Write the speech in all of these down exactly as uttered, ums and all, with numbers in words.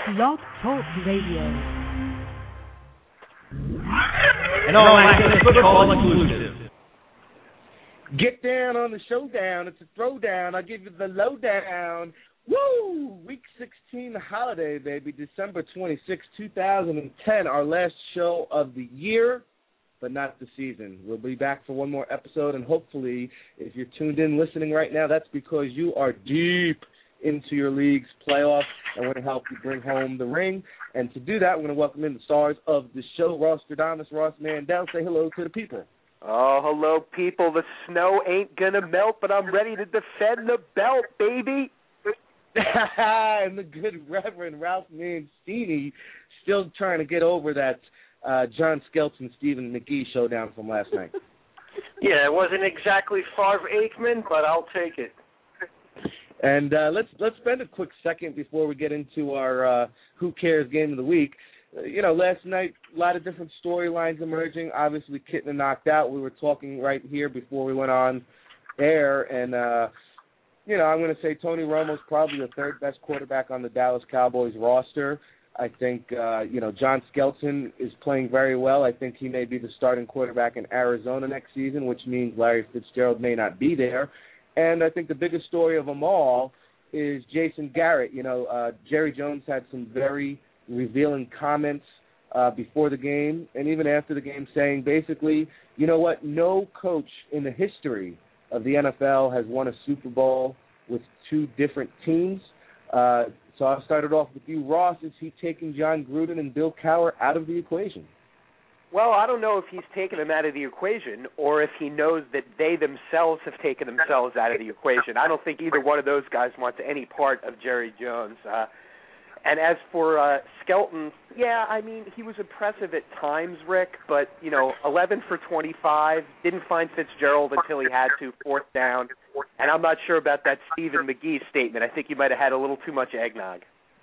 Blog Talk Radio. And all access football exclusive. Get down on the showdown. It's a throwdown. I'll give you the lowdown. Woo! Week sixteen holiday, baby. December twenty-sixth, two thousand ten. Our last show of the year, but not the season. We'll be back for one more episode, and hopefully, if you're tuned in listening right now, that's because you are deep into your league's playoffs, and we're going to help you bring home the ring. And to do that, we're going to welcome in the stars of the show, Ross Stradamus, Ross Mandel. Say hello to the people. Oh, hello, people. The snow ain't going to melt, but I'm ready to defend the belt, baby. And the good Reverend Ralph Mancini still trying to get over that uh, John Skelton, Stephen McGee showdown from last night. Yeah, it wasn't exactly Favre Aikman, but I'll take it. And uh, let's let's spend a quick second before we get into our uh, Who Cares game of the week. Uh, you know, last night, a lot of different storylines emerging. Obviously, Kitna knocked out. We were talking right here before we went on air. And, uh, you know, I'm going to say Tony Romo's probably the third best quarterback on the Dallas Cowboys roster. I think, uh, you know, John Skelton is playing very well. I think he may be the starting quarterback in Arizona next season, which means Larry Fitzgerald may not be there. And I think the biggest story of them all is Jason Garrett. You know, uh, Jerry Jones had some very revealing comments uh, before the game and even after the game saying basically, you know what, no coach in the history of the N F L has won a Super Bowl with two different teams. Uh, so I started off with you, Ross. Is he taking John Gruden and Bill Cowher out of the equation? Well, I don't know if he's taken them out of the equation or if he knows that they themselves have taken themselves out of the equation. I don't think either one of those guys wants any part of Jerry Jones. Uh, and as for uh, Skelton, yeah, I mean, he was impressive at times, Rick, but, you know, eleven for twenty-five, didn't find Fitzgerald until he had to, fourth down. And I'm not sure about that Stephen McGee statement. I think you might have had a little too much eggnog.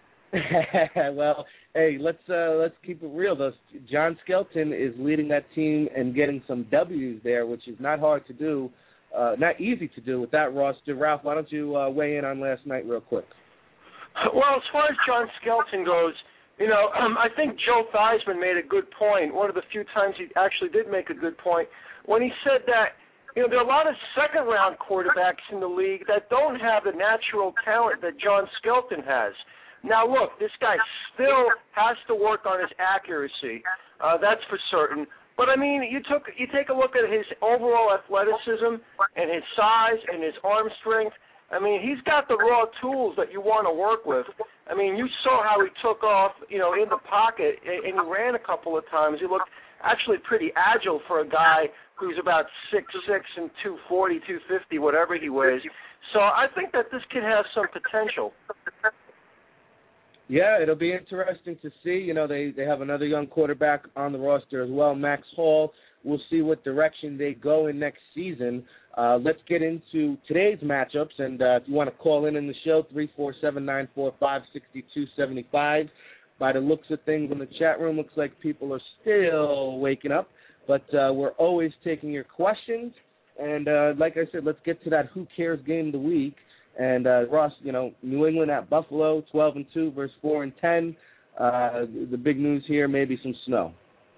Well, hey, let's uh, let's keep it real, though. John Skelton is leading that team and getting some W's there, which is not hard to do, uh, not easy to do with that roster. Ralph, why don't you uh, weigh in on last night real quick? Well, as far as John Skelton goes, you know, um, I think Joe Theismann made a good point, one of the few times he actually did make a good point, when he said that, you know, there are a lot of second-round quarterbacks in the league that don't have the natural talent that John Skelton has. Now, look, this guy still has to work on his accuracy. Uh, that's for certain. But, I mean, you took you take a look at his overall athleticism and his size and his arm strength. I mean, he's got the raw tools that you want to work with. I mean, you saw how he took off, you know, in the pocket, and he ran a couple of times. He looked actually pretty agile for a guy who's about six six and two forty, two fifty, whatever he weighs. So I think that this kid has some potential. Yeah, it'll be interesting to see. You know, they, they have another young quarterback on the roster as well, Max Hall. We'll see what direction they go in next season. Uh, let's get into today's matchups. And uh, if you want to call in in the show, three four seven, nine four five, six two seven five. By the looks of things in the chat room, looks like people are still waking up. But uh, we're always taking your questions. And uh, like I said, let's get to that Who Cares game of the week. And, uh, Ross, you know, New England at Buffalo, twelve and two versus four and ten. Uh, the big news here, maybe some snow.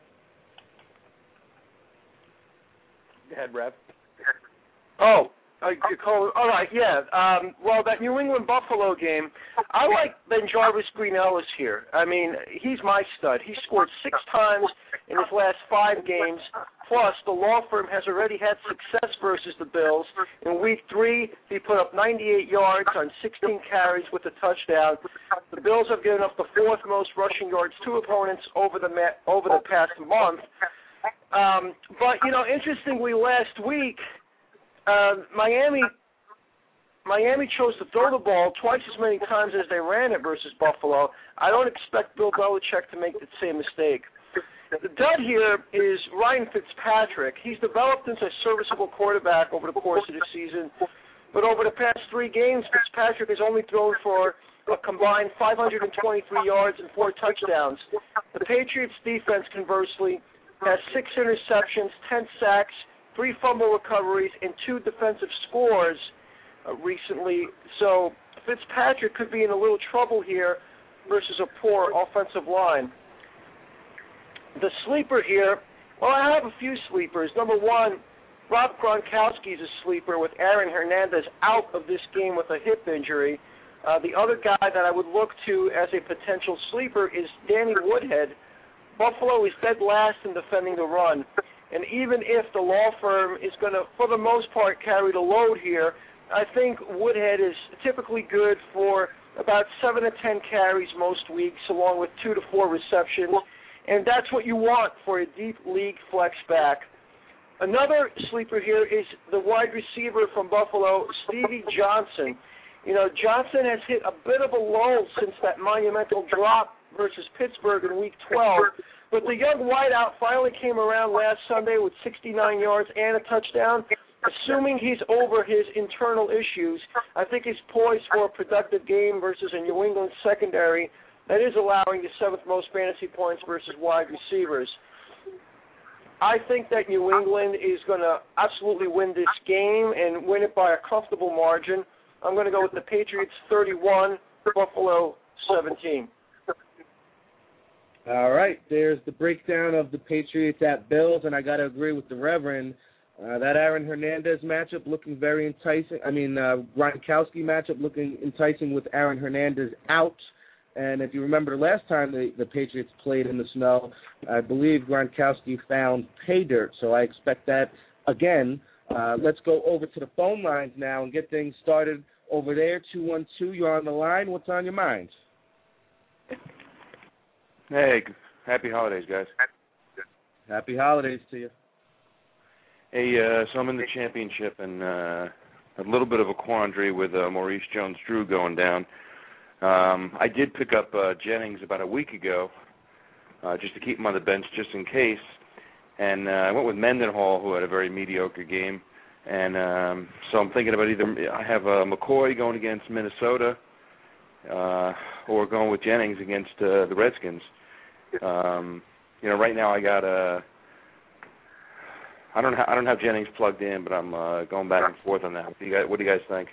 Go ahead, Rev. Oh, uh, you call, all right, yeah. Um, well, that New England-Buffalo game, I like BenJarvus Green-Ellis here. I mean, he's my stud. He scored six times in his last five games. Plus, the law firm has already had success versus the Bills. In week three, he put up ninety-eight yards on sixteen carries with a touchdown. The Bills have given up the fourth most rushing yards to opponents over the ma- over the past month. Um, but, you know, interestingly, last week, uh, Miami Miami chose to throw the ball twice as many times as they ran it versus Buffalo. I don't expect Bill Belichick to make the same mistake. The dud here is Ryan Fitzpatrick. He's developed into a serviceable quarterback over the course of the season, but over the past three games, Fitzpatrick has only thrown for a combined five hundred twenty-three yards and four touchdowns. The Patriots' defense, conversely, has six interceptions, ten sacks, three fumble recoveries, and two defensive scores uh, recently. So Fitzpatrick could be in a little trouble here versus a poor offensive line. The sleeper here, well, I have a few sleepers. Number one, Rob Gronkowski is a sleeper with Aaron Hernandez out of this game with a hip injury. Uh, the other guy that I would look to as a potential sleeper is Danny Woodhead. Buffalo is dead last in defending the run. And even if the law firm is going to, for the most part, carry the load here, I think Woodhead is typically good for about seven to ten carries most weeks, along with two to four receptions. And that's what you want for a deep league flex back. Another sleeper here is the wide receiver from Buffalo, Stevie Johnson. You know, Johnson has hit a bit of a lull since that monumental drop versus Pittsburgh in Week twelve, but the young wideout finally came around last Sunday with sixty-nine yards and a touchdown. Assuming he's over his internal issues, I think he's poised for a productive game versus a New England secondary that is allowing the seventh most fantasy points versus wide receivers. I think that New England is going to absolutely win this game and win it by a comfortable margin. I'm going to go with the Patriots thirty-one, Buffalo seventeen. All right, there's the breakdown of the Patriots at Bills, and I got to agree with the Reverend. Uh, that Aaron Hernandez matchup looking very enticing. I mean, uh, Gronkowski matchup looking enticing with Aaron Hernandez out. And if you remember the last time the, the Patriots played in the snow, I believe Gronkowski found pay dirt. So I expect that again. Uh, let's go over to the phone lines now and get things started over there. two one two, you're on the line. What's on your mind? Hey, happy holidays, guys. Happy holidays to you. Hey, uh, so I'm in the championship and uh, a little bit of a quandary with uh, Maurice Jones-Drew going down. Um, I did pick up uh, Jennings about a week ago uh, just to keep him on the bench just in case. And uh, I went with Mendenhall, who had a very mediocre game. And um, so I'm thinking about either I have uh, McCoy going against Minnesota uh, or going with Jennings against uh, the Redskins. Um, you know, right now I got a. I don't. Ha- I don't have Jennings plugged in, but I'm uh, going back and forth on that. What do you guys, what do you guys think?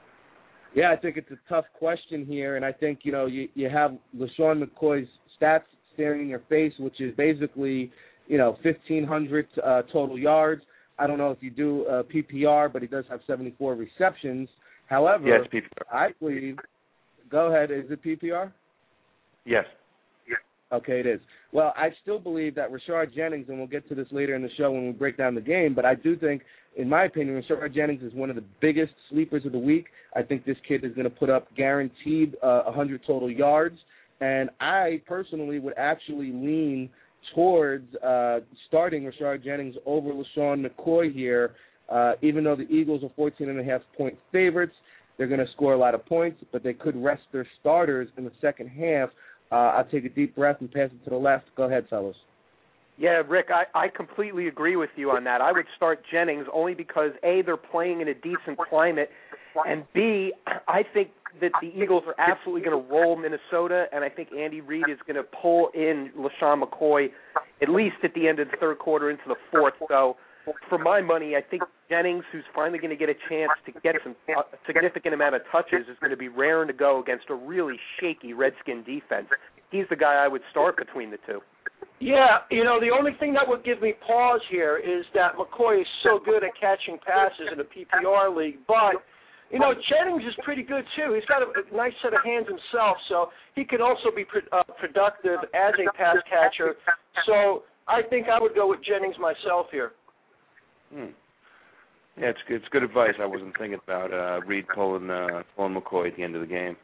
Yeah, I think it's a tough question here, and I think you know you you have LaShawn McCoy's stats staring in your face, which is basically you know fifteen hundred uh, total yards. I don't know if you do uh, P P R, but he does have seventy-four receptions. However, yes, P P R. I believe. Go ahead. Is it P P R? Yes. Okay, it is. Well, I still believe that Rashard Jennings, and we'll get to this later in the show when we break down the game, but I do think, in my opinion, Rashard Jennings is one of the biggest sleepers of the week. I think this kid is going to put up guaranteed uh, one hundred total yards, and I personally would actually lean towards uh, starting Rashard Jennings over LaShawn McCoy here, uh, even though the Eagles are fourteen and a half point favorites. They're going to score a lot of points, but they could rest their starters in the second half. Uh, I'll take a deep breath and pass it to the left. Go ahead, fellas. Yeah, Rick, I, I completely agree with you on that. I would start Jennings only because, A, they're playing in a decent climate, and, B, I think that the Eagles are absolutely going to roll Minnesota, and I think Andy Reid is going to pull in LaShawn McCoy at least at the end of the third quarter into the fourth. So for my money, I think Jennings, who's finally going to get a chance to get some uh, significant amount of touches, is going to be raring to go against a really shaky Redskin defense. He's the guy I would start between the two. Yeah, you know, the only thing that would give me pause here is that McCoy is so good at catching passes in the P P R league, but, you know, Jennings is pretty good, too. He's got a, a nice set of hands himself, so he can also be pro- uh, productive as a pass catcher. So I think I would go with Jennings myself here. Hmm. Yeah, it's good. It's good advice. I wasn't thinking about uh, Reid pulling uh, pulling McCoy at the end of the game.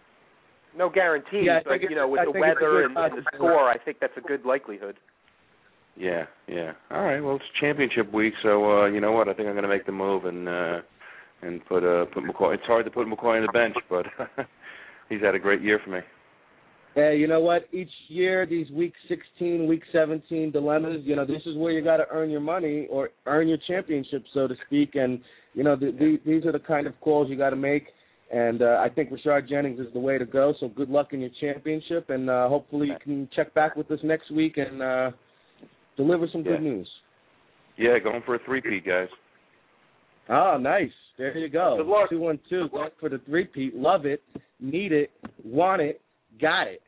No guarantees, yeah, but you know, with I the think weather and, and the score, I think that's a good likelihood. Yeah, yeah. All right. Well, it's championship week, so uh, you know what? I think I'm going to make the move and uh, and put uh, put McCoy. It's hard to put McCoy on the bench, but he's had a great year for me. Hey, you know what? Each year, these Week sixteen, Week seventeen dilemmas, you know, this is where you got to earn your money or earn your championship, so to speak. And, you know, the, the, these are the kind of calls you got to make. And uh, I think Rashard Jennings is the way to go. So good luck in your championship. And uh, hopefully you can check back with us next week and uh, deliver some good yeah. news. Yeah, going for a three-peat, guys. Oh, nice. There you go. Good luck. two one two, going for the three-peat. Love it. Need it. Want it. got it.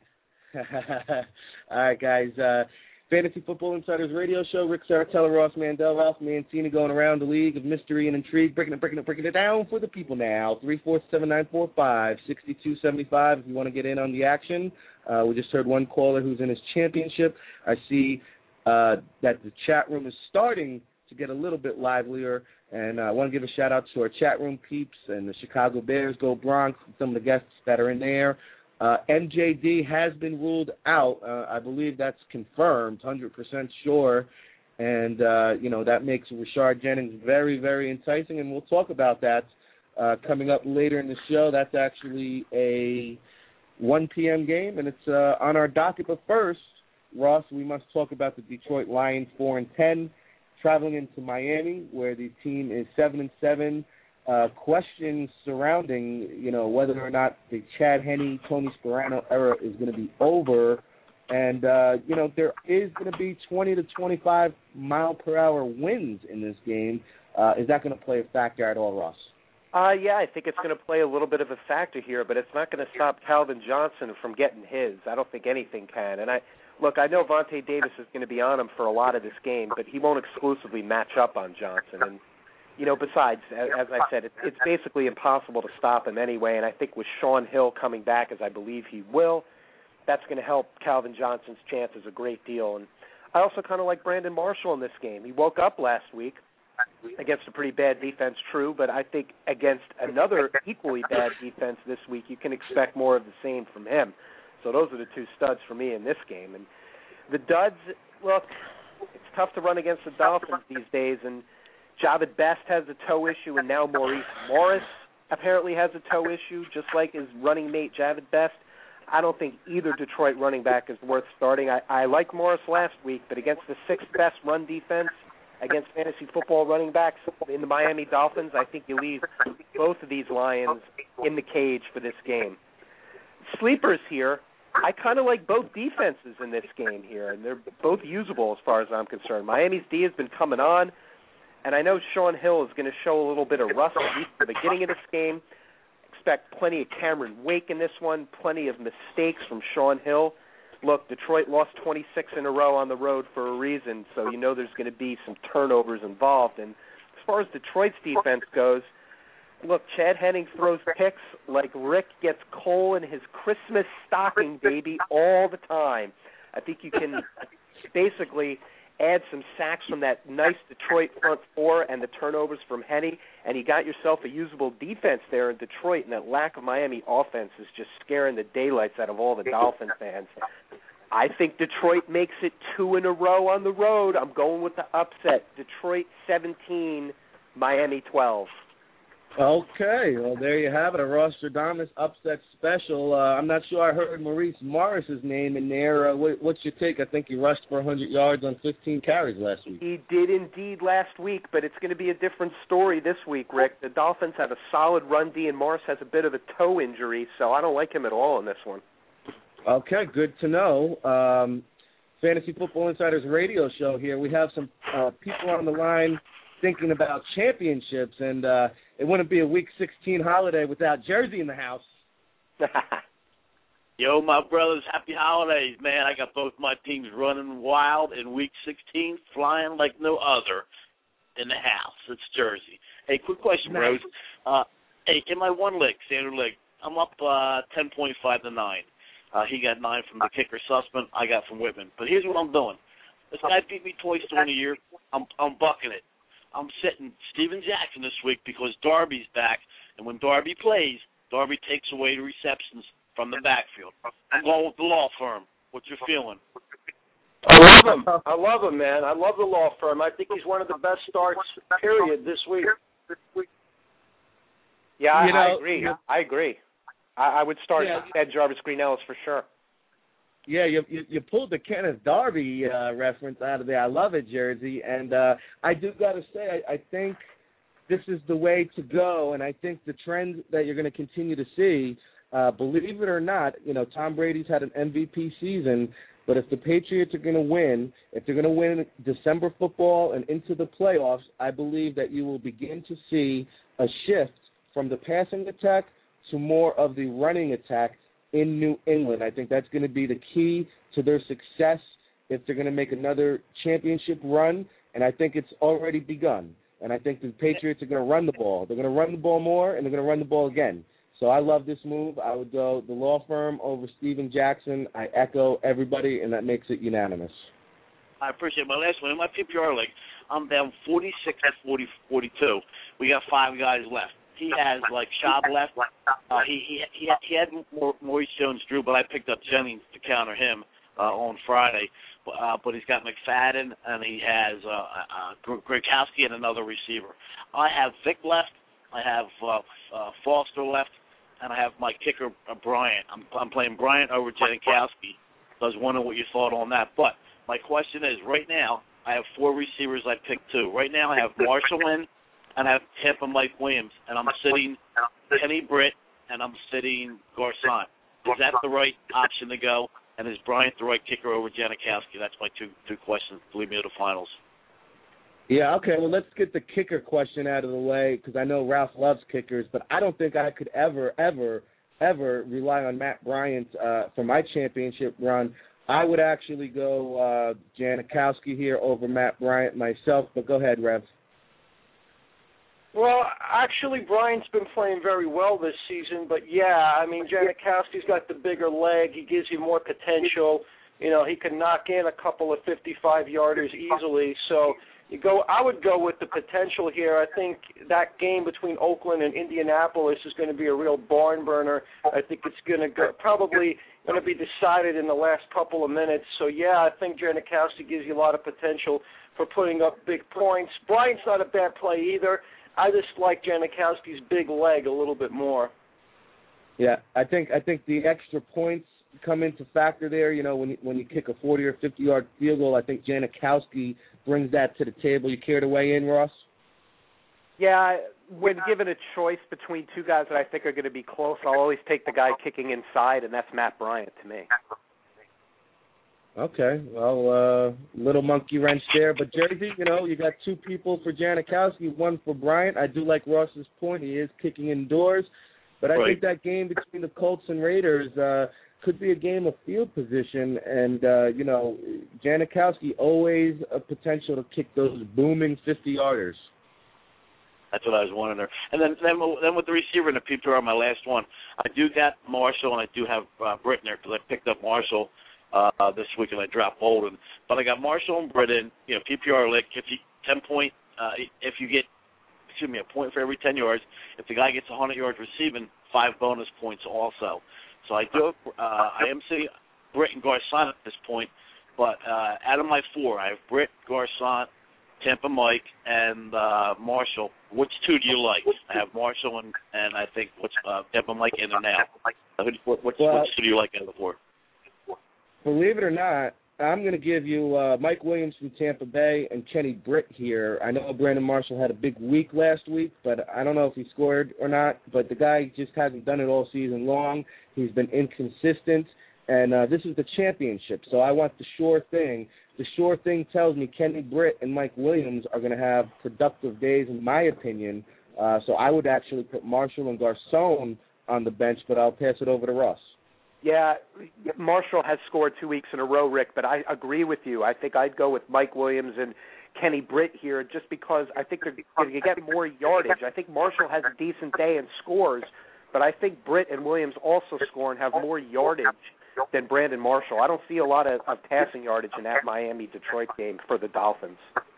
All right, guys. Uh, Fantasy Football Insiders Radio Show. Rick Saratella, Ross Mandel, Ralph Mancini going around the league of mystery and intrigue, breaking it, breaking it, breaking it down for the people now. three four seven nine four five six two seven five if you want to get in on the action. Uh, we just heard one caller who's in his championship. I see uh, that the chat room is starting to get a little bit livelier, and uh, I want to give a shout-out to our chat room peeps and the Chicago Bears, Go Bronx, and some of the guests that are in there. Uh, M J D has been ruled out. Uh, I believe that's confirmed, one hundred percent sure. And, uh, you know, that makes Rashard Jennings very, very enticing, and we'll talk about that uh, coming up later in the show. That's actually a one p.m. game, and it's uh, on our docket. But first, Ross, we must talk about the Detroit Lions, four and ten, traveling into Miami, where the team is seven and seven. Uh, questions surrounding, you know, whether or not the Chad Henne, Tony Sparano era is going to be over. And, uh, you know, there is going to be twenty to twenty-five mile per hour winds in this game. Uh, is that going to play a factor at all, Ross? Uh, yeah, I think it's going to play a little bit of a factor here, but it's not going to stop Calvin Johnson from getting his. I don't think anything can. And, I look, I know Vontae Davis is going to be on him for a lot of this game, but he won't exclusively match up on Johnson. And, you know, besides, as I said, it's basically impossible to stop him anyway, and I think with Shaun Hill coming back, as I believe he will, that's going to help Calvin Johnson's chances a great deal. And I also kind of like Brandon Marshall in this game. He woke up last week against a pretty bad defense, true, but I think against another equally bad defense this week, you can expect more of the same from him. So those are the two studs for me in this game. And the duds, look, it's tough to run against the Dolphins these days, and Javid Best has a toe issue, and now Maurice Morris apparently has a toe issue, just like his running mate Javid Best. I don't think either Detroit running back is worth starting. I, I liked Morris last week, but against the sixth best run defense, against fantasy football running backs in the Miami Dolphins, I think you leave both of these Lions in the cage for this game. Sleepers here, I kind of like both defenses in this game here, and they're both usable as far as I'm concerned. Miami's D has been coming on, and I know Shaun Hill is going to show a little bit of rust at least at the beginning of this game. Expect plenty of Cameron Wake in this one, plenty of mistakes from Shaun Hill. Look, Detroit lost twenty-six in a row on the road for a reason, so you know there's going to be some turnovers involved. And as far as Detroit's defense goes, look, Chad Henne throws picks like Rick gets coal in his Christmas stocking, baby, all the time. I think you can basically add some sacks from that nice Detroit front four and the turnovers from Henne, and you got yourself a usable defense there in Detroit, and that lack of Miami offense is just scaring the daylights out of all the Dolphin fans. I think Detroit makes it two in a row on the road. I'm going with the upset. Detroit seventeen, Miami twelve. Okay, well, there you have it, a Rostradamus upset special. Uh, I'm not sure I heard Maurice Morris's name in there. Uh, what, what's your take? I think he rushed for one hundred yards on fifteen carries last week. He did indeed last week, but it's going to be a different story this week, Rick. The Dolphins have a solid run D, and Morris has a bit of a toe injury, so I don't like him at all in this one. Okay, good to know. Um, Fantasy Football Insiders radio show here. We have some uh, people on the line thinking about championships, and uh, it wouldn't be a Week sixteen holiday without Jersey in the house. Yo, my brothers, happy holidays, man. I got both my teams running wild in Week sixteen, flying like no other in the house. It's Jersey. Hey, quick question, nice. bros. Uh, hey, in my one leg, standard leg, I'm up uh, ten point five to nine. Uh, he got nine from the kicker Sussman. I got from Whitman. But here's what I'm doing. This guy beat me twice during the year. I'm I'm bucking it. I'm sitting Steven Jackson this week because Darby's back, and when Darby plays, Darby takes away the receptions from the backfield. I'm going with the law firm. What's your feeling? I love him. I love him, man. I love the law firm. I think he's one of the best starts, period, this week. Yeah, I, You know, I agree. you- I agree. I, I would start Yeah. Ed Jarvis Green Ellis for sure. Yeah, you, you you pulled the Kenneth Darby uh, reference out of there. I love it, Jersey. And uh, I do got to say, I, I think this is the way to go, and I think the trend that you're going to continue to see, uh, believe it or not, you know, Tom Brady's had an M V P season, but if the Patriots are going to win, if they're going to win December football and into the playoffs, I believe that you will begin to see a shift from the passing attack to more of the running attack in New England. I think that's going to be the key to their success if they're going to make another championship run, and I think it's already begun. And I think the Patriots are going to run the ball. They're going to run the ball more, and they're going to run the ball again. So I love this move. I would go the law firm over Steven Jackson. I echo everybody, and that makes it unanimous. I appreciate my last one. In my P P R league, I'm down forty-six to forty, forty-two. We got five guys left. He has, like, Schaub left. Uh, he, he, he, he had Maurice Jones-Drew, but I picked up Jennings to counter him uh, on Friday. Uh, but he's got McFadden, and he has uh, uh, Gronkowski and another receiver. I have Vic left. I have uh, uh, Foster left. And I have my kicker, uh, Bryant. I'm, I'm playing Bryant over Janikowski. So I was wondering what you thought on that. But my question is, right now, I have four receivers. I picked two. Right now, I have Marshall in, and I have Tip and Mike Williams. And I'm sitting Kenny Britt, and I'm sitting Garcon. Is that the right option to go? And is Bryant the right kicker over Janikowski? That's my two two questions to lead me to the finals. Yeah, okay, well, let's get the kicker question out of the way because I know Ralph loves kickers, but I don't think I could ever, ever, ever rely on Matt Bryant uh, for my championship run. I would actually go uh, Janikowski here over Matt Bryant myself, but go ahead, Rev. Well, actually, Bryant's been playing very well this season, but yeah, I mean, Janikowski's got the bigger leg. He gives you more potential. You know, he can knock in a couple of fifty-five yarders easily. So you go. I would go with the potential here. I think that game between Oakland and Indianapolis is going to be a real barn burner. I think it's going to go, probably going to be decided in the last couple of minutes. So yeah, I think Janikowski gives you a lot of potential for putting up big points. Bryant's not a bad play either. I just like Janikowski's big leg a little bit more. Yeah, I think I think the extra points come into factor there. You know, when you, when you kick a forty or fifty yard field goal, I think Janikowski brings that to the table. You care to weigh in, Ross? Yeah, when given a choice between two guys that I think are going to be close, I'll always take the guy kicking inside, and that's Matt Bryant to me. Okay, well, uh, little monkey wrench there. But, Jersey, you know, you got two people for Janikowski, one for Bryant. I do like Ross's point. He is kicking indoors. But I right. think that game between the Colts and Raiders uh, could be a game of field position. And, uh, you know, Janikowski always a potential to kick those booming fifty-yarders. That's what I was wondering there. And then then, then with the receiver in the P P R, my last one, I do got Marshall, and I do have uh, Britt in there because I picked up Marshall Uh, this week, and I dropped Bolden. But I got Marshall and Britton, you know, P P R lick. If you ten point, uh, if you get, excuse me, a point for every ten yards. If the guy gets one hundred yards receiving, five bonus points also. So I do. Uh, I am seeing Britt and Garcon at this point, but uh, out of my four, I have Britt, Garcon, Tampa Mike, and uh, Marshall. Which two do you like? I have Marshall and, and I think what's uh, Tampa Mike in there now. What, which, well, which two do you like out of the four? Believe it or not, I'm going to give you uh, Mike Williams from Tampa Bay and Kenny Britt here. I know Brandon Marshall had a big week last week, but I don't know if he scored or not. But the guy just hasn't done it all season long. He's been inconsistent, and uh, this is the championship, so I want the sure thing. The sure thing tells me Kenny Britt and Mike Williams are going to have productive days, in my opinion. Uh, so I would actually put Marshall and Garcon on the bench, but I'll pass it over to Russ. Yeah, Marshall has scored two weeks in a row, Rick, but I agree with you. I think I'd go with Mike Williams and Kenny Britt here just because I think they're going to get more yardage. I think Marshall has a decent day and scores, but I think Britt and Williams also score and have more yardage than Brandon Marshall. I don't see a lot of, of passing yardage in that Miami-Detroit game for the Dolphins.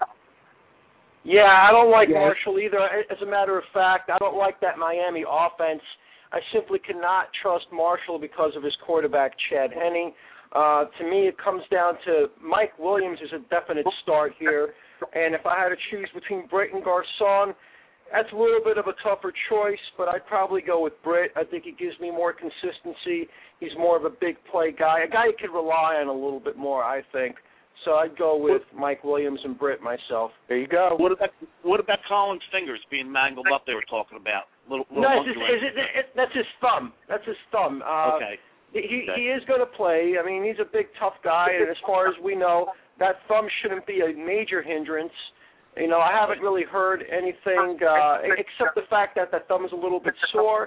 Yeah, I don't like yeah. Marshall either. As a matter of fact, I don't like that Miami offense. I simply cannot trust Marshall because of his quarterback, Chad Henne. Uh, to me, it comes down to Mike Williams is a definite start here. And if I had to choose between Britt and Garcon, that's a little bit of a tougher choice, but I'd probably go with Britt. I think he gives me more consistency. He's more of a big play guy, a guy you can rely on a little bit more, I think. So I'd go with Mike Williams and Britt myself. There you go. What about what about Colin's fingers being mangled up? They were talking about. Little, little no, it's just, is it, it, that's his thumb. That's his thumb. Uh, okay. He okay. he is going to play. I mean, he's a big, tough guy, and as far as we know, that thumb shouldn't be a major hindrance. You know, I haven't really heard anything uh, except the fact that that thumb is a little bit sore.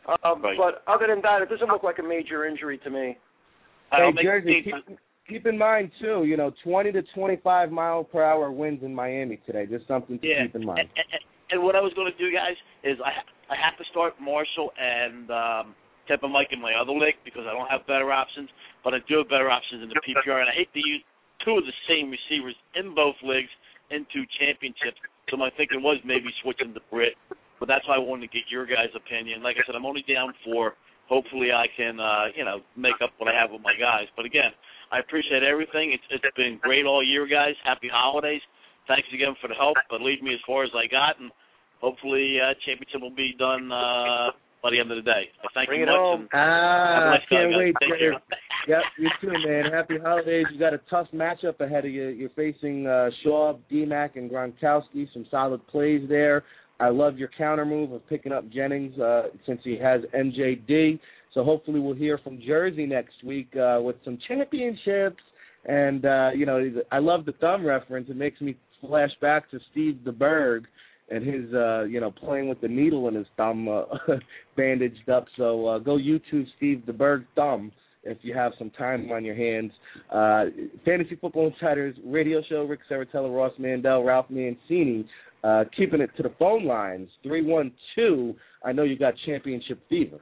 Um, Right. But other than that, it doesn't look like a major injury to me. I'll Hey, make Jersey, the- keep, keep in mind, too, you know, twenty to twenty-five mile per hour winds in Miami today. Just something to yeah. keep in mind. And, and, and what I was going to do, guys, is I ha- I have to start Marshall and um, Tampa Mike in my other league because I don't have better options, but I do have better options in the P P R, and I hate to use two of the same receivers in both leagues into championships. So my thinking was maybe switching to Britt, but that's why I wanted to get your guys' opinion. Like I said, I'm only down four. Hopefully I can, uh, you know, make up what I have with my guys. But again, I appreciate everything. It's it's been great all year, guys. Happy holidays. Thanks again for the help, but leave me as far as I got, and hopefully uh, championship will be done uh, by the end of the day. I thank Bring you it much. home. And have a Ah, nice can't time, wait, guys. Take Jerry. care. Yep, you too, man. Happy holidays. You got a tough matchup ahead of you. You're facing uh, Shaw, D-Mac, and Gronkowski. Some solid plays there. I love your counter move of picking up Jennings uh, since he has M J D. So hopefully we'll hear from Jersey next week uh, with some championships. And, uh, you know, I love the thumb reference. It makes me flash back to Steve DeBerg and his, uh, you know, playing with the needle in his thumb uh, bandaged up. So uh, go YouTube Steve DeBerg thumb if you have some time on your hands. Uh, Fantasy Football Insiders radio show, Rick Saratella, Ross Mandel, Ralph Mancini, uh, keeping it to the phone lines, three one two. I know you got championship fever.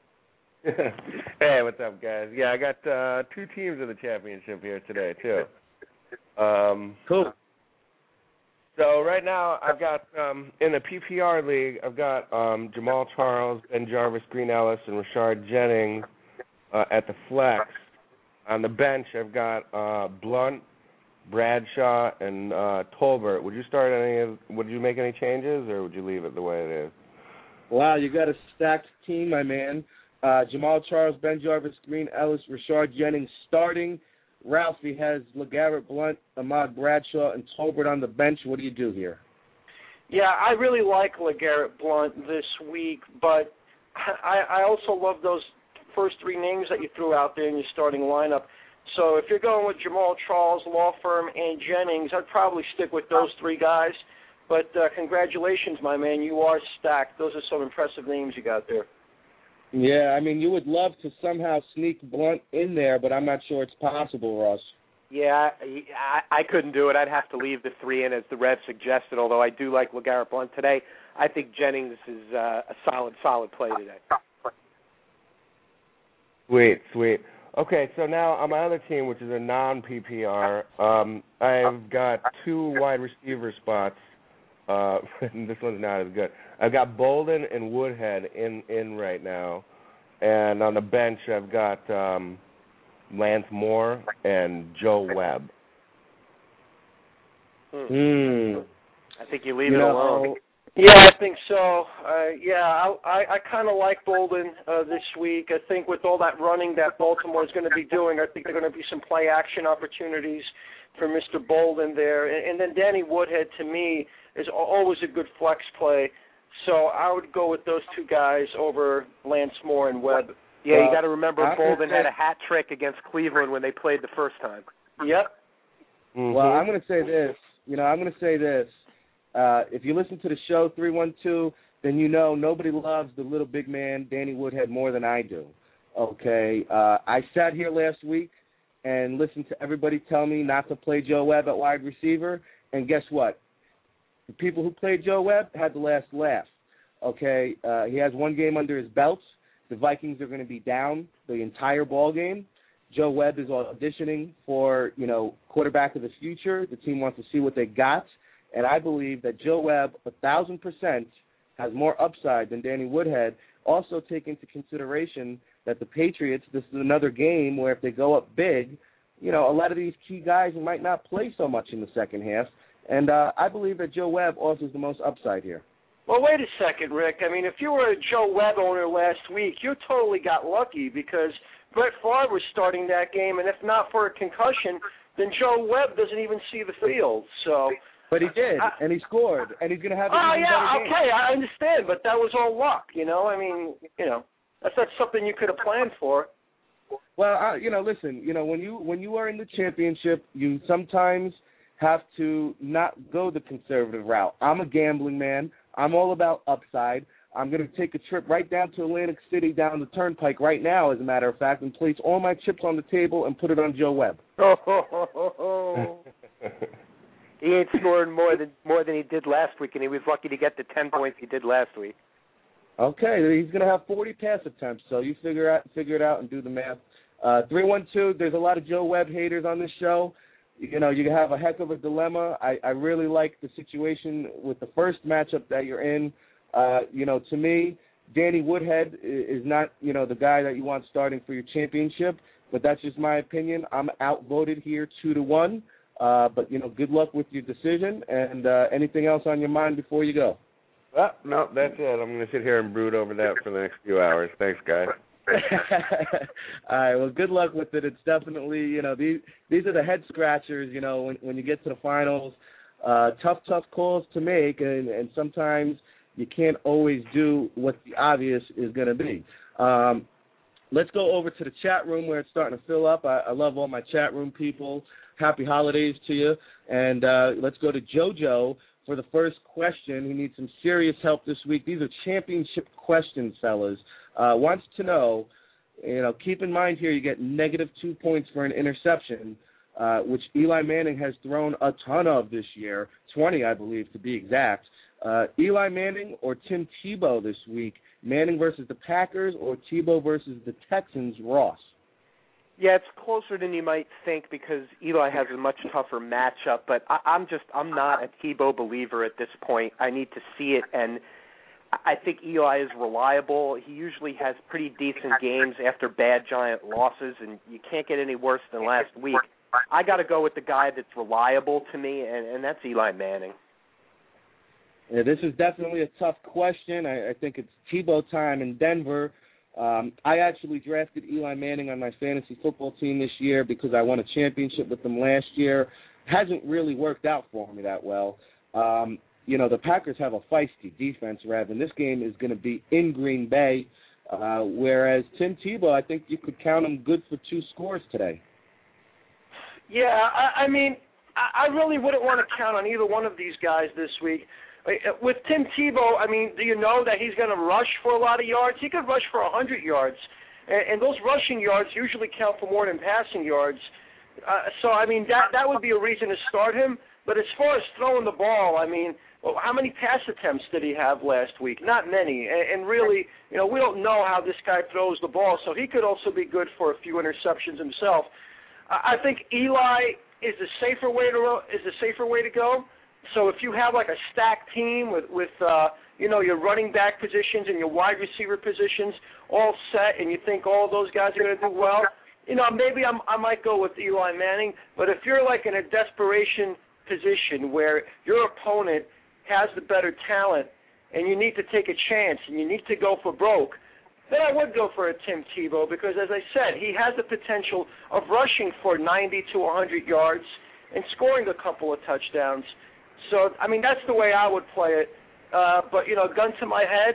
Hey, what's up, guys? Yeah, I got uh, two teams in the championship here today, too. Um, Cool. So right now I've got, um, in the P P R league, I've got um, Jamal Charles, Ben Jarvis, Green Ellis, and Rashard Jennings uh, at the flex. On the bench, I've got uh, Blunt, Bradshaw, and uh, Tolbert. Would you start any of, would you make any changes, or would you leave it the way it is? Wow, you got a stacked team, my man. Uh, Jamal Charles, Ben Jarvis, Green Ellis, Rashard Jennings starting. Ralphie has LeGarrette Blunt, Ahmad Bradshaw, and Tolbert on the bench. What do you do here? Yeah, I really like LeGarrette Blunt this week, but I, I also love those first three names that you threw out there in your starting lineup. So if you're going with Jamal Charles, Law Firm, and Jennings, I'd probably stick with those three guys. But uh, congratulations, my man. You are stacked. Those are some impressive names you got there. Yeah, I mean, you would love to somehow sneak Blunt in there, but I'm not sure it's possible, Ross. Yeah, I, I couldn't do it. I'd have to leave the three in as the Rev suggested, although I do like LeGarrette Blunt today. I think Jennings is uh, a solid, solid play today. Sweet, sweet. Okay, so now on my other team, which is a non-P P R, um, I've got two wide receiver spots. Uh, this one's not as good. I've got Bolden and Woodhead in, in right now. And on the bench, I've got um, Lance Moore and Joe Webb. Hmm. I think you leave You it know, alone. Yeah, I think so. Uh, yeah, I, I, I kind of like Bolden uh, this week. I think with all that running that Baltimore is going to be doing, I think there are going to be some play action opportunities for Mister Bolden there. And, and then Danny Woodhead, to me, is always a good flex play. So I would go with those two guys over Lance Moore and Webb. Yeah, Uh, you got to remember I'm Bolden gonna had say- a hat trick against Cleveland when they played the first time. Yep. Mm-hmm. Well, I'm going to say this. You know, I'm going to say this. Uh, if you listen to the show three one two, then you know nobody loves the little big man, Danny Woodhead, more than I do. Okay? Uh, I sat here last week and listened to everybody tell me not to play Joe Webb at wide receiver, and guess what? The people who played Joe Webb had the last laugh. Okay? Uh, he has one game under his belt. The Vikings are going to be down the entire ball game. Joe Webb is auditioning for, you know, quarterback of the future. The team wants to see what they got. And I believe that Joe Webb, a thousand percent, has more upside than Danny Woodhead. Also take into consideration that the Patriots, this is another game where if they go up big, you know, a lot of these key guys might not play so much in the second half. And uh, I believe that Joe Webb offers the most upside here. Well, wait a second, Rick. I mean, if you were a Joe Webb owner last week, you totally got lucky because Brett Favre was starting that game, and if not for a concussion, then Joe Webb doesn't even see the field. So, But he did, I, and he scored, and he's going to have an oh even yeah, better game. okay, I understand, but that was all luck, you know. I mean, you know, that's not something you could have planned for. Well, I, you know, listen, you know, when you when you are in the championship, you sometimes have to not go the conservative route. I'm a gambling man. I'm all about upside. I'm going to take a trip right down to Atlantic City, down the Turnpike right now, as a matter of fact, and place all my chips on the table and put it on Joe Webb. Oh, he ain't scoring more than more than he did last week, and he was lucky to get the ten points he did last week. Okay, he's going to have forty pass attempts, so you figure out figure it out and do the math. Uh, three one two, there's a lot of Joe Webb haters on this show. You know, you have a heck of a dilemma. I, I really like the situation with the first matchup that you're in. Uh, you know, to me, Danny Woodhead is not, you know, the guy that you want starting for your championship, but that's just my opinion. I'm outvoted here two to one. Uh, but, you know, good luck with your decision. And uh, anything else on your mind before you go? Well, no, that's it. I'm going to sit here and brood over that for the next few hours. Thanks, guys. All right, well, good luck with it. It's definitely, you know, these these are the head scratchers, you know, when when you get to the finals. Uh, tough, tough calls to make, and, and sometimes you can't always do what the obvious is going to be. Um, let's go over to the chat room where it's starting to fill up. I, I love all my chat room people. Happy holidays to you. And uh, let's go to JoJo for the first question. He needs some serious help this week. These are championship questions, fellas. Uh, wants to know, you know, keep in mind here you get negative two points for an interception, uh, which Eli Manning has thrown a ton of this year, twenty, I believe, to be exact. Uh, Eli Manning or Tim Tebow this week, Manning versus the Packers or Tebow versus the Texans, Ross? Yeah, it's closer than you might think because Eli has a much tougher matchup, but I, I'm just I'm not a Tebow believer at this point. I need to see it, and I think Eli is reliable. He usually has pretty decent games after bad Giant losses, and you can't get any worse than last week. I got to go with the guy that's reliable to me, and, and that's Eli Manning. Yeah, this is definitely a tough question. I, I think it's Tebow time in Denver. Um, I actually drafted Eli Manning on my fantasy football team this year because I won a championship with them last year. Hasn't really worked out for me that well. Um, you know, the Packers have a feisty defense, Rev, and this game is going to be in Green Bay, uh, whereas Tim Tebow, I think you could count him good for two scores today. Yeah, I, I mean, I, I really wouldn't want to count on either one of these guys this week. With Tim Tebow, I mean, do you know that he's going to rush for a lot of yards? He could rush for one hundred yards, and, and those rushing yards usually count for more than passing yards. Uh, so, I mean, that that would be a reason to start him. But as far as throwing the ball, I mean, well, how many pass attempts did he have last week? Not many. And, and really, you know, we don't know how this guy throws the ball, so he could also be good for a few interceptions himself. I, I think Eli is a safer way to is a safer way to go. So if you have like a stacked team with, with uh, you know, your running back positions and your wide receiver positions all set and you think all of those guys are going to do well, you know, maybe I'm, I might go with Eli Manning. But if you're like in a desperation position where your opponent has the better talent and you need to take a chance and you need to go for broke, then I would go for a Tim Tebow because, as I said, he has the potential of rushing for ninety to one hundred yards and scoring a couple of touchdowns. So, I mean, that's the way I would play it. Uh, but, you know, gun to my head,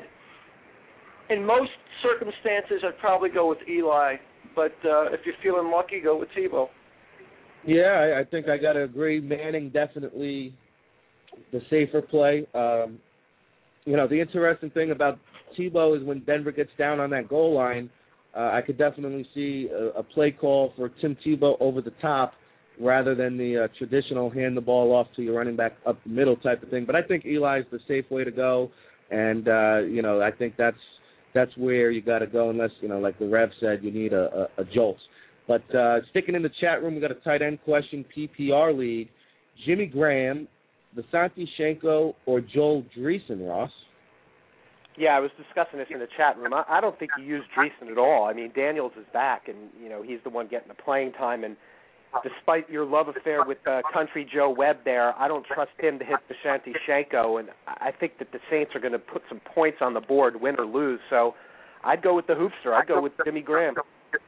in most circumstances, I'd probably go with Eli. But uh, if you're feeling lucky, go with Tebow. Yeah, I, I think I got to agree. Manning definitely the safer play. Um, you know, the interesting thing about Tebow is when Denver gets down on that goal line, uh, I could definitely see a, a play call for Tim Tebow over the top, rather than the uh, traditional hand the ball off to your running back up the middle type of thing. But I think Eli's the safe way to go, and, uh, you know, I think that's that's where you got to go unless, you know, like the Rev said, you need a, a, a jolt. But uh, sticking in the chat room, we got a tight end question, P P R league. Jimmy Graham, Asante Shenko, or Joel Dreesen, Ross? Yeah, I was discussing this in the chat room. I, I don't think you use Dreesen at all. I mean, Daniels is back, and, you know, he's the one getting the playing time, and despite your love affair with uh, Country Joe Webb there, I don't trust him to hit Asante Shenko, and I think that the Saints are going to put some points on the board, win or lose. So I'd go with the hoopster. I'd go with Jimmy Graham.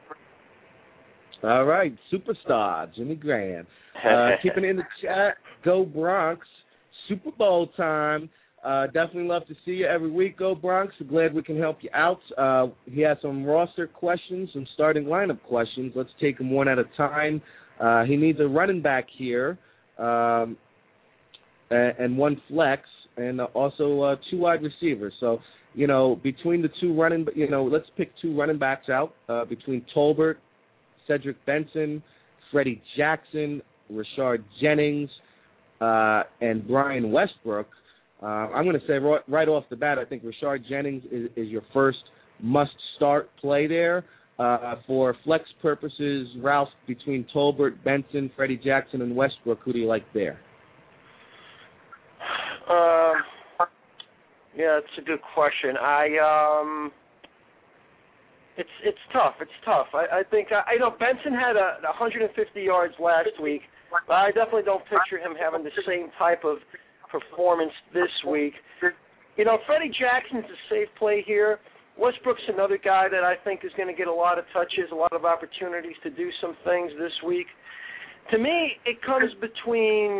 All right, superstar, Jimmy Graham. Uh, keeping it in the chat, go Bronx. Super Bowl time. Uh, definitely love to see you every week, go Bronx. We're glad we can help you out. Uh, he has some roster questions, some starting lineup questions. Let's take them one at a time. Uh, he needs a running back here, um, and, and one flex, and also uh, two wide receivers. So you know, between the two running, you know, let's pick two running backs out uh, between Tolbert, Cedric Benson, Freddie Jackson, Rashard Jennings, uh, and Brian Westbrook. Uh, I'm going to say right, right off the bat, I think Rashard Jennings is, is your first must-start play there. Uh, for flex purposes, Ralph, between Tolbert, Benson, Freddie Jackson, and Westbrook, who do you like there? Um, yeah, it's a good question. I um, it's it's tough. It's tough. I, I think I, I know Benson had a, one hundred fifty yards last week, but I definitely don't picture him having the same type of performance this week. You know, Freddie Jackson's a safe play here. Westbrook's another guy that I think is going to get a lot of touches, a lot of opportunities to do some things this week. To me, it comes between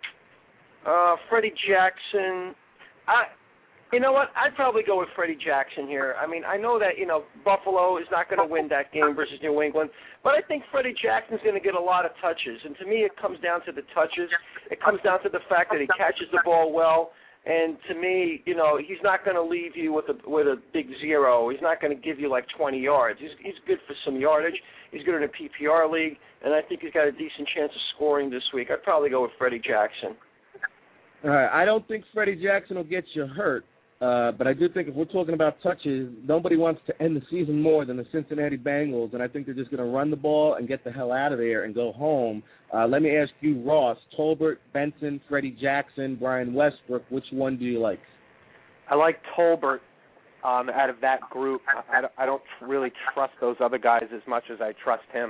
uh, Freddie Jackson. I, you know what? I'd probably go with Freddie Jackson here. I mean, I know that, you know, Buffalo is not going to win that game versus New England, but I think Freddie Jackson's going to get a lot of touches. And to me, it comes down to the touches. It comes down to the fact that he catches the ball well. And to me, you know, he's not going to leave you with a with a big zero. He's not going to give you like twenty yards. He's he's good for some yardage. He's good in a P P R league, and I think he's got a decent chance of scoring this week. I'd probably go with Freddie Jackson. All right, I don't think Freddie Jackson will get you hurt, uh, but I do think if we're talking about touches, nobody wants to end the season more than the Cincinnati Bengals, and I think they're just going to run the ball and get the hell out of there and go home. Uh, let me ask you, Ross, Tolbert, Benson, Freddie Jackson, Brian Westbrook, which one do you like? I like Tolbert um, out of that group. I, I don't really trust those other guys as much as I trust him.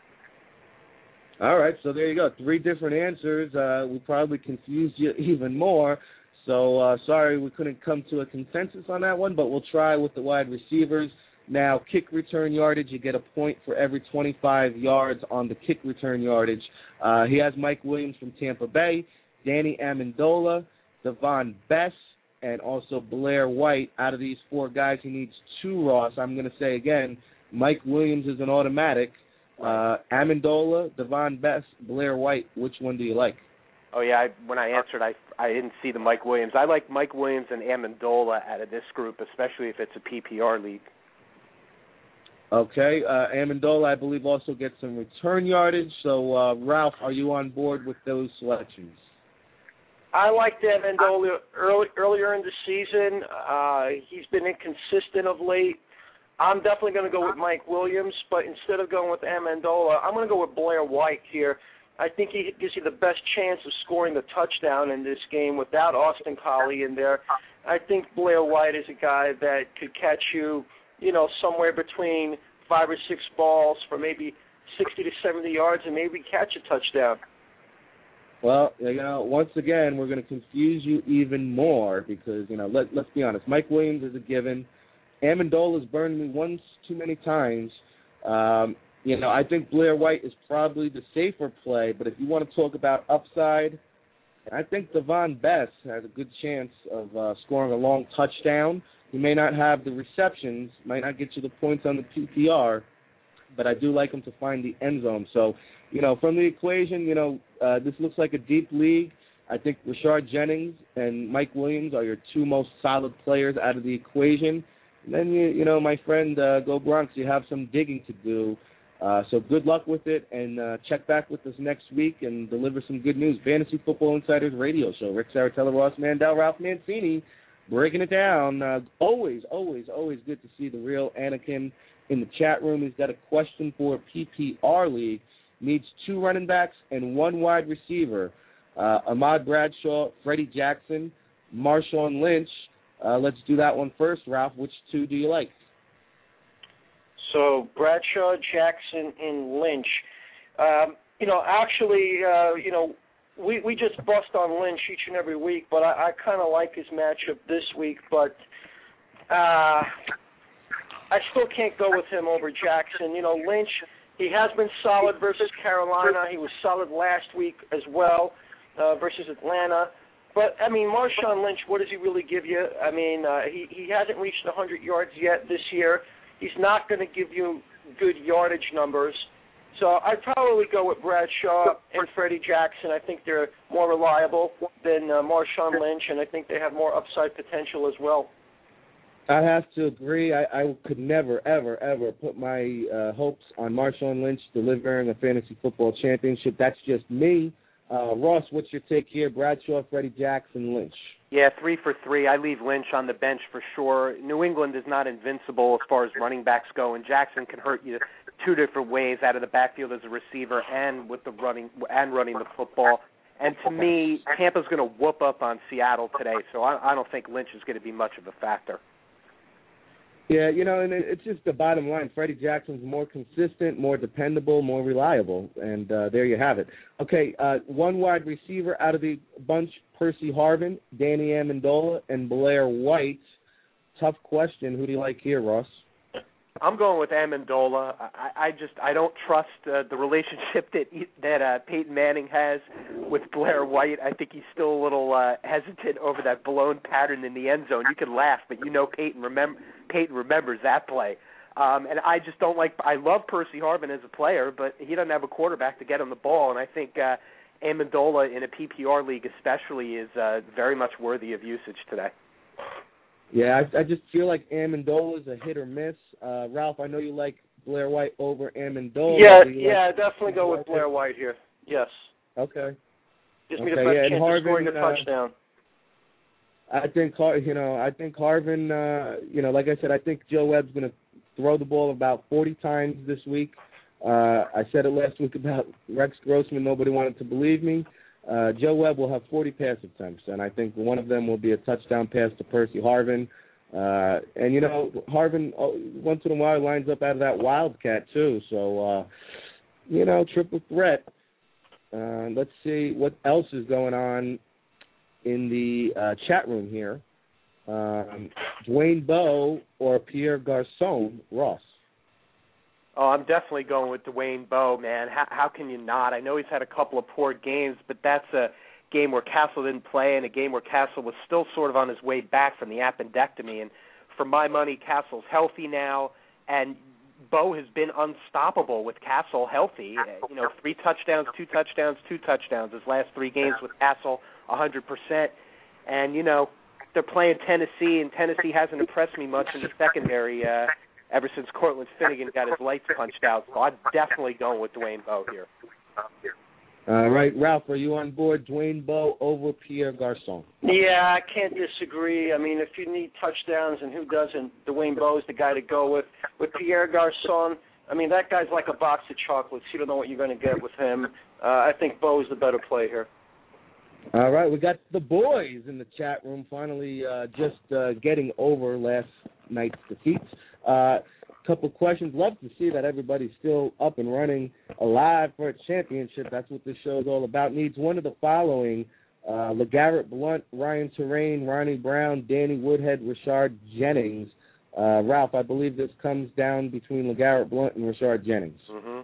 All right, so there you go. Three different answers. Uh, we probably confused you even more. So uh, sorry we couldn't come to a consensus on that one, but we'll try with the wide receivers. Now, kick return yardage, you get a point for every twenty-five yards on the kick return yardage. Uh, he has Mike Williams from Tampa Bay, Danny Amendola, Devon Bess, and also Blair White. Out of these four guys, he needs two, Ross. I'm going to say again, Mike Williams is an automatic. Uh, Amendola, Devon Bess, Blair White, which one do you like? Oh, yeah, I, when I answered, I I didn't see the Mike Williams. I like Mike Williams and Amendola out of this group, especially if it's a P P R league. Okay, uh, Amendola, I believe, also gets some return yardage. So, uh, Ralph, are you on board with those selections? I liked Amendola early, earlier in the season. Uh, he's been inconsistent of late. I'm definitely going to go with Mike Williams, but instead of going with Amendola, I'm going to go with Blair White here. I think he gives you the best chance of scoring the touchdown in this game without Austin Collie in there. I think Blair White is a guy that could catch you, you know, somewhere between five or six balls for maybe sixty to seventy yards and maybe catch a touchdown. Well, you know, once again, we're going to confuse you even more because, you know, let, let's be honest. Mike Williams is a given. Amendola's burned me once too many times. Um, you know, I think Blair White is probably the safer play, but if you want to talk about upside, I think Devon Bess has a good chance of uh, scoring a long touchdown. He may not have the receptions, might not get you the points on the P P R, but I do like him to find the end zone. So, you know, from the equation, you know, uh, this looks like a deep league. I think Rashard Jennings and Mike Williams are your two most solid players out of the equation. And then, you, you know, my friend, uh, Go Bronx, you have some digging to do. Uh, so good luck with it, and uh, check back with us next week and deliver some good news. Fantasy Football Insiders radio show. Rick Saratella, Ross Mandel, Ralph Mancini, breaking it down. Uh, always, always, always good to see the real Anakin in the chat room. He's got a question for P P R League. Needs two running backs and one wide receiver. Uh, Ahmad Bradshaw, Freddie Jackson, Marshawn Lynch. Uh, let's do that one first, Ralph. Which two do you like? So Bradshaw, Jackson, and Lynch. Um, you know, actually, uh, you know, we we just bust on Lynch each and every week, but I, I kind of like his matchup this week. But uh, I still can't go with him over Jackson. You know, Lynch, he has been solid versus Carolina. He was solid last week as well uh, versus Atlanta. But, I mean, Marshawn Lynch, what does he really give you? I mean, uh, he, he hasn't reached one hundred yards yet this year. He's not going to give you good yardage numbers. So I'd probably go with Bradshaw and Freddie Jackson. I think they're more reliable than uh, Marshawn Lynch, and I think they have more upside potential as well. I have to agree. I, I could never, ever, ever put my uh, hopes on Marshawn Lynch delivering a fantasy football championship. That's just me. Uh, Ross, what's your take here? Bradshaw, Freddie Jackson, Lynch. Yeah, three for three. I leave Lynch on the bench for sure. New England is not invincible as far as running backs go, and Jackson can hurt you two different ways out of the backfield as a receiver and with the running and running the football. And to me, Tampa's going to whoop up on Seattle today, so I, I don't think Lynch is going to be much of a factor. Yeah, you know, and it's just the bottom line. Freddie Jackson's more consistent, more dependable, more reliable, and uh, there you have it. Okay, uh, one wide receiver out of the bunch, Percy Harvin, Danny Amendola, and Blair White. Tough question. Who do you like here, Ross? I'm going with Amendola. I, I just I don't trust uh, the relationship that that uh, Peyton Manning has with Blair White. I think he's still a little uh, hesitant over that blown pattern in the end zone. You can laugh, but you know Peyton remember Peyton remembers that play. Um, and I just don't like. I love Percy Harvin as a player, but he doesn't have a quarterback to get him the ball. And I think uh, Amendola in a P P R league especially is uh, very much worthy of usage today. Yeah, I, I just feel like Amendola is a hit or miss. Uh, Ralph, I know you like Blair White over Amendola. Yeah, yeah, like definitely go with Blair White here. Yes. Okay. Gives okay, me the best yeah, chance Harvin, of scoring a uh, touchdown. I think, you know, I think Harvin, uh, you know, like I said, I think Joe Webb's going to throw the ball about forty times this week. Uh, I said it last week about Rex Grossman. Nobody wanted to believe me. Uh, Joe Webb will have forty pass attempts, and I think one of them will be a touchdown pass to Percy Harvin. Uh, and, you know, Harvin, oh, once in a while, lines up out of that Wildcat, too. So, uh, you know, triple threat. Uh, let's see what else is going on in the uh, chat room here. Um, Dwayne Bowe or Pierre Garçon, Ross? Oh, I'm definitely going with Dwayne Bowe, man. How, how can you not? I know he's had a couple of poor games, but that's a game where Castle didn't play and a game where Castle was still sort of on his way back from the appendectomy. And for my money, Castle's healthy now, and Bowe has been unstoppable with Castle healthy. You know, three touchdowns, two touchdowns, two touchdowns. His last three games with Castle, one hundred percent. And, you know, they're playing Tennessee, and Tennessee hasn't impressed me much in the secondary uh, ever since Cortland Finnegan got his lights punched out. So I'm definitely going with Dwayne Bowe here. All right, Ralph, are you on board Dwayne Bowe over Pierre Garçon? Yeah, I can't disagree. I mean, if you need touchdowns, and who doesn't, Dwayne Bowe is the guy to go with. With Pierre Garçon, I mean, that guy's like a box of chocolates. You don't know what you're going to get with him. Uh, I think Bowe is the better play here. All right, we got the boys in the chat room finally uh, just uh, getting over last night's defeats. Uh, couple questions. Love to see that everybody's still up and running, alive for a championship. That's what this show is all about. Needs one of the following: uh, LeGarrette Blount, Ryan Terrain, Ronnie Brown, Danny Woodhead, Rashard Jennings. Uh, Ralph, I believe this comes down between LeGarrette Blount and Rashard Jennings. Mm-hmm.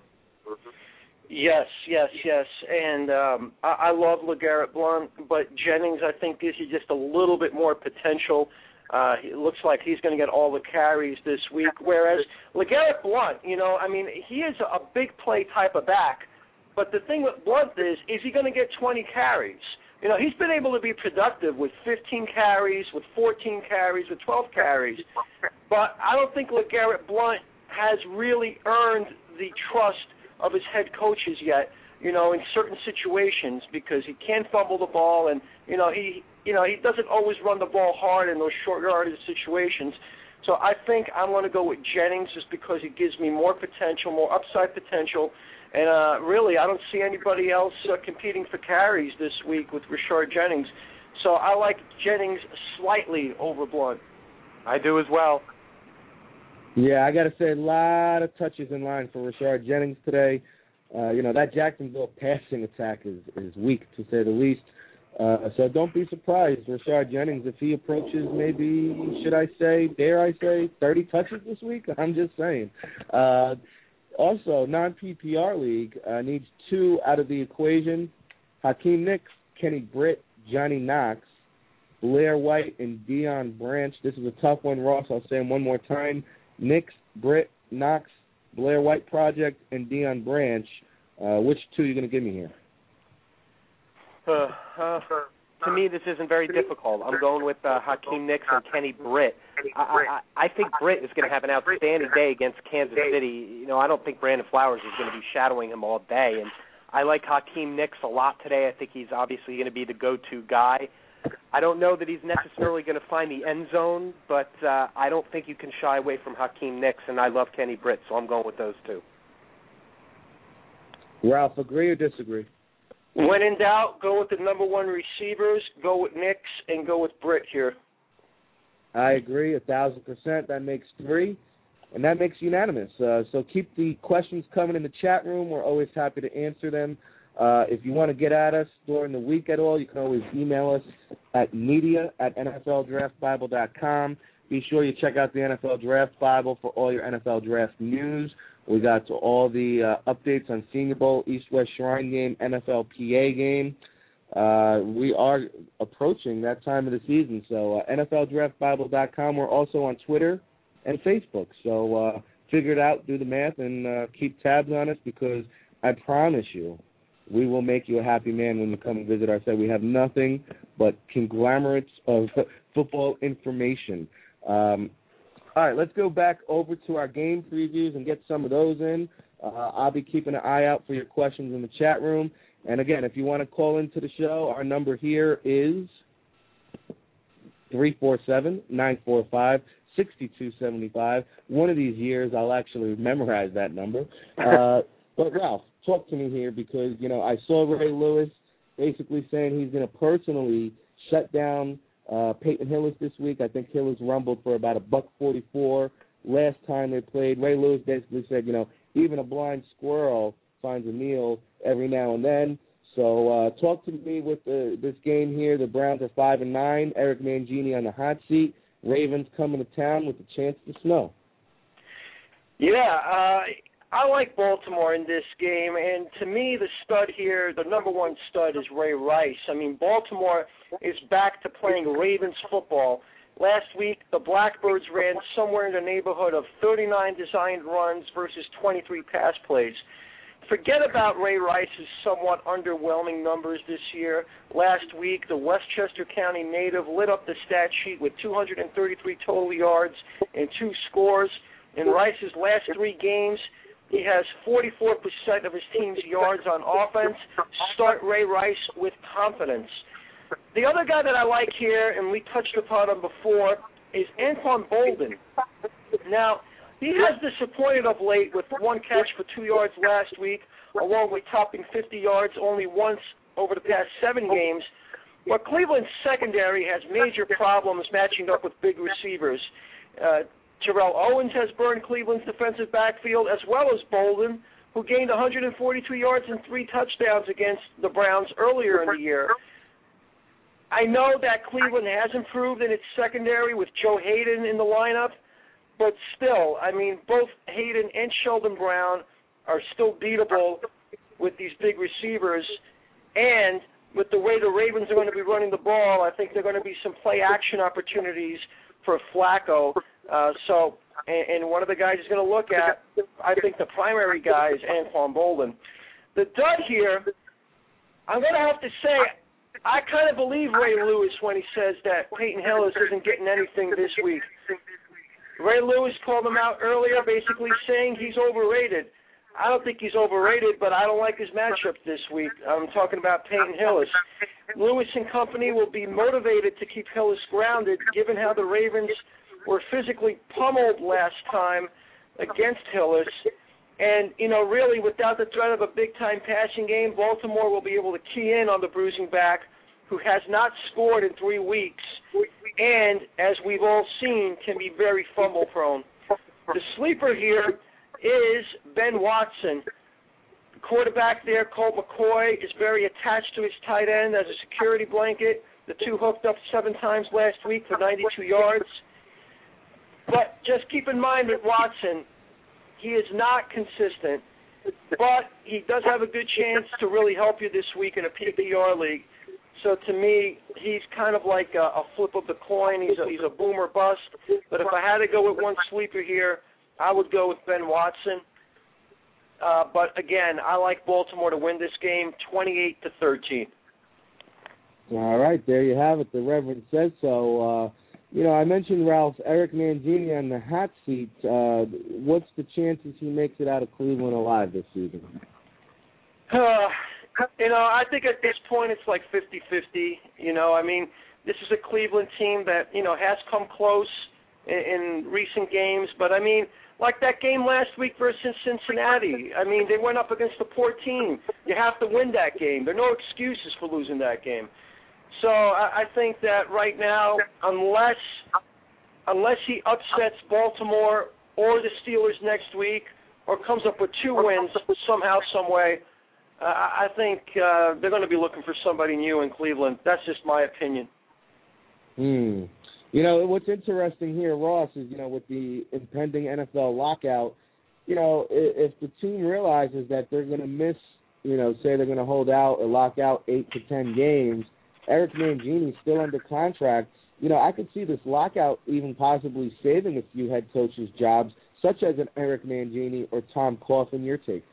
Yes, yes, yes. And um, I, I love LeGarrette Blount, but Jennings, I think, gives you just a little bit more potential. Uh, it looks like he's going to get all the carries this week, whereas LeGarrette Blount, you know, I mean, he is a big play type of back, but the thing with Blount is, is he going to get twenty carries? You know, he's been able to be productive with fifteen carries, with fourteen carries, with twelve carries, but I don't think LeGarrette Blount has really earned the trust of his head coaches yet, you know, in certain situations, because he can fumble the ball, and, you know, he you know, he doesn't always run the ball hard in those short yardage situations. So I think I'm going to go with Jennings just because he gives me more potential, more upside potential. And uh, really, I don't see anybody else uh, competing for carries this week with Rashard Jennings. So I like Jennings slightly over Blount. I do as well. Yeah, I got to say, a lot of touches in line for Rashard Jennings today. Uh, you know, that Jacksonville passing attack is, is weak, to say the least. Uh, so don't be surprised, Rashard Jennings, if he approaches maybe, should I say, dare I say, thirty touches this week? I'm just saying. Uh, also, non-P P R league uh, needs two out of the equation. Hakeem Nicks, Kenny Britt, Johnny Knox, Blair White, and Dion Branch. This is a tough one, Ross. I'll say them one more time. Nicks, Britt, Knox, Blair White Project, and Dion Branch. Uh, which two are you going to give me here? Uh, uh, to me, this isn't very difficult. I'm going with uh, Hakeem Nicks and Kenny Britt. I, I, I think Britt is going to have an outstanding day against Kansas City. You know, I don't think Brandon Flowers is going to be shadowing him all day, and I like Hakeem Nicks a lot today. I think he's obviously going to be the go-to guy. I don't know that he's necessarily going to find the end zone, but uh, I don't think you can shy away from Hakeem Nicks, and I love Kenny Britt, so I'm going with those two. Ralph, agree or disagree? When in doubt, go with the number one receivers, go with Nicks, and go with Britt here. I agree, a thousand percent. That makes three, and that makes unanimous. Uh, so keep the questions coming in the chat room. We're always happy to answer them. Uh, if you want to get at us during the week at all, you can always email us at media at N F L draft bible dot com. Be sure you check out the N F L Draft Bible for all your N F L Draft news. We got to all the uh, updates on Senior Bowl, East-West Shrine game, N F L P A game. Uh, we are approaching that time of the season, so uh, N F L draft bible dot com. We're also on Twitter and Facebook. So uh, figure it out, do the math, and uh, keep tabs on us, because I promise you, we will make you a happy man when you come and visit our site. We have nothing but conglomerates of football information. Um, all right, let's go back over to our game previews and get some of those in. Uh, I'll be keeping an eye out for your questions in the chat room. And, again, if you want to call into the show, our number here is three four seven, nine four five, six two seven five. One of these years I'll actually memorize that number. Uh, but, Ralph, talk to me here, because, you know, I saw Ray Lewis basically saying he's going to personally shut down uh, Peyton Hillis this week. I think Hillis rumbled for about a buck forty-four last time they played. Ray Lewis basically said, you know, even a blind squirrel finds a meal every now and then. So uh, talk to me with the, this game here. The Browns are five and nine. Eric Mangini on the hot seat. Ravens coming to town with a chance to snow. Yeah, uh, I like Baltimore in this game, and to me, the stud here, the number one stud, is Ray Rice. I mean, Baltimore is back to playing Ravens football. Last week, the Blackbirds ran somewhere in the neighborhood of thirty-nine designed runs versus twenty-three pass plays. Forget about Ray Rice's somewhat underwhelming numbers this year. Last week, the Westchester County native lit up the stat sheet with two hundred thirty-three total yards and two scores. In Rice's last three games, he has forty-four percent of his team's yards on offense. Start Ray Rice with confidence. The other guy that I like here, and we touched upon him before, is Anquan Boldin. Now, he has disappointed of late with one catch for two yards last week, along with topping fifty yards only once over the past seven games. But Cleveland's secondary has major problems matching up with big receivers. Uh, Terrell Owens has burned Cleveland's defensive backfield, as well as Boldin, who gained one hundred forty-two yards and three touchdowns against the Browns earlier in the year. I know that Cleveland has improved in its secondary with Joe Hayden in the lineup, but still, I mean, both Hayden and Sheldon Brown are still beatable with these big receivers, and with the way the Ravens are going to be running the ball, I think there are going to be some play-action opportunities for Flacco. Uh, so, and, and one of the guys he's going to look at, I think the primary guy is Anquan Boldin. The dud here, I'm going to have to say, I kind of believe Ray Lewis when he says that Peyton Hillis isn't getting anything this week. Ray Lewis called him out earlier, basically saying he's overrated. I don't think he's overrated, but I don't like his matchup this week. I'm talking about Peyton Hillis. Lewis and company will be motivated to keep Hillis grounded, given how the Ravens were physically pummeled last time against Hillis. And, you know, really, without the threat of a big-time passing game, Baltimore will be able to key in on the bruising back, who has not scored in three weeks, and, as we've all seen, can be very fumble-prone. The sleeper here is Ben Watson. The quarterback there, Colt McCoy, is very attached to his tight end as a security blanket. The two hooked up seven times last week for ninety-two yards. But just keep in mind that Watson, he is not consistent, but he does have a good chance to really help you this week in a P P R league. So to me, he's kind of like a, a flip of the coin. He's a, he's a boom or bust. But if I had to go with one sleeper here, I would go with Ben Watson. Uh, but again, I like Baltimore to win this game, twenty-eight to thirteen. All right, there you have it. The Reverend says so. Uh, you know, I mentioned, Ralph, Eric Mangini on the hot seat. Uh, what's the chances he makes it out of Cleveland alive this season? Uh, you know, I think at this point it's like fifty-fifty. You know, I mean, this is a Cleveland team that, you know, has come close in, in recent games. But, I mean, like that game last week versus Cincinnati. I mean, they went up against a poor team. You have to win that game. There are no excuses for losing that game. So I, I think that right now, unless unless he upsets Baltimore or the Steelers next week or comes up with two wins somehow, some way, uh, I think uh, they're going to be looking for somebody new in Cleveland. That's just my opinion. Hmm. You know, what's interesting here, Ross, is, you know, with the impending N F L lockout, you know, if, if the team realizes that they're going to miss, you know, say they're going to hold out or lock out eight to ten games, Eric Mangini still under contract, you know, I could see this lockout even possibly saving a few head coaches' jobs, such as an Eric Mangini or Tom Coughlin. Your take?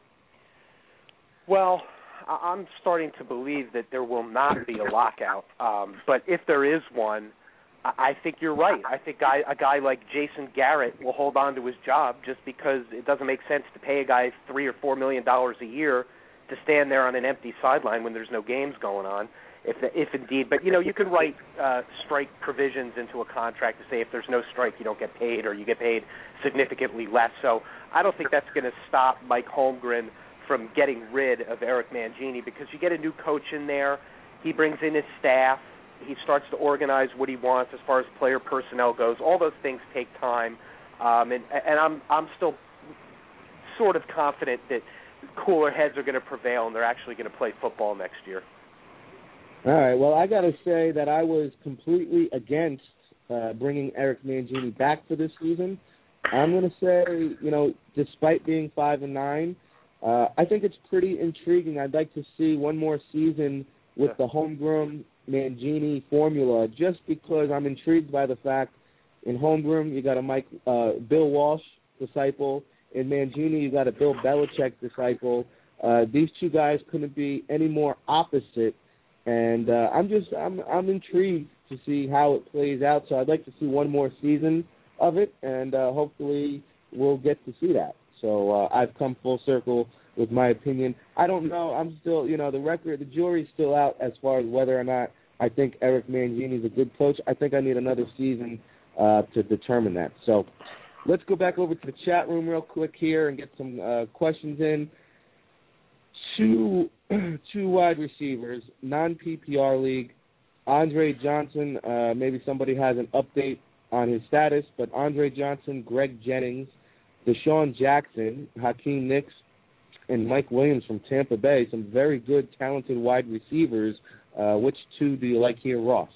Well, I'm starting to believe that there will not be a lockout. Um, but if there is one, I think you're right. I think guy, a guy like Jason Garrett will hold on to his job just because it doesn't make sense to pay a guy three or four million dollars a year to stand there on an empty sideline when there's no games going on. If, if indeed, but you know, you can write uh, strike provisions into a contract to say if there's no strike, you don't get paid, or you get paid significantly less. So I don't think that's going to stop Mike Holmgren from getting rid of Eric Mangini, because you get a new coach in there, he brings in his staff, he starts to organize what he wants as far as player personnel goes. All those things take time, um, and and I'm I'm still sort of confident that cooler heads are going to prevail and they're actually going to play football next year. All right. Well, I got to say that I was completely against uh, bringing Eric Mangini back for this season. I'm going to say, you know, despite being five and nine, uh, I think it's pretty intriguing. I'd like to see one more season with the homegrown Mangini formula, just because I'm intrigued by the fact in homegrown you got a Mike uh, Bill Walsh disciple, in Mangini you got a Bill Belichick disciple. Uh, these two guys couldn't be any more opposite. And uh, I'm just I'm I'm intrigued to see how it plays out. So I'd like to see one more season of it, and uh, hopefully we'll get to see that. So uh, I've come full circle with my opinion. I don't know. I'm still, you know, the record, the jury's still out as far as whether or not I think Eric Mangini is a good coach. I think I need another season uh, to determine that. So let's go back over to the chat room real quick here and get some uh, questions in. Two two wide receivers, non-P P R league. Andre Johnson, uh, maybe somebody has an update on his status, but Andre Johnson, Greg Jennings, Deshaun Jackson, Hakeem Nicks, and Mike Williams from Tampa Bay, some very good, talented wide receivers. Uh, which two do you like here, Ross?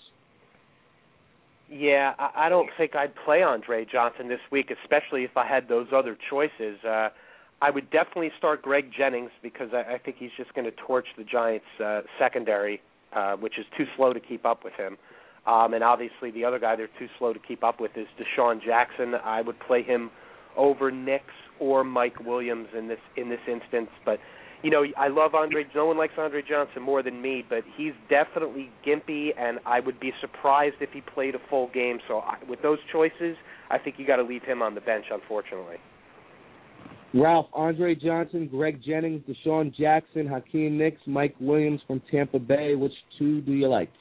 Yeah, I don't think I'd play Andre Johnson this week, especially if I had those other choices. Uh, I would definitely start Greg Jennings because I, I think he's just going to torch the Giants' uh, secondary, uh, which is too slow to keep up with him. Um, and obviously the other guy they're too slow to keep up with is Deshaun Jackson. I would play him over Nicks or Mike Williams in this in this instance. But, you know, I love Andre. No one likes Andre Johnson more than me, but he's definitely gimpy, and I would be surprised if he played a full game. So I, with those choices, I think you got to leave him on the bench, unfortunately. Ralph, Andre Johnson, Greg Jennings, Deshaun Jackson, Hakeem Nicks, Mike Williams from Tampa Bay. Which two do you like?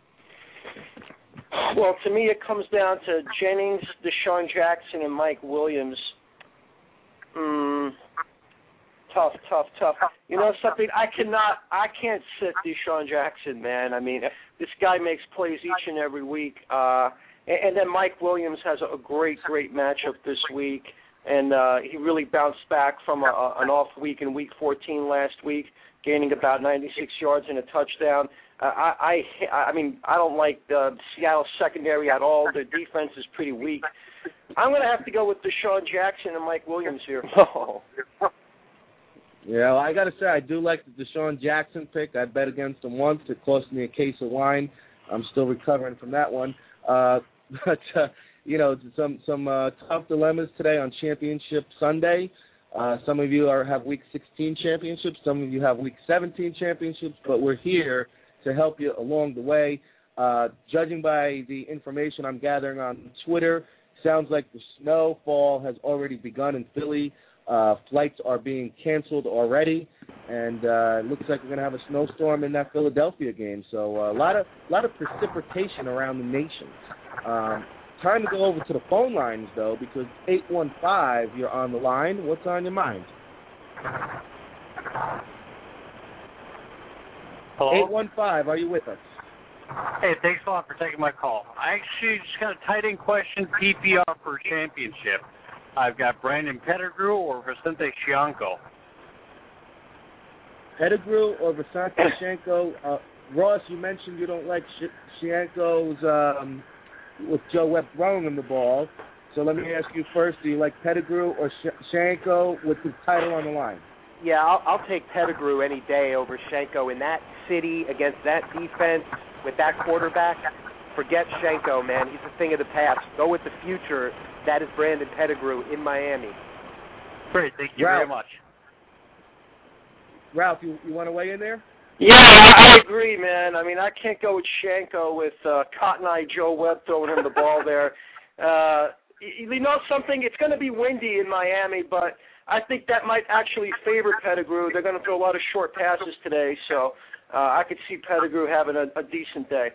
Well, to me, it comes down to Jennings, Deshaun Jackson, and Mike Williams. Mm, tough, tough, tough. You know something? I cannot, I can't sit Deshaun Jackson, man. I mean, this guy makes plays each and every week. Uh, and, and then Mike Williams has a great, great matchup this week. And uh, he really bounced back from a, a, an off week in Week fourteen last week, gaining about ninety-six yards and a touchdown. Uh, I, I, I mean, I don't like the Seattle secondary at all. Their defense is pretty weak. I'm going to have to go with Deshaun Jackson and Mike Williams here. Oh. Yeah, well, I got to say, I do like the Deshaun Jackson pick. I bet against him once. It cost me a case of wine. I'm still recovering from that one. Uh, but, uh, you know, some some uh, tough dilemmas today on Championship Sunday. Uh, some of you are have Week sixteen championships. Some of you have Week seventeen championships. But we're here to help you along the way. Uh, judging by the information I'm gathering on Twitter, sounds like the snowfall has already begun in Philly. Uh, flights are being canceled already, and uh, it looks like we're going to have a snowstorm in that Philadelphia game. So uh, a lot of a lot of precipitation around the nation. Um, time to go over to the phone lines, though, because eight one five, you're on the line. What's on your mind? Hello? eight one five, are you with us? Hey, thanks a lot for taking my call. I actually just got a tight end question, P P R for championship. I've got Brandon Pettigrew or Vicente Cianco. Pettigrew or Vicente Cianco. Uh, Ross, you mentioned you don't like Cianco's um, with Joe Webb throwing him the ball. So let me ask you first, do you like Pettigrew or Cianco with the title on the line? Yeah, I'll, I'll take Pettigrew any day over Cianco in that city against that defense with that quarterback. Forget Cianco, man. He's a thing of the past. Go with the future. That is Brandon Pettigrew in Miami. Great. Thank you Ralph. very much. Ralph, you, you want to weigh in there? Yeah, I, I agree, man. I mean, I can't go with Cianco with uh, Cotton Eye Joe Webb throwing him the ball there. Uh, you, you know something? It's going to be windy in Miami, but I think that might actually favor Pettigrew. They're going to throw a lot of short passes today, so uh, I could see Pettigrew having a, a decent day.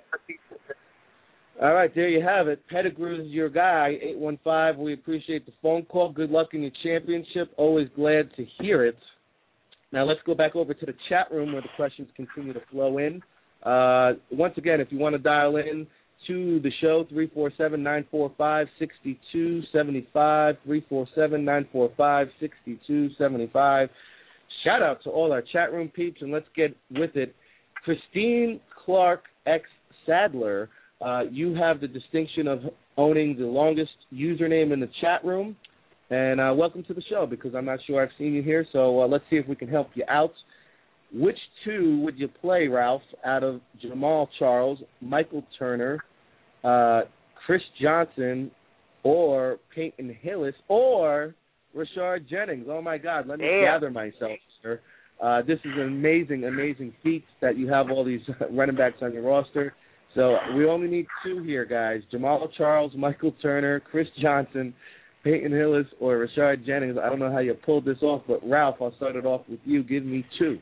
All right, there you have it. Pettigrew's your guy, eight one five. We appreciate the phone call. Good luck in your championship. Always glad to hear it. Now let's go back over to the chat room where the questions continue to flow in. Uh, once again, if you want to dial in to the show, three four seven, nine four five, six two seven five, three four seven, nine four five, six two seven five. Shout out to all our chat room peeps, and let's get with it. Christine Clark X Sadler, uh, you have the distinction of owning the longest username in the chat room, and uh, welcome to the show because I'm not sure I've seen you here, so uh, let's see if we can help you out. Which two would you play, Ralph, out of Jamal Charles, Michael Turner, uh, Chris Johnson, or Peyton Hillis, or Rashard Jennings? Oh, my God, let me Damn. gather myself, sir. Uh, this is an amazing, amazing feat that you have all these running backs on your roster. So we only need two here, guys. Jamal Charles, Michael Turner, Chris Johnson, Peyton Hillis, or Rashard Jennings. I don't know how you pulled this off, but Ralph, I'll start it off with you. Give me two.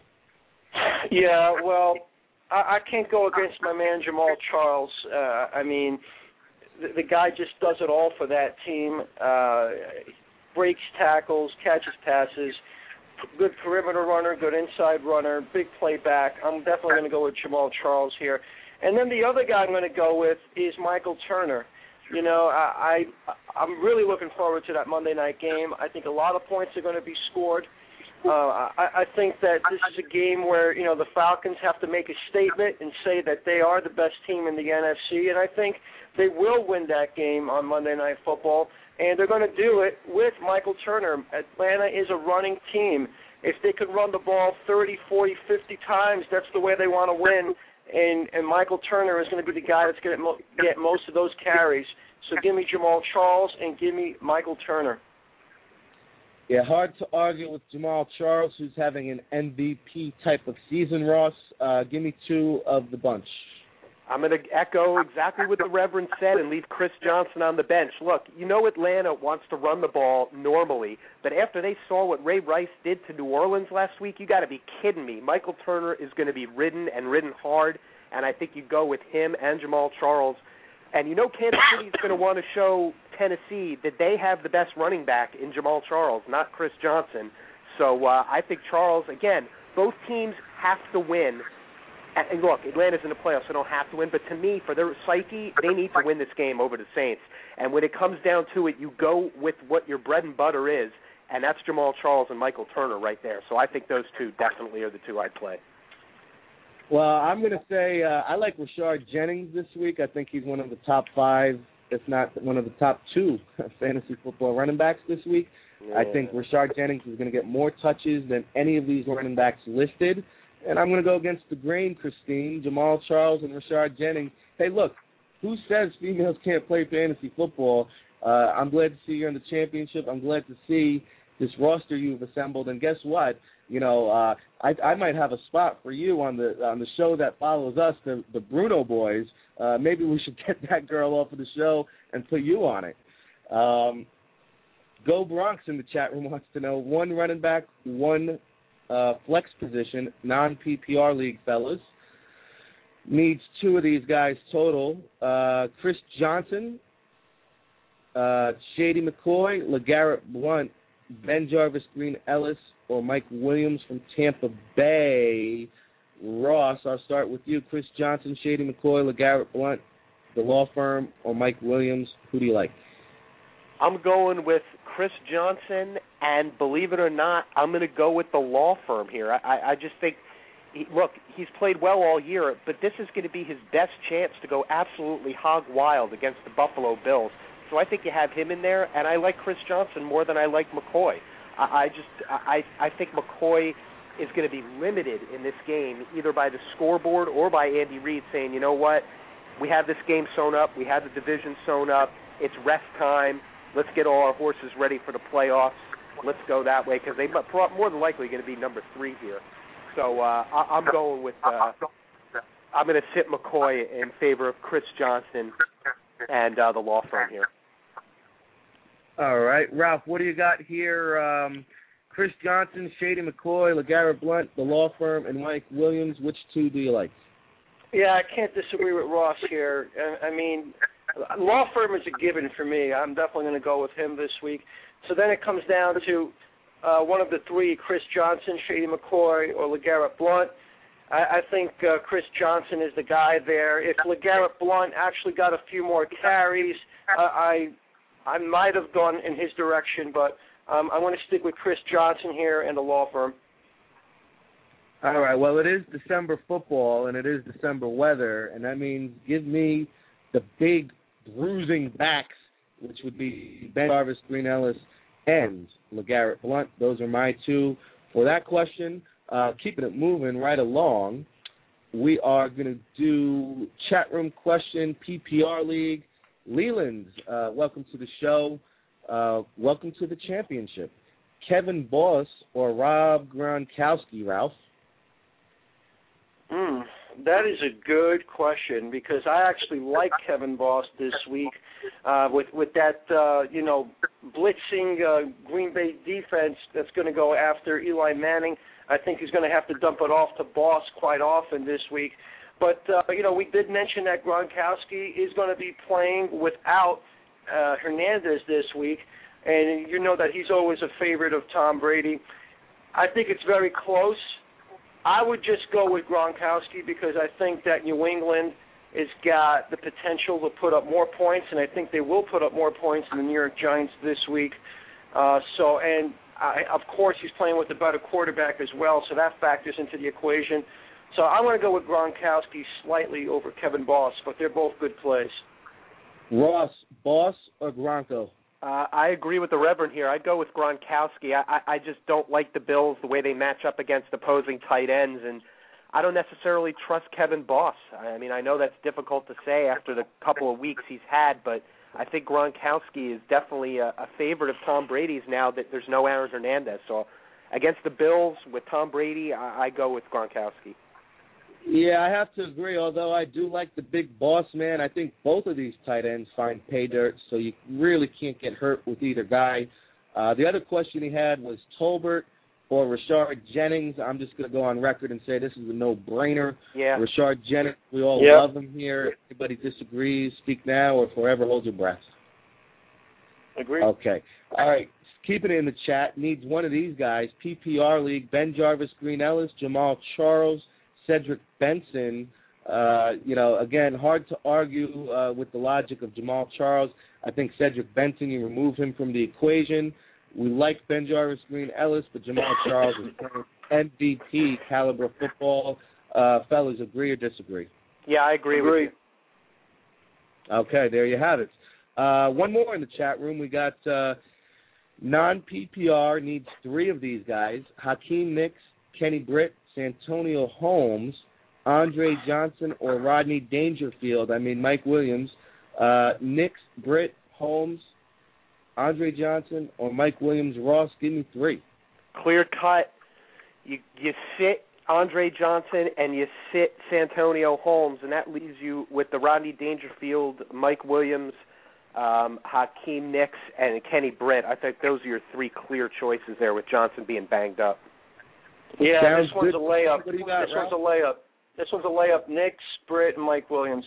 Yeah, well, I, I can't go against my man Jamal Charles. Uh, I mean, the, the guy just does it all for that team. Uh, breaks tackles, catches passes, good perimeter runner, good inside runner, big playback. I'm definitely going to go with Jamal Charles here. And then the other guy I'm going to go with is Michael Turner. You know, I, I, I'm really looking forward to that Monday night game. I think a lot of points are going to be scored. Uh, I, I think that this is a game where, you know, the Falcons have to make a statement and say that they are the best team in the N F C, and I think they will win that game on Monday Night Football, and they're going to do it with Michael Turner. Atlanta is a running team. If they could run the ball thirty, forty, fifty times, that's the way they want to win, and, and Michael Turner is going to be the guy that's going to get most of those carries. So give me Jamal Charles and give me Michael Turner. Yeah, hard to argue with Jamal Charles, who's having an M V P type of season, Ross. Uh, give me two of the bunch. I'm going to echo exactly what the Reverend said and leave Chris Johnson on the bench. Look, you know Atlanta wants to run the ball normally, but after they saw what Ray Rice did to New Orleans last week, you got to be kidding me. Michael Turner is going to be ridden and ridden hard, and I think you go with him and Jamal Charles. And you know Kansas City is going to want to show Tennessee that they have the best running back in Jamal Charles, not Chris Johnson. So uh, I think Charles, again, both teams have to win. And look, Atlanta's in the playoffs, so they don't have to win. But to me, for their psyche, they need to win this game over the Saints. And when it comes down to it, you go with what your bread and butter is, and that's Jamal Charles and Michael Turner right there. So I think those two definitely are the two I'd play. Well, I'm going to say uh, I like Rashard Jennings this week. I think he's one of the top five, if not one of the top two fantasy football running backs this week. Yeah. I think Rashard Jennings is going to get more touches than any of these running backs listed. And I'm going to go against the grain, Christine, Jamal Charles and Rashard Jennings. Hey, look, who says females can't play fantasy football? Uh, I'm glad to see you in the championship. I'm glad to see this roster you've assembled. And guess what? You know, uh, I, I might have a spot for you on the on the show that follows us, the the Bruno Boys. Uh, maybe we should get that girl off of the show and put you on it. Um, Go Bronx in the chat room wants to know one running back, one uh, flex position, non-P P R league fellas. Needs two of these guys total. Uh, Chris Johnson, uh, Shady McCoy, LeGarrette Blount, Ben Jarvis, Green Ellis, or Mike Williams from Tampa Bay. Ross, I'll start with you. Chris Johnson, Shady McCoy, LeGarrette Blount, the law firm, or Mike Williams. Who do you like? I'm going with Chris Johnson, and believe it or not, I'm going to go with the law firm here. I, I just think, he, look, he's played well all year, but this is going to be his best chance to go absolutely hog wild against the Buffalo Bills. So I think you have him in there, and I like Chris Johnson more than I like McCoy. I, I just, I, I think McCoy is going to be limited in this game, either by the scoreboard or by Andy Reid saying, you know what, we have this game sewn up, we have the division sewn up, it's rest time. Let's get all our horses ready for the playoffs. Let's go that way because they more than likely going to be number three here. So uh, I, I'm going with uh, I'm going to sit McCoy in favor of Chris Johnson and uh, the law firm here. All right, Ralph, what do you got here? Um, Chris Johnson, Shady McCoy, LeGarrette Blount, the law firm, and Mike Williams. Which two do you like? Yeah, I can't disagree with Ross here. I, I mean, law firm is a given for me. I'm definitely going to go with him this week. So then it comes down to uh, one of the three, Chris Johnson, Shady McCoy, or LeGarrette Blount. I, I think uh, Chris Johnson is the guy there. If LeGarrette Blount actually got a few more carries, uh, I I might have gone in his direction, but um, I want to stick with Chris Johnson here and the law firm. All right, well, it is December football, and it is December weather, and that means give me the big bruising backs, which would be Ben Jarvis, Green Ellis, and LeGarrette Blount. Those are my two. For that question, uh, keeping it moving right along, we are going to do chat room question, P P R League. Leland, uh, welcome to the show. Uh, welcome to the championship. Kevin Boss or Rob Gronkowski, Ralph? Mm, that is a good question because I actually like Kevin Boss this week uh, with with that uh, you know blitzing uh, Green Bay defense that's going to go after Eli Manning. I think he's going to have to dump it off to Boss quite often this week. But uh, you know we did mention that Gronkowski is going to be playing without uh, Hernandez this week, and you know that he's always a favorite of Tom Brady. I think it's very close. I would just go with Gronkowski because I think that New England has got the potential to put up more points, and I think they will put up more points than the New York Giants this week. Uh, so, and I, of course, he's playing with a better quarterback as well, so that factors into the equation. So I'm going to go with Gronkowski slightly over Kevin Boss, but they're both good plays. Ross, Boss or Gronko? Uh, I agree with the Reverend here. I'd go with Gronkowski. I, I, I just don't like the Bills, the way they match up against opposing tight ends, and I don't necessarily trust Kevin Boss. I mean, I know that's difficult to say after the couple of weeks he's had, but I think Gronkowski is definitely a, a favorite of Tom Brady's now that there's no Aaron Hernandez. So against the Bills with Tom Brady, I, I go with Gronkowski. Yeah, I have to agree, although I do like the big boss man. I think both of these tight ends find pay dirt, so you really can't get hurt with either guy. Uh, the other question he had was Tolbert or Rashard Jennings. I'm just going to go on record and say this is a no-brainer. Yeah. Rashard Jennings, we all yep. love him here. If anybody disagrees, speak now or forever hold your breath. Agree. Okay. All right. Keeping it in the chat, needs one of these guys, P P R League, Ben Jarvis, Green Ellis, Jamal Charles, Cedric Benson. Uh, you know, again, hard to argue uh, with the logic of Jamal Charles. I think Cedric Benson, you remove him from the equation. We like Ben Jarvis, Green Ellis, but Jamal Charles is playing M V P caliber football. Uh, fellas, agree or disagree? Yeah, I agree, agree. with you. Okay, there you have it. Uh, one more in the chat room. We got uh, non-P P R needs three of these guys, Hakeem Nicks, Kenny Britt, Santonio Holmes, Andre Johnson, or Rodney Dangerfield. I mean, Mike Williams. Uh, Nicks, Britt, Holmes, Andre Johnson, or Mike Williams. Ross, give me three. Clear cut. You you sit Andre Johnson and you sit Santonio Holmes, and that leaves you with the Rodney Dangerfield, Mike Williams, um, Hakeem Nicks, and Kenny Britt. I think those are your three clear choices there, with Johnson being banged up. Yeah, Sounds this one's good. a layup. What do you got, this Ralph? one's a layup. This one's a layup. Knicks, Britt, and Mike Williams.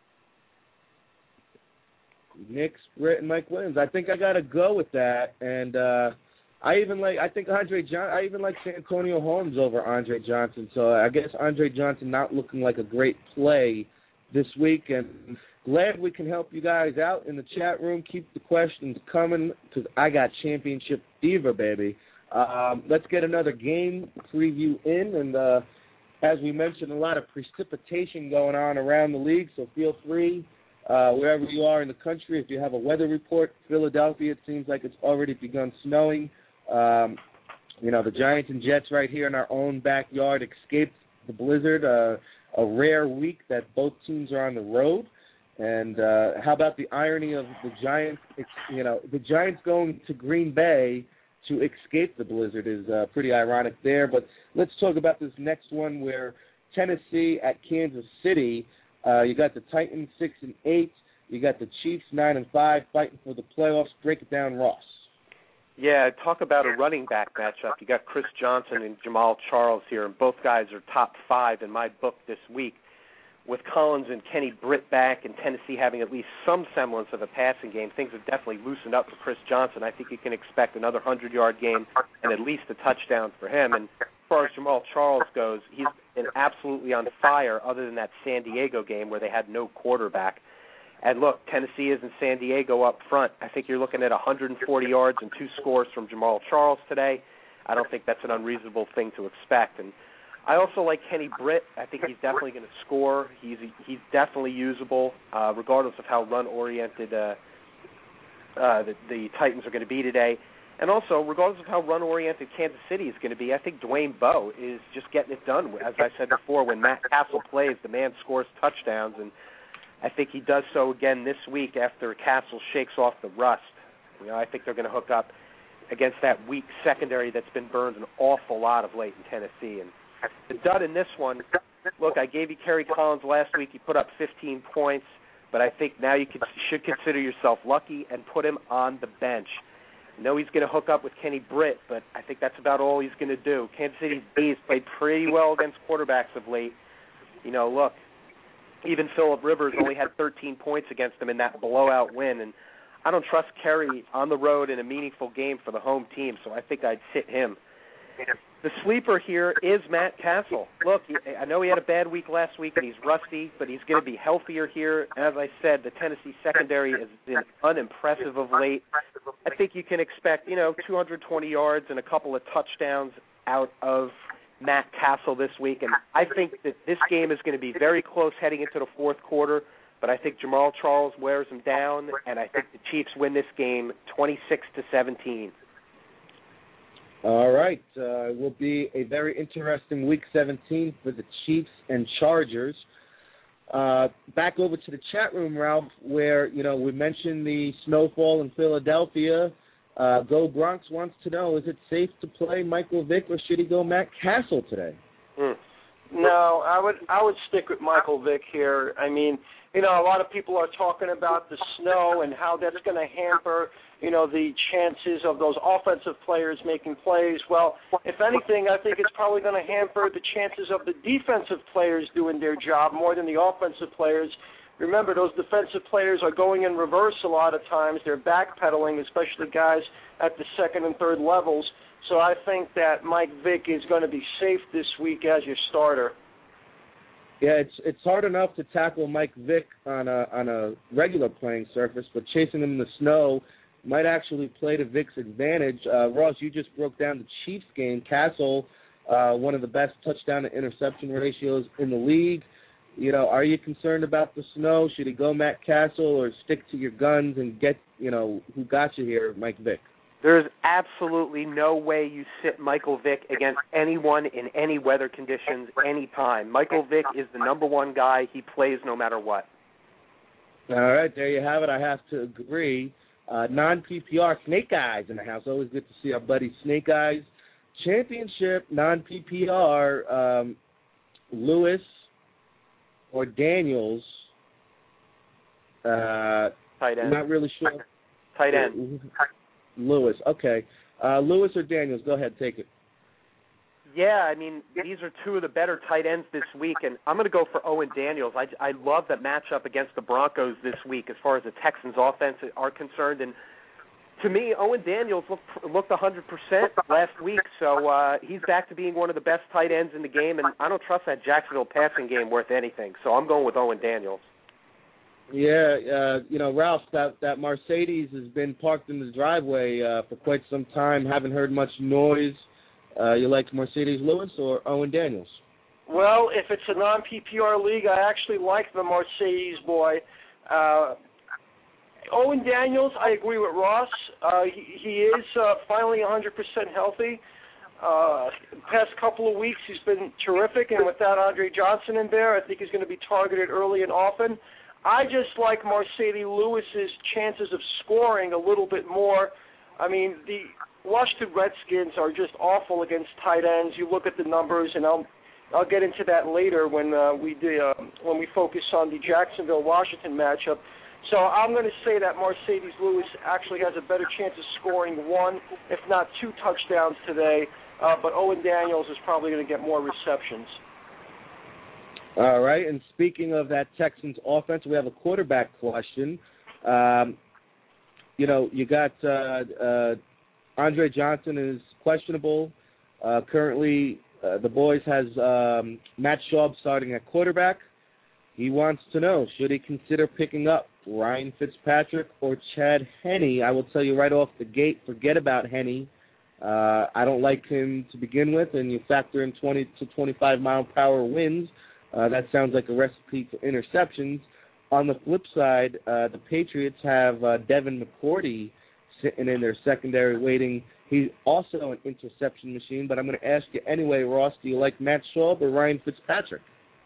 Knicks, Britt, and Mike Williams. I think I got to go with that, and uh, I even like. I think Andre John. I even like Santonio Holmes over Andre Johnson. So I guess Andre Johnson not looking like a great play this week, and glad we can help you guys out in the chat room. Keep the questions coming because I got championship fever, baby. Um, let's get another game preview in, and uh, as we mentioned, a lot of precipitation going on around the league. So feel free. Uh, wherever you are in the country, if you have a weather report, Philadelphia, it seems like it's already begun snowing. Um, you know, the Giants and Jets right here in our own backyard escaped the blizzard, uh, a rare week that both teams are on the road. And uh, how about the irony of the Giants, you know, the Giants going to Green Bay to escape the blizzard is uh, pretty ironic there. But let's talk about this next one where Tennessee at Kansas City. Uh, you got the Titans six and eight. You got the Chiefs nine and five, fighting for the playoffs. Break it down, Ross. Yeah, talk about a running back matchup. You got Chris Johnson and Jamal Charles here, and both guys are top five in my book this week. With Collins and Kenny Britt back, and Tennessee having at least some semblance of a passing game, things have definitely loosened up for Chris Johnson. I think you can expect another hundred-yard game and at least a touchdown for him. And as far as Jamal Charles goes, he's been absolutely on fire other than that San Diego game where they had no quarterback. And look, Tennessee is in San Diego up front. I think you're looking at one hundred forty yards and two scores from Jamal Charles today. I don't think that's an unreasonable thing to expect. And I also like Kenny Britt. I think he's definitely going to score. He's he's definitely usable, uh, regardless of how run-oriented uh, uh, the, the Titans are going to be today. And also, regardless of how run-oriented Kansas City is going to be, I think Dwayne Bowe is just getting it done. As I said before, when Matt Castle plays, the man scores touchdowns, and I think he does so again this week after Castle shakes off the rust. You know, I think they're going to hook up against that weak secondary that's been burned an awful lot of late in Tennessee. And the dud in this one, look, I gave you Kerry Collins last week. He put up fifteen points, but I think now you could, should consider yourself lucky and put him on the bench. I know he's going to hook up with Kenny Britt, but I think that's about all he's going to do. Kansas City's D's played pretty well against quarterbacks of late. You know, look, even Phillip Rivers only had thirteen points against them in that blowout win, and I don't trust Kerry on the road in a meaningful game for the home team, so I think I'd sit him. The sleeper here is Matt Castle. Look, I know he had a bad week last week and he's rusty, but he's going to be healthier here. As I said, the Tennessee secondary has been unimpressive of late. I think you can expect, you know, two hundred twenty yards and a couple of touchdowns out of Matt Castle this week. And I think that this game is going to be very close heading into the fourth quarter, but I think Jamal Charles wears him down, and I think the Chiefs win this game twenty-six to seventeen. All right. Uh, it will be a very interesting Week seventeen for the Chiefs and Chargers. Uh, back over to the chat room, Ralph, where, you know, we mentioned the snowfall in Philadelphia. Uh, Go Bronx wants to know, is it safe to play Michael Vick or should he go Matt Castle today? Mm. No, I would I would stick with Michael Vick here. I mean, you know, a lot of people are talking about the snow and how that's going to hamper, you know, the chances of those offensive players making plays. Well, if anything, I think it's probably going to hamper the chances of the defensive players doing their job more than the offensive players. Remember, those defensive players are going in reverse a lot of times. They're backpedaling, especially guys at the second and third levels. So I think that Mike Vick is going to be safe this week as your starter. Yeah, it's it's hard enough to tackle Mike Vick on a on a regular playing surface, but chasing him in the snow might actually play to Vick's advantage. Uh, Ross, you just broke down the Chiefs game. Castle, uh, one of the best touchdown to interception ratios in the league. You know, are you concerned about the snow? Should he go Matt Castle or stick to your guns and get, you know, who got you here, Mike Vick? There's absolutely no way you sit Michael Vick against anyone in any weather conditions, any time. Michael Vick is the number one guy. He plays no matter what. All right, there you have it. I have to agree. Uh, non-P P R, Snake Eyes in the house. Always good to see our buddy Snake Eyes championship, non-P P R, um, Lewis or Daniels. Uh, Tight end. Not really sure. Tight end. Lewis. Okay. Uh, Lewis or Daniels? Go ahead, take it. Yeah, I mean, these are two of the better tight ends this week, and I'm going to go for Owen Daniels. I, I love that matchup against the Broncos this week as far as the Texans' offense are concerned. And to me, Owen Daniels looked, looked one hundred percent last week, so uh, he's back to being one of the best tight ends in the game, and I don't trust that Jacksonville passing game worth anything, so I'm going with Owen Daniels. Yeah, uh, you know, Ralph, that, that Mercedes has been parked in the driveway uh, for quite some time. Haven't heard much noise. Uh, you like Mercedes Lewis or Owen Daniels? Well, if it's a non-P P R league, I actually like the Mercedes boy. Uh, Owen Daniels, I agree with Ross. Uh, he, he is uh, finally one hundred percent healthy. Uh, the past couple of weeks, he's been terrific, and without Andre Johnson in there, I think he's going to be targeted early and often. I just like Mercedes Lewis's chances of scoring a little bit more. I mean, the Washington Redskins are just awful against tight ends. You look at the numbers, and I'll I'll get into that later when uh, we do, uh, when we focus on the Jacksonville Washington matchup. So I'm going to say that Mercedes Lewis actually has a better chance of scoring one, if not two touchdowns today. Uh, but Owen Daniels is probably going to get more receptions. All right, and speaking of that Texans offense, we have a quarterback question. Um, you know, you got uh, uh, Andre Johnson is questionable. Uh, currently, uh, the boys has um, Matt Schaub starting at quarterback. He wants to know, should he consider picking up Ryan Fitzpatrick or Chad Henne? I will tell you right off the gate, forget about Henne. Uh, I don't like him to begin with, and you factor in twenty to twenty-five mile per hour winds. Uh, that sounds like a recipe for interceptions. On the flip side, uh, the Patriots have uh, Devin McCourty sitting in their secondary waiting. He's also an interception machine, but I'm going to ask you anyway, Ross, do you like Matt Schaub or Ryan Fitzpatrick?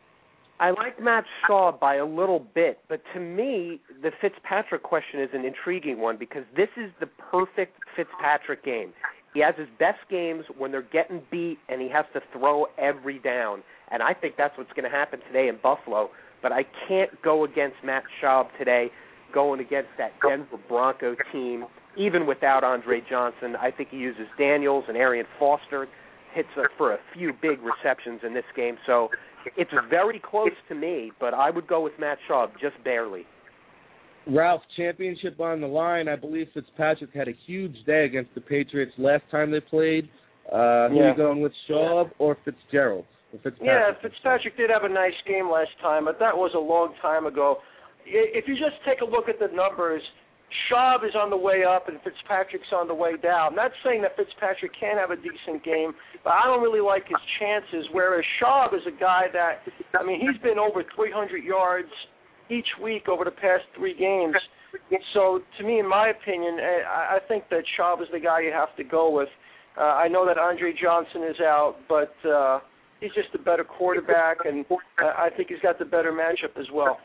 I like Matt Schaub by a little bit, but to me, the Fitzpatrick question is an intriguing one because this is the perfect Fitzpatrick game. He has his best games when they're getting beat and he has to throw every down, and I think that's what's going to happen today in Buffalo, but I can't go against Matt Schaub today going against that Denver Bronco team, even without Andre Johnson. I think he uses Daniels and Arian Foster, hits for a few big receptions in this game, so it's very close to me, but I would go with Matt Schaub just barely. Ralph, championship on the line. I believe Fitzpatrick had a huge day against the Patriots last time they played. Uh, who yeah. are you going with, Schaub or Fitzgerald? Or Fitzpatrick? Yeah, Fitzpatrick did have a nice game last time, but that was a long time ago. If you just take a look at the numbers, Schaub is on the way up and Fitzpatrick's on the way down. I'm not saying that Fitzpatrick can have a decent game, but I don't really like his chances, whereas Schaub is a guy that, I mean, he's been over three hundred yards each week over the past three games. So, to me, in my opinion, I think that Schaub is the guy you have to go with. Uh, I know that Andre Johnson is out, but uh, he's just a better quarterback, and uh, I think he's got the better matchup as well.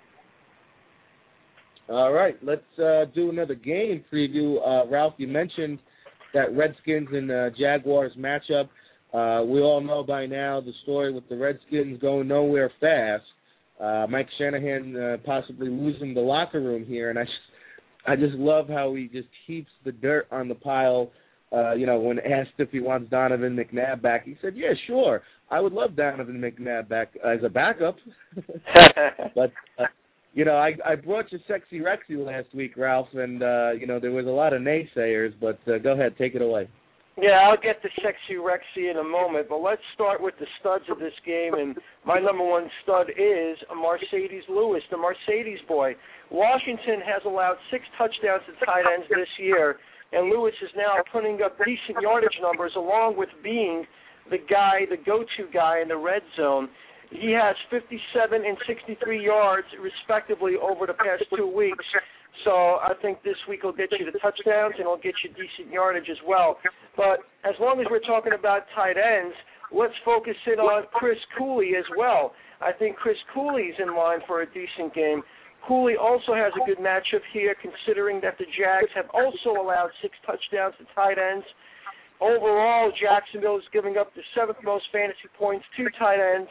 All right, let's uh, do another game preview. Uh, Ralph, you mentioned that Redskins and uh, Jaguars matchup. Uh, we all know by now the story with the Redskins going nowhere fast. Uh, Mike Shanahan uh, possibly losing the locker room here, and I just, I just love how he just heaps the dirt on the pile. Uh, you know, when asked if he wants Donovan McNabb back, he said, "Yeah, sure, I would love Donovan McNabb back as a backup." But uh, you know, I, I brought you Sexy Rexy last week, Ralph, and uh, you know there was a lot of naysayers. But uh, go ahead, take it away. Yeah, I'll get to Sexy Rexy in a moment, but let's start with the studs of this game, and my number one stud is Mercedes Lewis, the Mercedes boy. Washington has allowed six touchdowns to tight ends this year, and Lewis is now putting up decent yardage numbers along with being the guy, the go-to guy in the red zone. He has fifty-seven and sixty-three yards, respectively, over the past two weeks. So I think this week will get you the touchdowns and it'll get you decent yardage as well. But as long as we're talking about tight ends, let's focus in on Chris Cooley as well. I think Chris Cooley's in line for a decent game. Cooley also has a good matchup here, considering that the Jags have also allowed six touchdowns to tight ends. Overall, Jacksonville is giving up the seventh most fantasy points, two tight ends,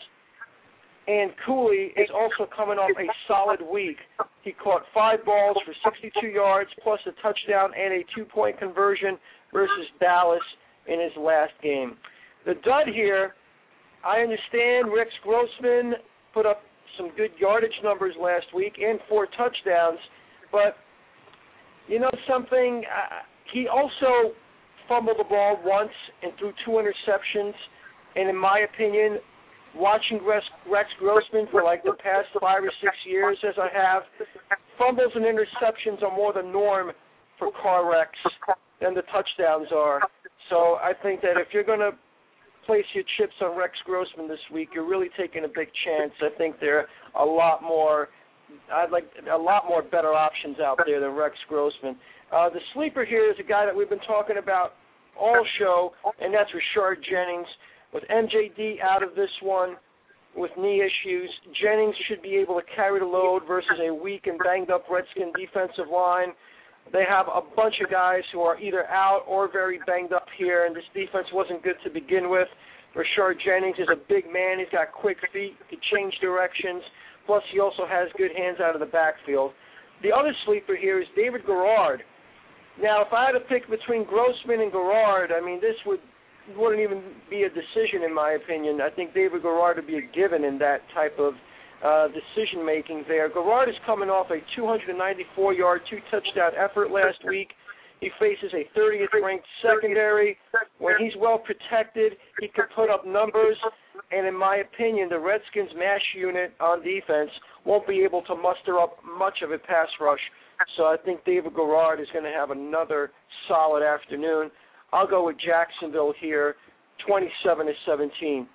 and Cooley is also coming off a solid week. He caught five balls for sixty-two yards, plus a touchdown and a two-point conversion versus Dallas in his last game. The dud here, I understand Rex Grossman put up some good yardage numbers last week and four touchdowns, but you know something? Uh, he also fumbled the ball once and threw two interceptions, and in my opinion, watching Rex, Rex Grossman for like the past five or six years as I have, fumbles and interceptions are more the norm for Car Rex than the touchdowns are. So I think that if you're going to place your chips on Rex Grossman this week, you're really taking a big chance. I think there are a lot more, I'd like a lot more better options out there than Rex Grossman. Uh, the sleeper here is a guy that we've been talking about all show, and that's Rashard Jennings. With M J D out of this one with knee issues, Jennings should be able to carry the load versus a weak and banged-up Redskin defensive line. They have a bunch of guys who are either out or very banged up here, and this defense wasn't good to begin with. Rashard Jennings is a big man. He's got quick feet. He can change directions. Plus, he also has good hands out of the backfield. The other sleeper here is David Garrard. Now, if I had to pick between Grossman and Garrard, I mean, this would, wouldn't even be a decision in my opinion. I think David Garrard would be a given in that type of uh, decision-making there. Garrard is coming off a two hundred ninety-four yard, two-touchdown effort last week. He faces a thirtieth ranked secondary. When he's well protected, he can put up numbers. And in my opinion, the Redskins' mash unit on defense won't be able to muster up much of a pass rush. So I think David Garrard is going to have another solid afternoon. I'll go with Jacksonville here, twenty-seven to seventeen.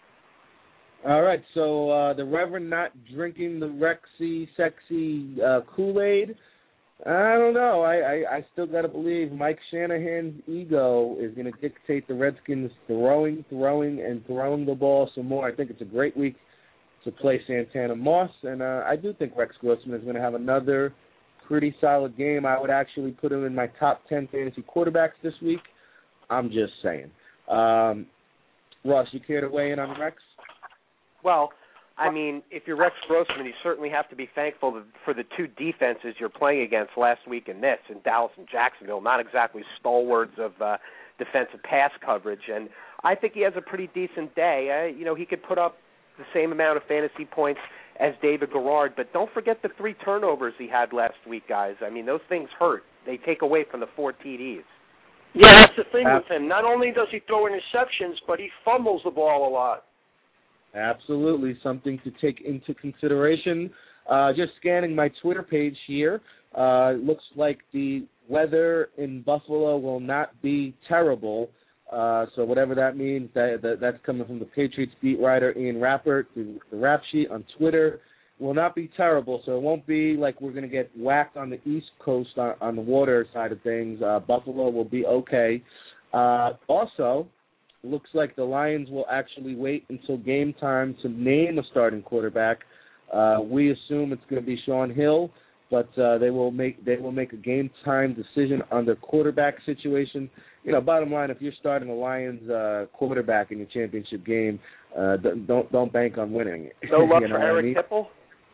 All right, so uh, the Reverend not drinking the Rexy, sexy uh, Kool-Aid. I don't know. I, I, I still got to believe Mike Shanahan's ego is going to dictate the Redskins throwing, throwing, and throwing the ball some more. I think it's a great week to play Santana Moss, and uh, I do think Rex Grossman is going to have another pretty solid game. I would actually put him in my top ten fantasy quarterbacks this week. I'm just saying. Um, Ross, you care to weigh in on Rex? Well, I mean, if you're Rex Grossman, you certainly have to be thankful for the two defenses you're playing against last week in this, in Dallas and Jacksonville, not exactly stalwarts of uh, defensive pass coverage. And I think he has a pretty decent day. Uh, you know, he could put up the same amount of fantasy points as David Garrard, but don't forget the three turnovers he had last week, guys. I mean, those things hurt. They take away from the four T Ds. Yeah, that's the thing with him. Not only does he throw interceptions, but he fumbles the ball a lot. Absolutely, something to take into consideration. Uh, just scanning my Twitter page here. Uh, looks like the weather in Buffalo will not be terrible. Uh, so whatever that means, that, that that's coming from the Patriots beat writer Ian Rappert, the, the rap sheet on Twitter. Will not be terrible, so it won't be like we're going to get whacked on the East Coast on, on the water side of things. Uh, Buffalo will be okay. Uh, also, looks like the Lions will actually wait until game time to name a starting quarterback. Uh, we assume it's going to be Sean Hill, but uh, they will make they will make a game time decision on their quarterback situation. You know, bottom line, if you're starting a Lions uh, quarterback in your championship game, uh, don't don't bank on winning. No love you know for Eric I mean? Hipple.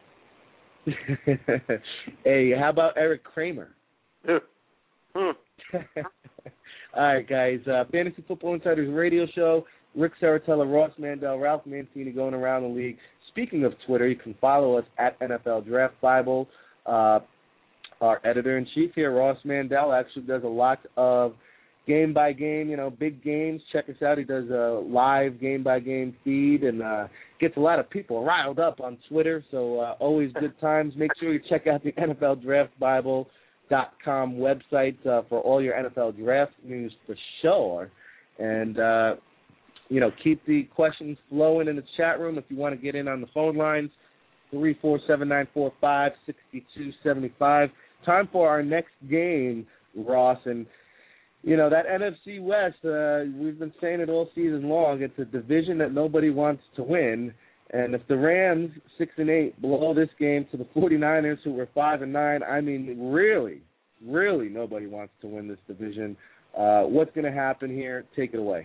Hey, how about Eric Kramer? hmm. All right, guys. Uh, Fantasy Football Insiders radio show. Rick Saratella, Ross Mandel, Ralph Mancini going around the league. Speaking of Twitter, you can follow us at N F L Draft Bible. Uh, our editor-in-chief here, Ross Mandel, actually does a lot of game-by-game, you know, big games. Check us out. He does a live game-by-game feed and uh, gets a lot of people riled up on Twitter, so uh, always good times. Make sure you check out the N F L Draft Bible dot com website uh, for all your N F L draft news for sure. And, uh, you know, keep the questions flowing in the chat room if you want to get in on the phone lines, three four seven, nine four five, six two seven five. Time for our next game, Ross. And, you know, that N F C West, uh, we've been saying it all season long, it's a division that nobody wants to win. And if the Rams, six and eight, blow this game to the 49ers, who were five and nine, I mean, really, really nobody wants to win this division. Uh, what's going to happen here? Take it away.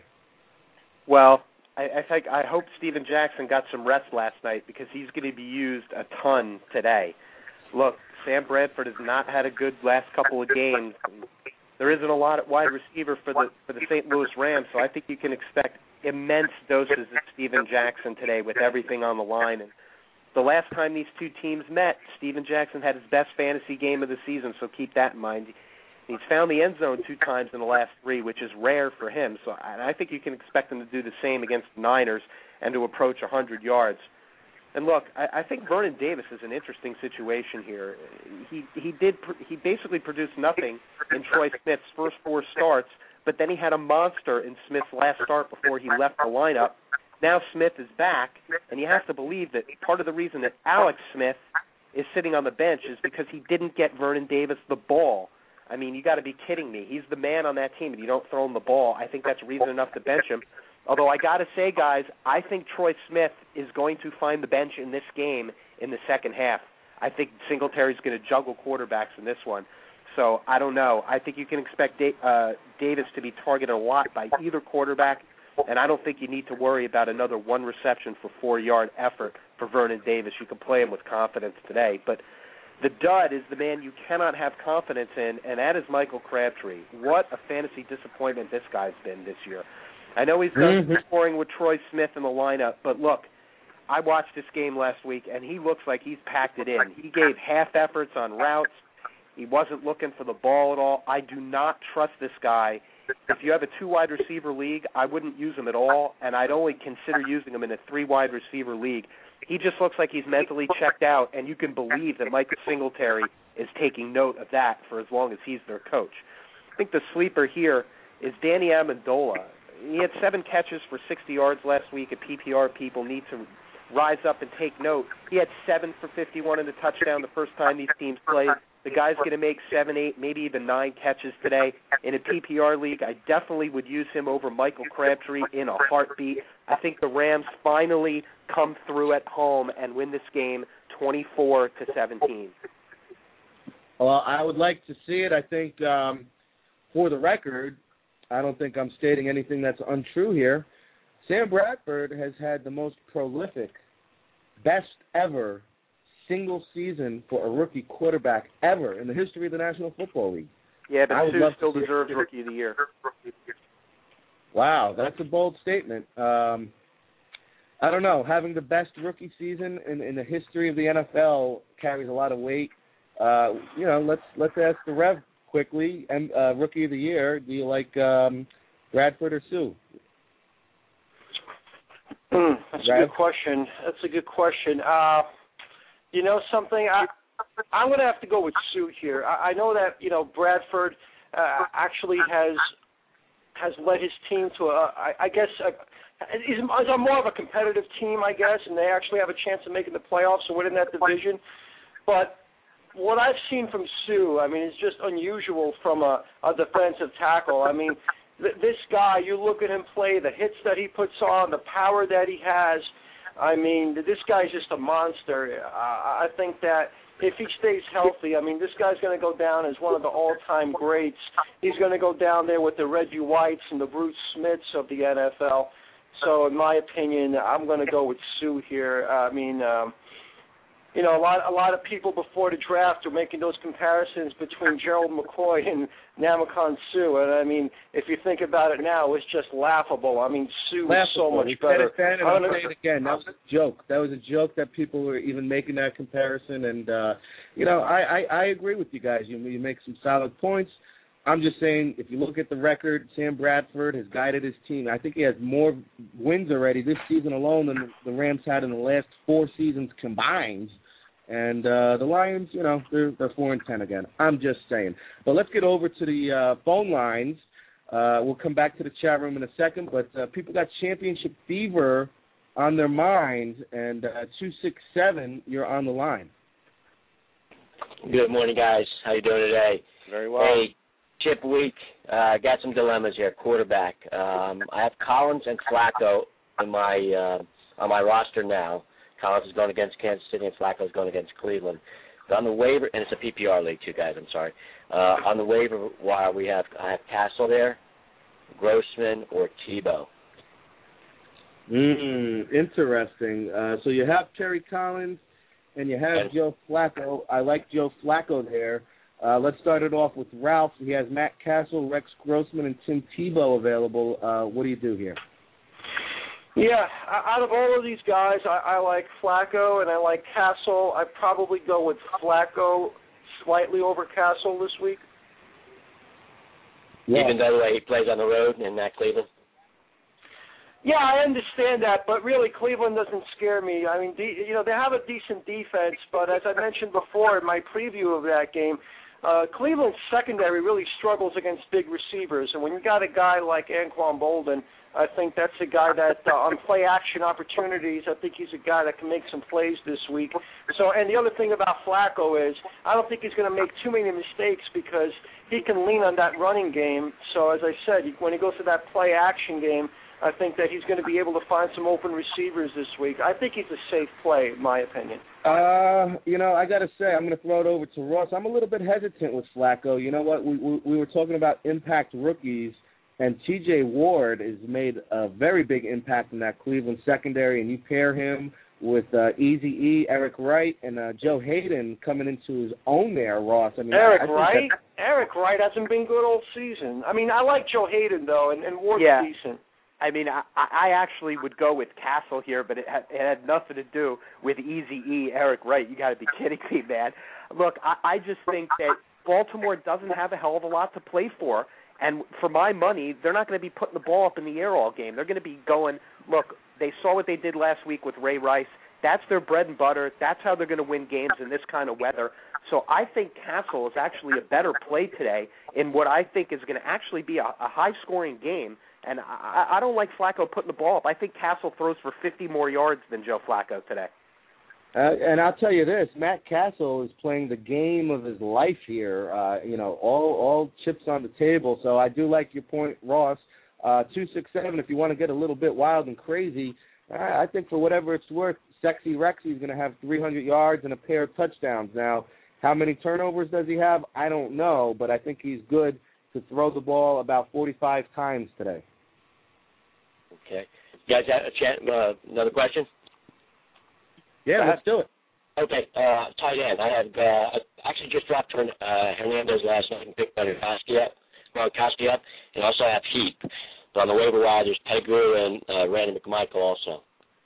Well, I, I think I hope Steven Jackson got some rest last night because he's going to be used a ton today. Look, Sam Bradford has not had a good last couple of games. There isn't a lot of wide receiver for the for the Saint Louis Rams, so I think you can expect immense doses of Steven Jackson today with everything on the line. And the last time these two teams met, Steven Jackson had his best fantasy game of the season, so keep that in mind. He's found the end zone two times in the last three, which is rare for him. So I think you can expect him to do the same against the Niners and to approach one hundred yards. And look, I, I think Vernon Davis is an interesting situation here. He he did he basically produced nothing in Troy Smith's first four starts, but then he had a monster in Smith's last start before he left the lineup. Now Smith is back, and you have to believe that part of the reason that Alex Smith is sitting on the bench is because he didn't get Vernon Davis the ball. I mean, you got to be kidding me. He's the man on that team, and you don't throw him the ball. I think that's reason enough to bench him. Although I got to say, guys, I think Troy Smith is going to find the bench in this game in the second half. I think Singletary's going to juggle quarterbacks in this one. So I don't know. I think you can expect da- uh, Davis to be targeted a lot by either quarterback, and I don't think you need to worry about another one reception for four-yard effort for Vernon Davis. You can play him with confidence today. But the dud is the man you cannot have confidence in, and that is Michael Crabtree. What a fantasy disappointment this guy's been this year. I know he's done mm-hmm. scoring with Troy Smith in the lineup, but look, I watched this game last week, and he looks like he's packed it in. He gave half efforts on routes. He wasn't looking for the ball at all. I do not trust this guy. If you have a two-wide receiver league, I wouldn't use him at all, and I'd only consider using him in a three-wide receiver league. He just looks like he's mentally checked out, and you can believe that Mike Singletary is taking note of that for as long as he's their coach. I think the sleeper here is Danny Amendola. He had seven catches for sixty yards last week, and P P R people need to rise up and take note. He had seven for fifty-one in the touchdown the first time these teams played. The guy's going to make seven, eight, maybe even nine catches today. In a P P R league, I definitely would use him over Michael Crabtree in a heartbeat. I think the Rams finally come through at home and win this game twenty-four to seventeen. Well, I would like to see it. I think, um, for the record, I don't think I'm stating anything that's untrue here. Sam Bradford has had the most prolific, best ever single season for a rookie quarterback ever in the history of the National Football League. Yeah, but Sue still deserves Rookie of the Year. Wow, that's a bold statement. Um, I don't know. Having the best rookie season in, in the history of the N F L carries a lot of weight. Uh, you know, let's let's ask the Rev quickly. And uh, Rookie of the Year, do you like um, Bradford or Sue? Mm, that's Rev? a good question. That's a good question. Uh, you know something? I, I'm going to have to go with Sue here. I, I know that, you know, Bradford uh, actually has has led his team to, a, I, I guess, a, is, is a more of a competitive team, I guess, and they actually have a chance of making the playoffs and winning that division. But what I've seen from Sue, I mean, is just unusual from a, a defensive tackle. I mean, th- this guy, you look at him play, the hits that he puts on, the power that he has, I mean, this guy's just a monster. Uh, I think that if he stays healthy, I mean, this guy's going to go down as one of the all-time greats. He's going to go down there with the Reggie Whites and the Bruce Smiths of the N F L. So, in my opinion, I'm going to go with Sue here. I mean, um, you know, a lot, a lot of people before the draft are making those comparisons between Gerald McCoy and Ndamukong Suh, and I mean, if you think about it now, it's just laughable. I mean, Sue is so much better. Said it, I'll say it again. That was a joke. That was a joke that people were even making that comparison, and uh, you know, I, I, I agree with you guys. You, you make some solid points. I'm just saying, if you look at the record, Sam Bradford has guided his team. I think he has more wins already this season alone than the Rams had in the last four seasons combined. And uh, the Lions, you know, they're, they're four and ten again. I'm just saying. But let's get over to the uh, phone lines. Uh, we'll come back to the chat room in a second. But uh, people got championship fever on their minds. And uh, two six seven, you're on the line. Good morning, guys. How you doing today? Very well. Hey, Chip Week. I uh, got some dilemmas here. Quarterback. Um, I have Collins and Flacco in my uh, on my roster now. Collins is going against Kansas City and Flacco is going against Cleveland. On the waiver, and it's a P P R league too, guys. I'm sorry. Uh, on the waiver wire, we have I have Castle there, Grossman, or Tebow. Mm, interesting. Uh, so you have Terry Collins, and you have and, Joe Flacco. I like Joe Flacco there. Uh, let's start it off with Ralph. He has Matt Castle, Rex Grossman, and Tim Tebow available. Uh, what do you do here? Yeah, out of all of these guys, I, I like Flacco and I like Castle. I'd probably go with Flacco slightly over Castle this week. Yeah. Even though he plays on the road in that Cleveland? Yeah, I understand that, but really Cleveland doesn't scare me. I mean, de- you know, they have a decent defense, but as I mentioned before in my preview of that game, uh, Cleveland's secondary really struggles against big receivers, and when you got a guy like Anquan Boldin, I think that's a guy that uh, on play-action opportunities, I think he's a guy that can make some plays this week. So, and the other thing about Flacco is I don't think he's going to make too many mistakes because he can lean on that running game. So, as I said, when he goes to that play-action game, I think that he's going to be able to find some open receivers this week. I think he's a safe play, in my opinion. Uh, you know, I got to say, I'm going to throw it over to Ross. I'm a little bit hesitant with Flacco. You know what? We we, we were talking about impact rookies. And T J Ward has made a very big impact in that Cleveland secondary, and you pair him with uh, Eazy-E, Eric Wright, and uh, Joe Hayden coming into his own there, Ross. I mean, Eric I, I Wright? That... Eric Wright hasn't been good all season. I mean, I like Joe Hayden, though, and, and Ward's yeah. decent. I mean, I, I actually would go with Castle here, but it had, it had nothing to do with Eazy-E, Eric Wright. You got to be kidding me, man. Look, I, I just think that Baltimore doesn't have a hell of a lot to play for. And for my money, they're not going to be putting the ball up in the air all game. They're going to be going, look, they saw what they did last week with Ray Rice. That's their bread and butter. That's how they're going to win games in this kind of weather. So I think Castle is actually a better play today in what I think is going to actually be a, a high-scoring game. And I, I don't like Flacco putting the ball up. I think Castle throws for fifty more yards than Joe Flacco today. Uh, and I'll tell you this, Matt Castle is playing the game of his life here. Uh, you know, all all chips on the table. So I do like your point, Ross. Uh, two six seven. If you want to get a little bit wild and crazy, uh, I think for whatever it's worth, Sexy Rexy is going to have three hundred yards and a pair of touchdowns. Now, how many turnovers does he have? I don't know, but I think he's good to throw the ball about forty-five times today. Okay, you guys have a chance, uh, another question? Yeah, let's do it. Okay, uh, tight end. I have uh, actually just dropped uh, Hernandez last night and picked Gronkowski up, Gronkowski up, and also I have Heap. But on the waiver wire, there's Pettigrew and uh, Randy McMichael also.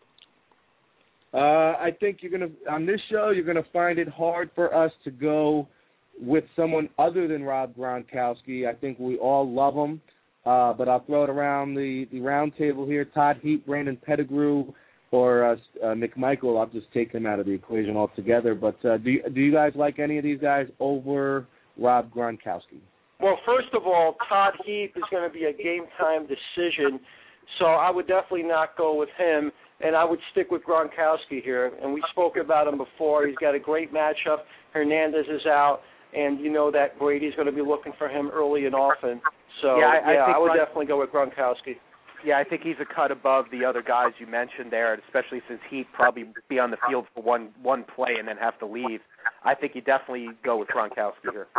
Uh, I think you're gonna on this show you're gonna find it hard for us to go with someone other than Rob Gronkowski. I think we all love him, uh, but I'll throw it around the the round table here: Todd Heap, Brandon Pettigrew, or uh, uh, McMichael. I'll just take him out of the equation altogether. But uh, do you, do you guys like any of these guys over Rob Gronkowski? Well, first of all, Todd Heap is going to be a game-time decision, so I would definitely not go with him, and I would stick with Gronkowski here. And we spoke about him before. He's got a great matchup. Hernandez is out, and you know that Brady's going to be looking for him early and often. So, yeah, I, yeah, I, think I would Gron- definitely go with Gronkowski. Yeah, I think he's a cut above the other guys you mentioned there, especially since he'd probably be on the field for one one play and then have to leave. I think you definitely go with Gronkowski here.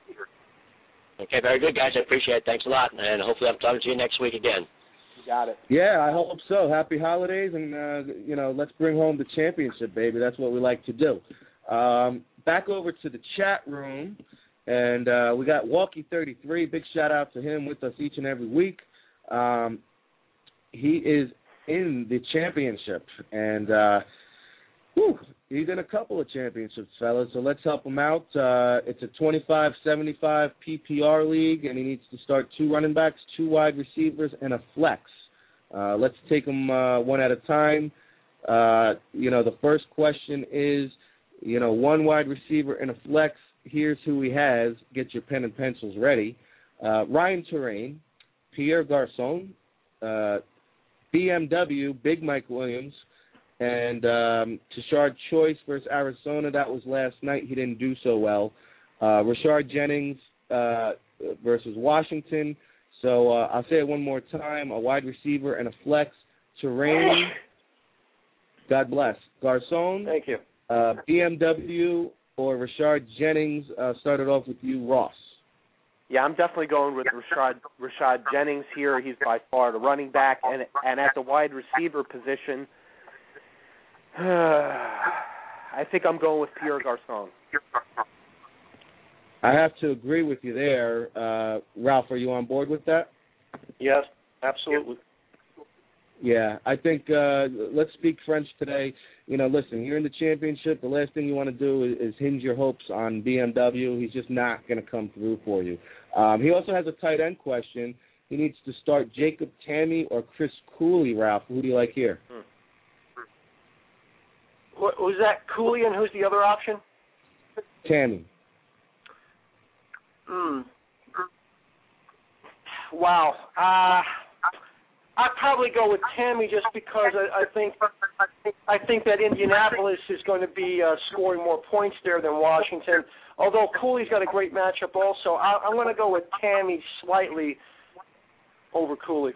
Okay, very good, guys. I appreciate it. Thanks a lot, and hopefully I'm talking to you next week again. You got it. Yeah, I hope so. Happy holidays, and, uh, you know, let's bring home the championship, baby. That's what we like to do. Um, back over to the chat room, and uh, we got Walkie thirty-three. Big shout-out to him with us each and every week. Um, he is in the championship, and uh, whew, he's in a couple of championships, fellas, so let's help him out. Uh, it's a twenty-five seventy-five P P R league, and he needs to start two running backs, two wide receivers, and a flex. Uh, let's take them uh, one at a time. Uh, you know, the first question is, you know, one wide receiver and a flex. Here's who he has. Get your pen and pencils ready. Uh, Ryan Touraine, Pierre Garçon, uh, B M W, Big Mike Williams, and um, Tashard Choice versus Arizona. That was last night. He didn't do so well. Uh, Rashard Jennings uh, versus Washington. So uh, I'll say it one more time. A wide receiver and a flex. Touraine, God bless. Garçon. Thank you. Uh, B M W or Rashard Jennings? Uh, started off with you, Ross. Yeah, I'm definitely going with Rashard Rashard Jennings here. He's by far the running back, and and at the wide receiver position, I think I'm going with Pierre Garçon. I have to agree with you there. Uh, Ralph, are you on board with that? Yes, absolutely. Yeah, I think uh, let's speak French today. You know, listen, you're in the championship. The last thing you want to do is, is hinge your hopes on B M W. He's just not going to come through for you. Um, he also has a tight end question. He needs to start Jacob Tamme or Chris Cooley, Ralph. Who do you like here? Hmm. What, was that Cooley, and who's the other option? Tamme. Hmm. Wow. Uh, I'd probably go with Tamme just because I, I think I think that Indianapolis is going to be uh, scoring more points there than Washington. Although Cooley's got a great matchup also, I, I'm going to go with Tamme slightly over Cooley.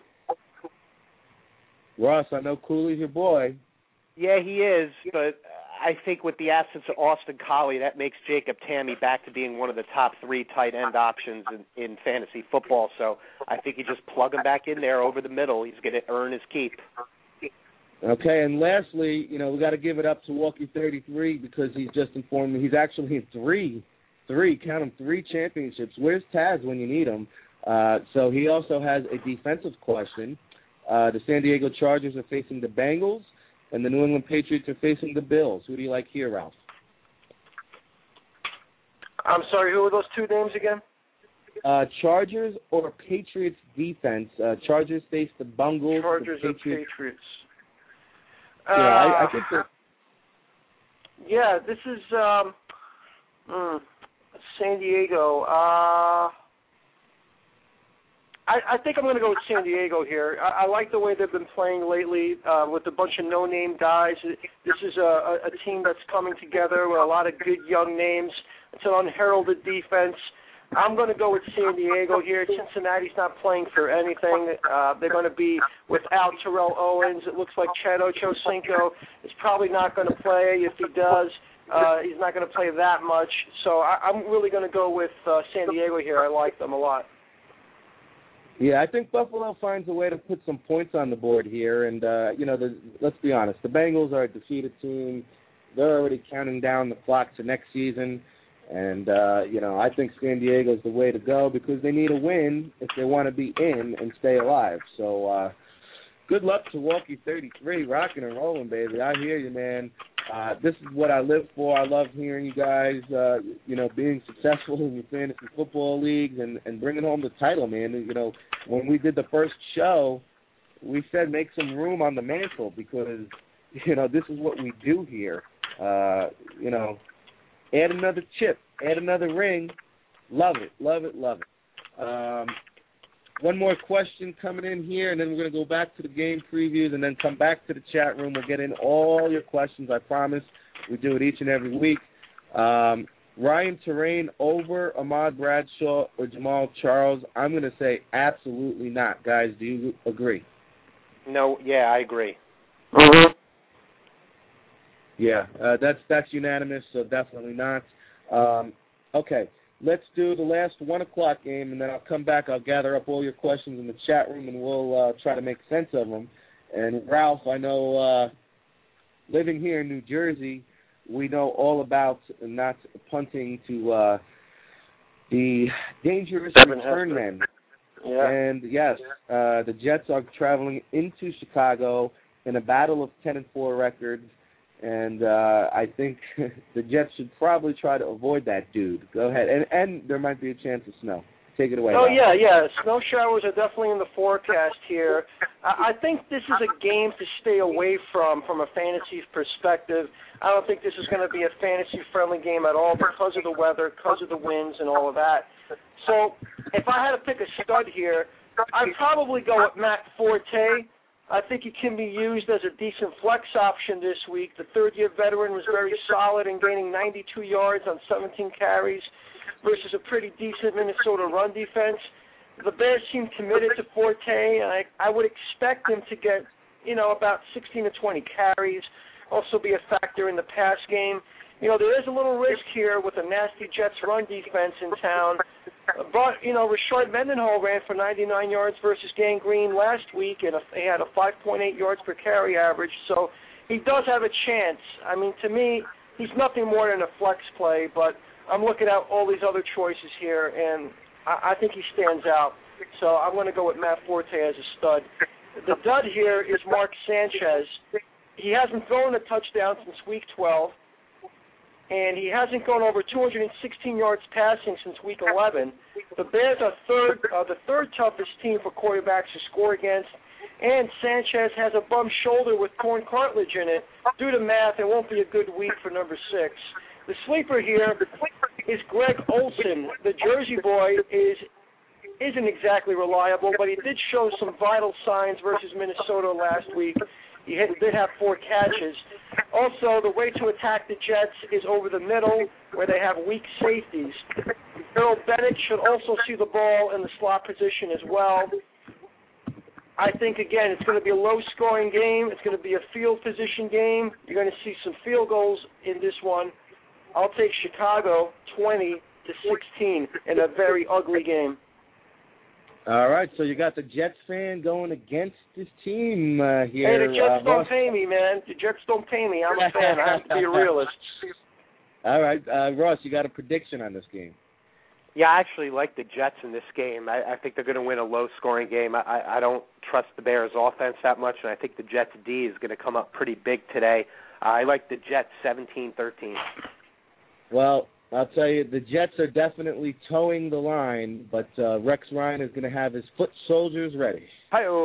Ross, I know Cooley's your boy. Yeah, he is, but I think with the absence of Austin Collie, that makes Jacob Tamme back to being one of the top three tight end options in, in fantasy football. So I think you just plug him back in there over the middle. He's going to earn his keep. Okay, and lastly, you know, we got to give it up to Walkie thirty-three because he's just informed me he's actually in three, three, count them, three championships. Where's Taz when you need him? Uh, so he also has a defensive question. Uh, the San Diego Chargers are facing the Bengals, and the New England Patriots are facing the Bills. Who do you like here, Ralph? I'm sorry, who are those two names again? Uh, Chargers or Patriots defense. Uh, Chargers face the Bengals. Chargers the or Patriots. Patriots. Yeah, uh, I, I think that. Yeah, this is um, mm, San Diego. Uh, I, I think I'm going to go with San Diego here. I, I like the way they've been playing lately uh, with a bunch of no-name guys. This is a, a team that's coming together with a lot of good young names. It's an unheralded defense. I'm going to go with San Diego here. Cincinnati's not playing for anything. Uh, they're going to be without Terrell Owens. It looks like Chad Ochocinco is probably not going to play. If he does, uh, he's not going to play that much. So I, I'm really going to go with uh, San Diego here. I like them a lot. Yeah, I think Buffalo finds a way to put some points on the board here. And, uh, you know, the, let's be honest, the Bengals are a defeated team. They're already counting down the clock to next season. And, uh, you know, I think San Diego's the way to go because they need a win if they want to be in and stay alive. So uh, good luck to Walkie thirty-three, rocking and rolling, baby. I hear you, man. Uh, this is what I live for. I love hearing you guys, uh, you know, being successful in your fantasy football leagues and, and bringing home the title, man. You know, when we did the first show, we said make some room on the mantle because, you know, this is what we do here. Uh, you know, add another chip, add another ring. Love it, love it, love it. Um, one more question coming in here, and then we're going to go back to the game previews and then come back to the chat room. We'll get in all your questions, I promise. We do it each and every week. Um, Ryan Terrain over Ahmad Bradshaw or Jamal Charles? I'm going to say absolutely not. Guys, do you agree? No, yeah, I agree. Mm-hmm. Yeah, uh, that's that's unanimous, so definitely not. Um, okay, let's do the last one o'clock game, and then I'll come back. I'll gather up all your questions in the chat room, and we'll uh, try to make sense of them. And Ralph, I know uh, living here in New Jersey, we know all about not punting to uh, the dangerous return men. Yeah. And yes, uh, the Jets are traveling into Chicago in a battle of ten and four records. And uh, I think the Jets should probably try to avoid that dude. Go ahead. And and there might be a chance of snow. Take it away. Oh, Ralph. yeah, yeah. Snow showers are definitely in the forecast here. I, I think this is a game to stay away from from a fantasy perspective. I don't think this is going to be a fantasy-friendly game at all because of the weather, because of the winds, and all of that. So if I had to pick a stud here, I'd probably go with Matt Forte. I think he can be used as a decent flex option this week. The third-year veteran was very solid in gaining ninety-two yards on seventeen carries versus a pretty decent Minnesota run defense. The Bears seem committed to Forte, and I, I would expect him to get, you know, about sixteen to twenty carries, also be a factor in the pass game. you know, there is a little risk here with a nasty Jets run defense in town. But, you know, Rashard Mendenhall ran for ninety-nine yards versus Gang Green last week, and he had a five point eight yards per carry average. So he does have a chance. I mean, to me, he's nothing more than a flex play, but I'm looking at all these other choices here, and I, I think he stands out. So I'm going to go with Matt Forte as a stud. The dud here is Mark Sanchez. He hasn't thrown a touchdown since week twelve, and he hasn't gone over two hundred sixteen yards passing since week eleven. The Bears are third, uh, the third toughest team for quarterbacks to score against, and Sanchez has a bum shoulder with torn cartilage in it. Due to math, it won't be a good week for number six. The sleeper here is Greg Olsen. The Jersey boy is isn't exactly reliable, but he did show some vital signs versus Minnesota last week. He did have four catches. Also, the way to attack the Jets is over the middle, where they have weak safeties. Earl Bennett should also see the ball in the slot position as well. I think, again, it's going to be a low-scoring game. It's going to be a field position game. You're going to see some field goals in this one. I'll take Chicago twenty to sixteen in a very ugly game. All right, so you got the Jets fan going against his team uh, here. Hey, the Jets uh, don't pay me, man. The Jets don't pay me. I'm a fan. I have to be a realist. All right, uh, Ross, you got a prediction on this game? Yeah, I actually like the Jets in this game. I, I think they're going to win a low-scoring game. I, I don't trust the Bears' offense that much, and I think the Jets' D is going to come up pretty big today. Uh, I like the Jets seventeen thirteen. Well, I'll tell you, the Jets are definitely towing the line, but uh, Rex Ryan is going to have his foot soldiers ready. Hi-oh.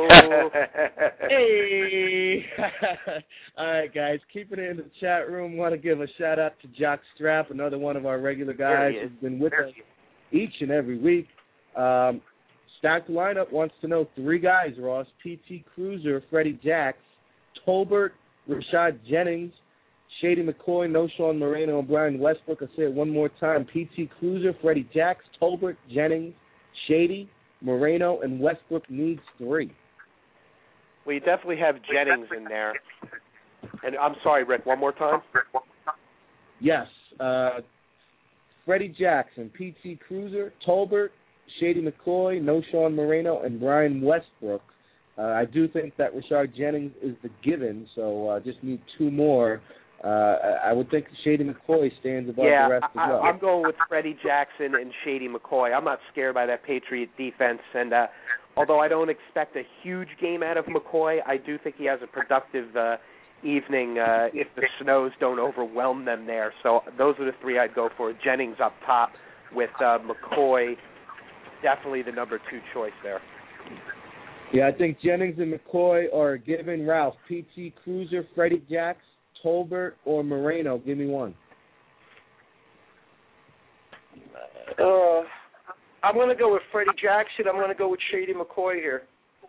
Hey! All right, guys, keeping it in the chat room, want to give a shout-out to Jock Strap, another one of our regular guys who's been with us each and every week. Um, Stacked Lineup wants to know three guys, Ross: P T Cruiser, Freddie Jacks, Tolbert, Rashad Jennings, Shady McCoy, Noshawn Moreno, and Brian Westbrook. I'll say it one more time: P T Cruiser, Freddie Jacks, Tolbert, Jennings, Shady, Moreno, and Westbrook needs three. Well, you definitely have Jennings in there. And I'm sorry, Rick, one more time? Yes. Uh, Freddie Jackson, P T Cruiser, Tolbert, Shady McCoy, Noshawn Moreno, and Brian Westbrook. Uh, I do think that Rashard Jennings is the given, so uh, just need two more. Uh, I would think Shady McCoy stands above yeah, the rest I, as well. I'm going with Freddie Jackson and Shady McCoy. I'm not scared by that Patriot defense, and uh, although I don't expect a huge game out of McCoy, I do think he has a productive uh, evening uh, if the snows don't overwhelm them there. So those are the three I'd go for. Jennings up top with uh, McCoy, definitely the number two choice there. Yeah, I think Jennings and McCoy are a given. Ralph, P T Cruiser, Freddie Jacks, Tolbert, or Moreno? Give me one. Uh, I'm going to go with Freddie Jackson. I'm going to go with Shady McCoy here.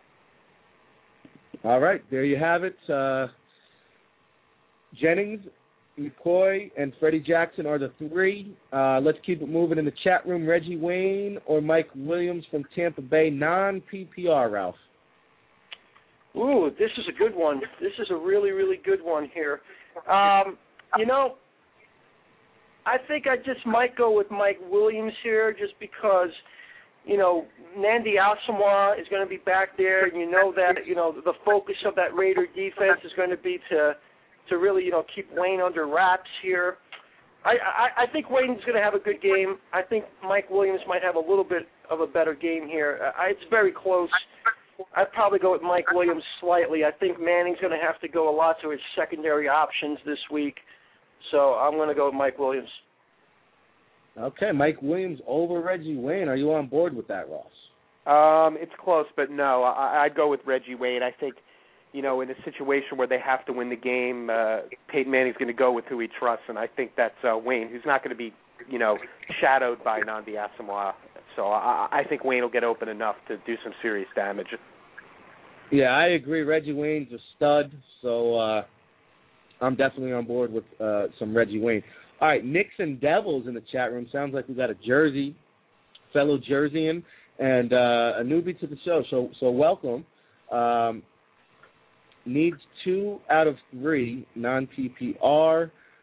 All right, there you have it. Uh, Jennings, McCoy, and Freddie Jackson are the three. Uh, let's keep it moving in the chat room. Reggie Wayne or Mike Williams from Tampa Bay, non-P P R, Ralph? Ooh, this is a good one. This is a really, really good one here. Um, you know, I think I just might go with Mike Williams here just because, you know, Nandi Asamoah is going to be back there, and you know that, you know, the focus of that Raider defense is going to be to to really, you know, keep Wayne under wraps here. I, I, I think Wayne's going to have a good game. I think Mike Williams might have a little bit of a better game here. I, it's very close. I'd probably go with Mike Williams slightly. I think Manning's going to have to go a lot to his secondary options this week. So I'm going to go with Mike Williams. Okay, Mike Williams over Reggie Wayne. Are you on board with that, Ross? Um, it's close, but no, I, I'd go with Reggie Wayne. I think, you know, in a situation where they have to win the game, uh, Peyton Manning's going to go with who he trusts, and I think that's uh, Wayne, who's not going to be, you know, shadowed by Nandi Asamoah. So I, I think Wayne will get open enough to do some serious damage. Yeah, I agree. Reggie Wayne's a stud, so uh, I'm definitely on board with uh, some Reggie Wayne. All right, Knicks and Devils in the chat room. Sounds like we got a Jersey, fellow Jerseyan, and uh, a newbie to the show. So, so welcome. Um, needs two out of three non-P P R.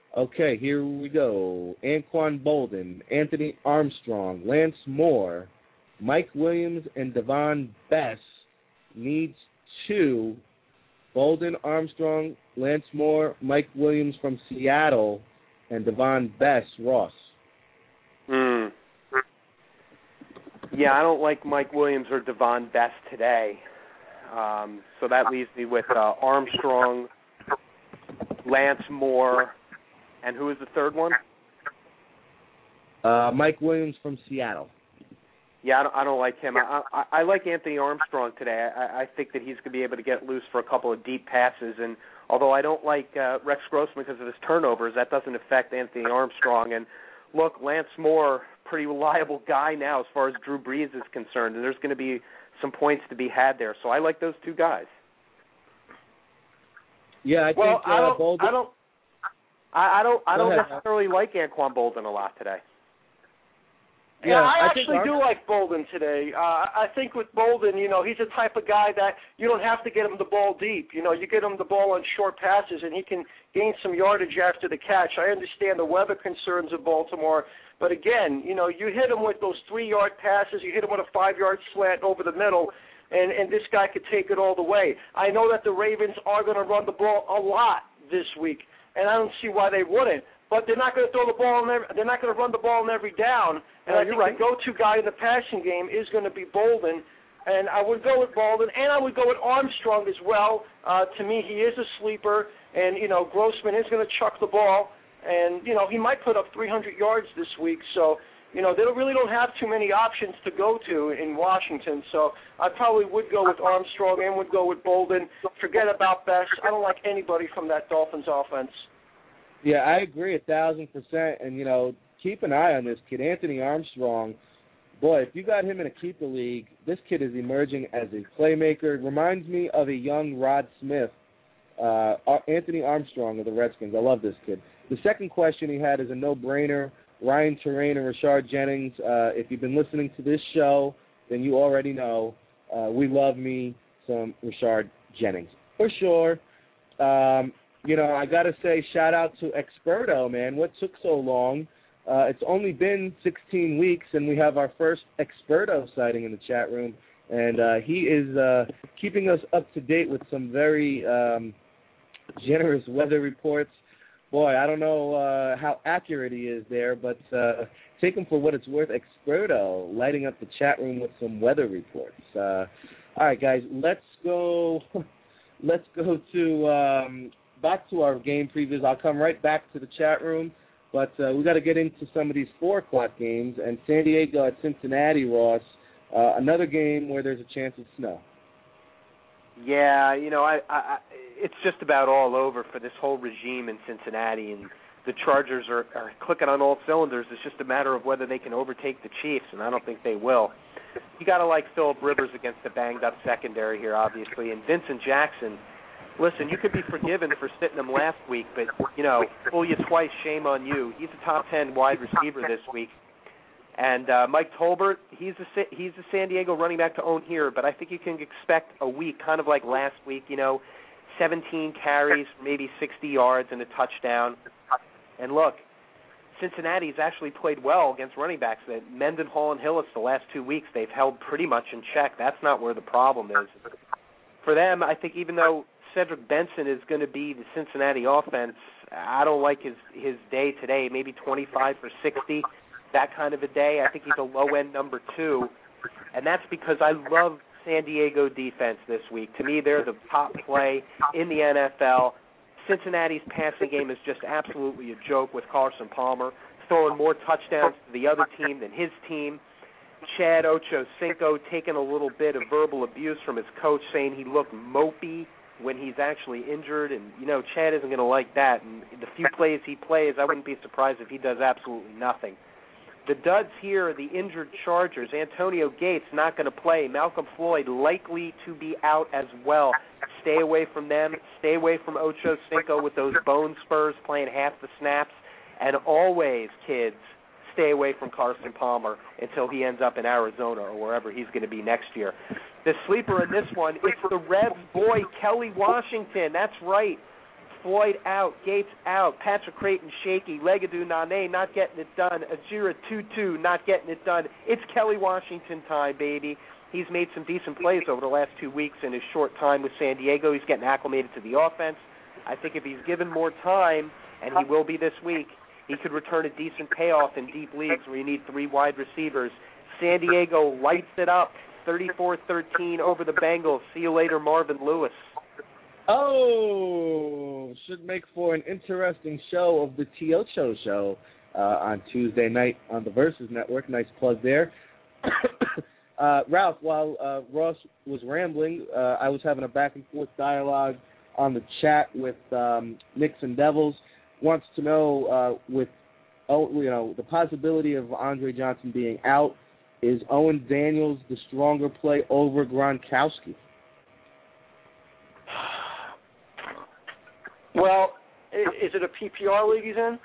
Okay, here we go. Anquan Boldin, Anthony Armstrong, Lance Moore, Mike Williams, and Devon Bess needs two. Boldin, Armstrong, Lance Moore, Mike Williams from Seattle, and Devon Bess, Ross. Hmm. Yeah, I don't like Mike Williams or Devon Bess today. Um, so that leaves me with uh, Armstrong, Lance Moore, and who is the third one? Uh, Mike Williams from Seattle. Yeah, I don't, I don't like him. I, I, I like Anthony Armstrong today. I, I think that he's going to be able to get loose for a couple of deep passes. And although I don't like uh, Rex Grossman because of his turnovers, that doesn't affect Anthony Armstrong. And look, Lance Moore, pretty reliable guy now as far as Drew Brees is concerned, and there's going to be some points to be had there. So I like those two guys. Yeah, I well, think uh, I don't, Boldin. I don't. I, I don't. I don't ahead, necessarily like Anquan Boldin a lot today. Yeah, Yeah, I, I actually think do like Boldin today. Uh, I think with Boldin, you know, he's the type of guy that you don't have to get him the ball deep. You know, you get him the ball on short passes, and he can gain some yardage after the catch. I understand the weather concerns of Baltimore, but again, you know, you hit him with those three-yard passes, you hit him with a five-yard slant over the middle, and, and this guy could take it all the way. I know that the Ravens are going to run the ball a lot this week, and I don't see why they wouldn't. But they're not going to throw the ball in every, they're not going to run the ball in every down. And Oh, I think right. the go-to guy in the passing game is going to be Boldin. And I would go with Boldin, and I would go with Armstrong as well. Uh, to me, he is a sleeper, and, you know, Grossman is going to chuck the ball. And, you know, he might put up three hundred yards this week. So, you know, they don't, really don't have too many options to go to in Washington. So I probably would go with Armstrong and would go with Boldin. Forget about Bess. I don't like anybody from that Dolphins offense. Yeah, I agree a thousand percent. And, you know, keep an eye on this kid, Anthony Armstrong. Boy, if you got him in a keeper league, this kid is emerging as a playmaker. Reminds me of a young Rod Smith, uh, Anthony Armstrong of the Redskins. I love this kid. The second question he had is a no-brainer. Ryan Terrain and Rashard Jennings. Uh, if you've been listening to this show, then you already know uh, we love me some Rashard Jennings for sure. Um, you know, I got to say, shout out to Experto, man. What took so long? Uh, it's only been sixteen weeks, and we have our first Experto sighting in the chat room, and uh, he is uh, keeping us up to date with some very um, generous weather reports. Boy, I don't know uh, how accurate he is there, but uh, take him for what it's worth. Experto lighting up the chat room with some weather reports. Uh, all right, guys, let's go. Let's go to um, back to our game previews. I'll come right back to the chat room, but uh, we got to get into some of these four o'clock games. And San Diego at Cincinnati, Ross, uh, another game where there's a chance of snow. Yeah, you know, I, I, it's just about all over for this whole regime in Cincinnati, and the Chargers are, are clicking on all cylinders. It's just a matter of whether they can overtake the Chiefs, and I don't think they will. You got to like Phillip Rivers against the banged-up secondary here, obviously, and Vincent Jackson. Listen, you could be forgiven for sitting him last week, but, you know, fool you twice, shame on you. He's a top ten wide receiver this week. And uh, Mike Tolbert, he's a he's a San Diego running back to own here, but I think you can expect a week, kind of like last week, you know, seventeen carries, maybe sixty yards and a touchdown. And look, Cincinnati's actually played well against running backs. Mendenhall and Hillis the last two weeks, they've held pretty much in check. That's not where the problem is. For them, I think even though Cedric Benson is going to be the Cincinnati offense, I don't like his, his day today, maybe twenty-five for sixty. That kind of a day. I think he's a low-end number two, and that's because I love San Diego defense this week. To me, they're the top play in the N F L. Cincinnati's passing game is just absolutely a joke with Carson Palmer, throwing more touchdowns to the other team than his team. Chad Ochocinco taking a little bit of verbal abuse from his coach, saying he looked mopey when he's actually injured, and, you know, Chad isn't going to like that. And the few plays he plays, I wouldn't be surprised if he does absolutely nothing. The duds here are the injured Chargers. Antonio Gates not going to play. Malcolm Floyd likely to be out as well. Stay away from them. Stay away from Ocho Cinco with those bone spurs playing half the snaps. And always, kids, stay away from Carson Palmer until he ends up in Arizona or wherever he's going to be next year. The sleeper in this one, it's the Revs boy, Kelly Washington. That's right. Floyd out, Gates out, Patrick Creighton shaky, Legadou Nane not getting it done, Ajira Tutu not getting it done. It's Kelly Washington time, baby. He's made some decent plays over the last two weeks in his short time with San Diego. He's getting acclimated to the offense. I think if he's given more time, and he will be this week, he could return a decent payoff in deep leagues where you need three wide receivers. San Diego lights it up, thirty-four thirteen over the Bengals. See you later, Marvin Lewis. Oh, should make for an interesting show of the T O Show show uh, on Tuesday night on the Versus Network. Nice plug there. uh, Ralph, while uh, Ross was rambling, uh, I was having a back and forth dialogue on the chat with um, Knicks and Devils. Wants to know uh, with oh, you know the possibility of Andre Johnson being out, is Owen Daniels the stronger play over Gronkowski? Well, is it a P P R league he's in?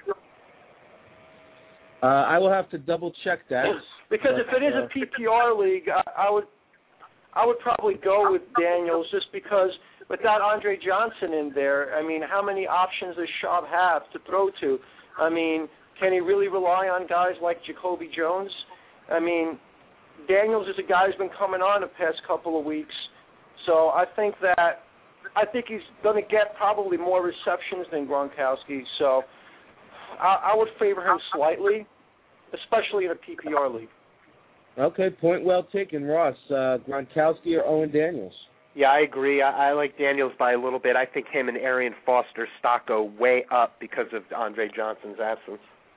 Uh, I will have to double check that. Because but, if it is uh, a P P R league, I, I would I would probably go with Daniels just because without Andre Johnson in there, I mean, how many options does Schaub have to throw to? I mean, can he really rely on guys like Jacoby Jones? I mean, Daniels is a guy who's been coming on the past couple of weeks, so I think that I think he's going to get probably more receptions than Gronkowski, so I, I would favor him slightly, especially in a P P R league. Okay, point well taken, Ross. Uh, Gronkowski or Owen Daniels? Yeah, I agree. I, I like Daniels by a little bit. I think him and Arian Foster stock go way up because of Andre Johnson's absence.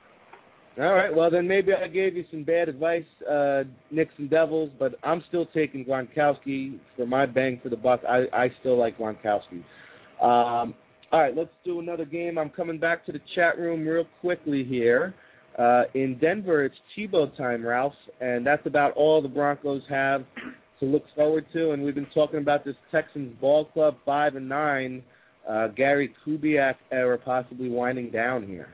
All right, well, then maybe I gave you some bad advice, uh, Knicks and Devils, but I'm still taking Gronkowski for my bang for the buck. I, I still like Gronkowski. Um, all right, let's do another game. I'm coming back to the chat room real quickly here. Uh, in Denver, it's Tebow time, Ralph, and that's about all the Broncos have to look forward to. And we've been talking about this Texans ball club five and nine, uh, Gary Kubiak era possibly winding down here.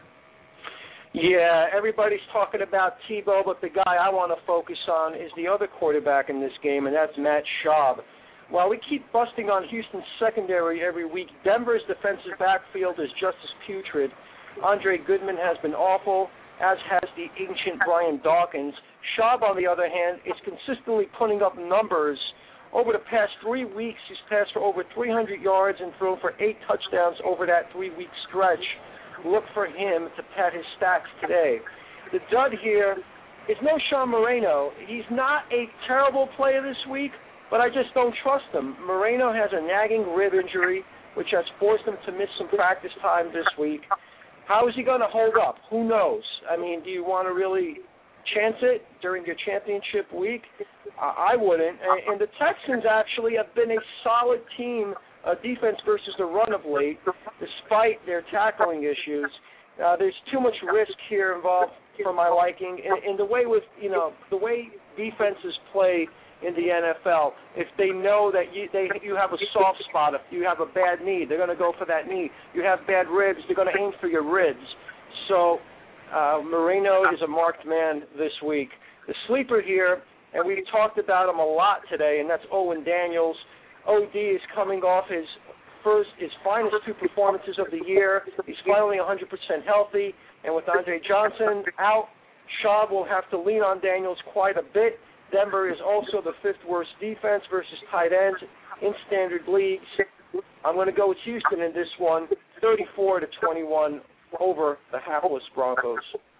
Yeah, everybody's talking about Tebow, but the guy I want to focus on is the other quarterback in this game, and that's Matt Schaub. While we keep busting on Houston's secondary every week, Denver's defensive backfield is just as putrid. Andre Goodman has been awful, as has the ancient Brian Dawkins. Schaub, on the other hand, is consistently putting up numbers. Over the past three weeks, he's passed for over three hundred yards and thrown for eight touchdowns over that three-week stretch. Look for him to pad his stacks today. The dud here is no Sean Moreno. He's not a terrible player this week, but I just don't trust him. Moreno has a nagging rib injury, which has forced him to miss some practice time this week. How is he going to hold up? Who knows? I mean, do you want to really chance it during your championship week? Uh, I wouldn't. And, and the Texans actually have been a solid team, uh, defense versus the run of late, despite their tackling issues. Uh, there's too much risk here involved for my liking. And, and the way with you know the way defenses play in the N F L, if they know that you they you have a soft spot, if you have a bad knee, they're going to go for that knee. You have bad ribs, they're going to aim for your ribs. So uh, Moreno is a marked man this week. The sleeper here, and we talked about him a lot today, and that's Owen Daniels. O D is coming off his first, his finest two performances of the year. He's finally one hundred percent healthy, and with Andre Johnson out, Schaub will have to lean on Daniels quite a bit. Denver is also the fifth worst defense versus tight ends in standard leagues. I'm going to go with Houston in this one, thirty-four to twenty-one over the hapless Broncos.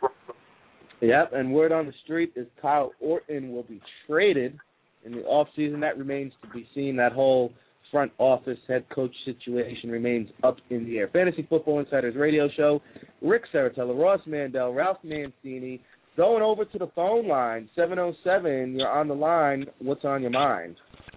Yep, and word on the street is Kyle Orton will be traded in the offseason. That remains to be seen. That whole front office head coach situation remains up in the air. Fantasy Football Insiders radio show. Rick Saratella, Ross Mandel, Ralph Mancini. Going over to the phone line, seven oh seven, you're on the line. What's on your mind?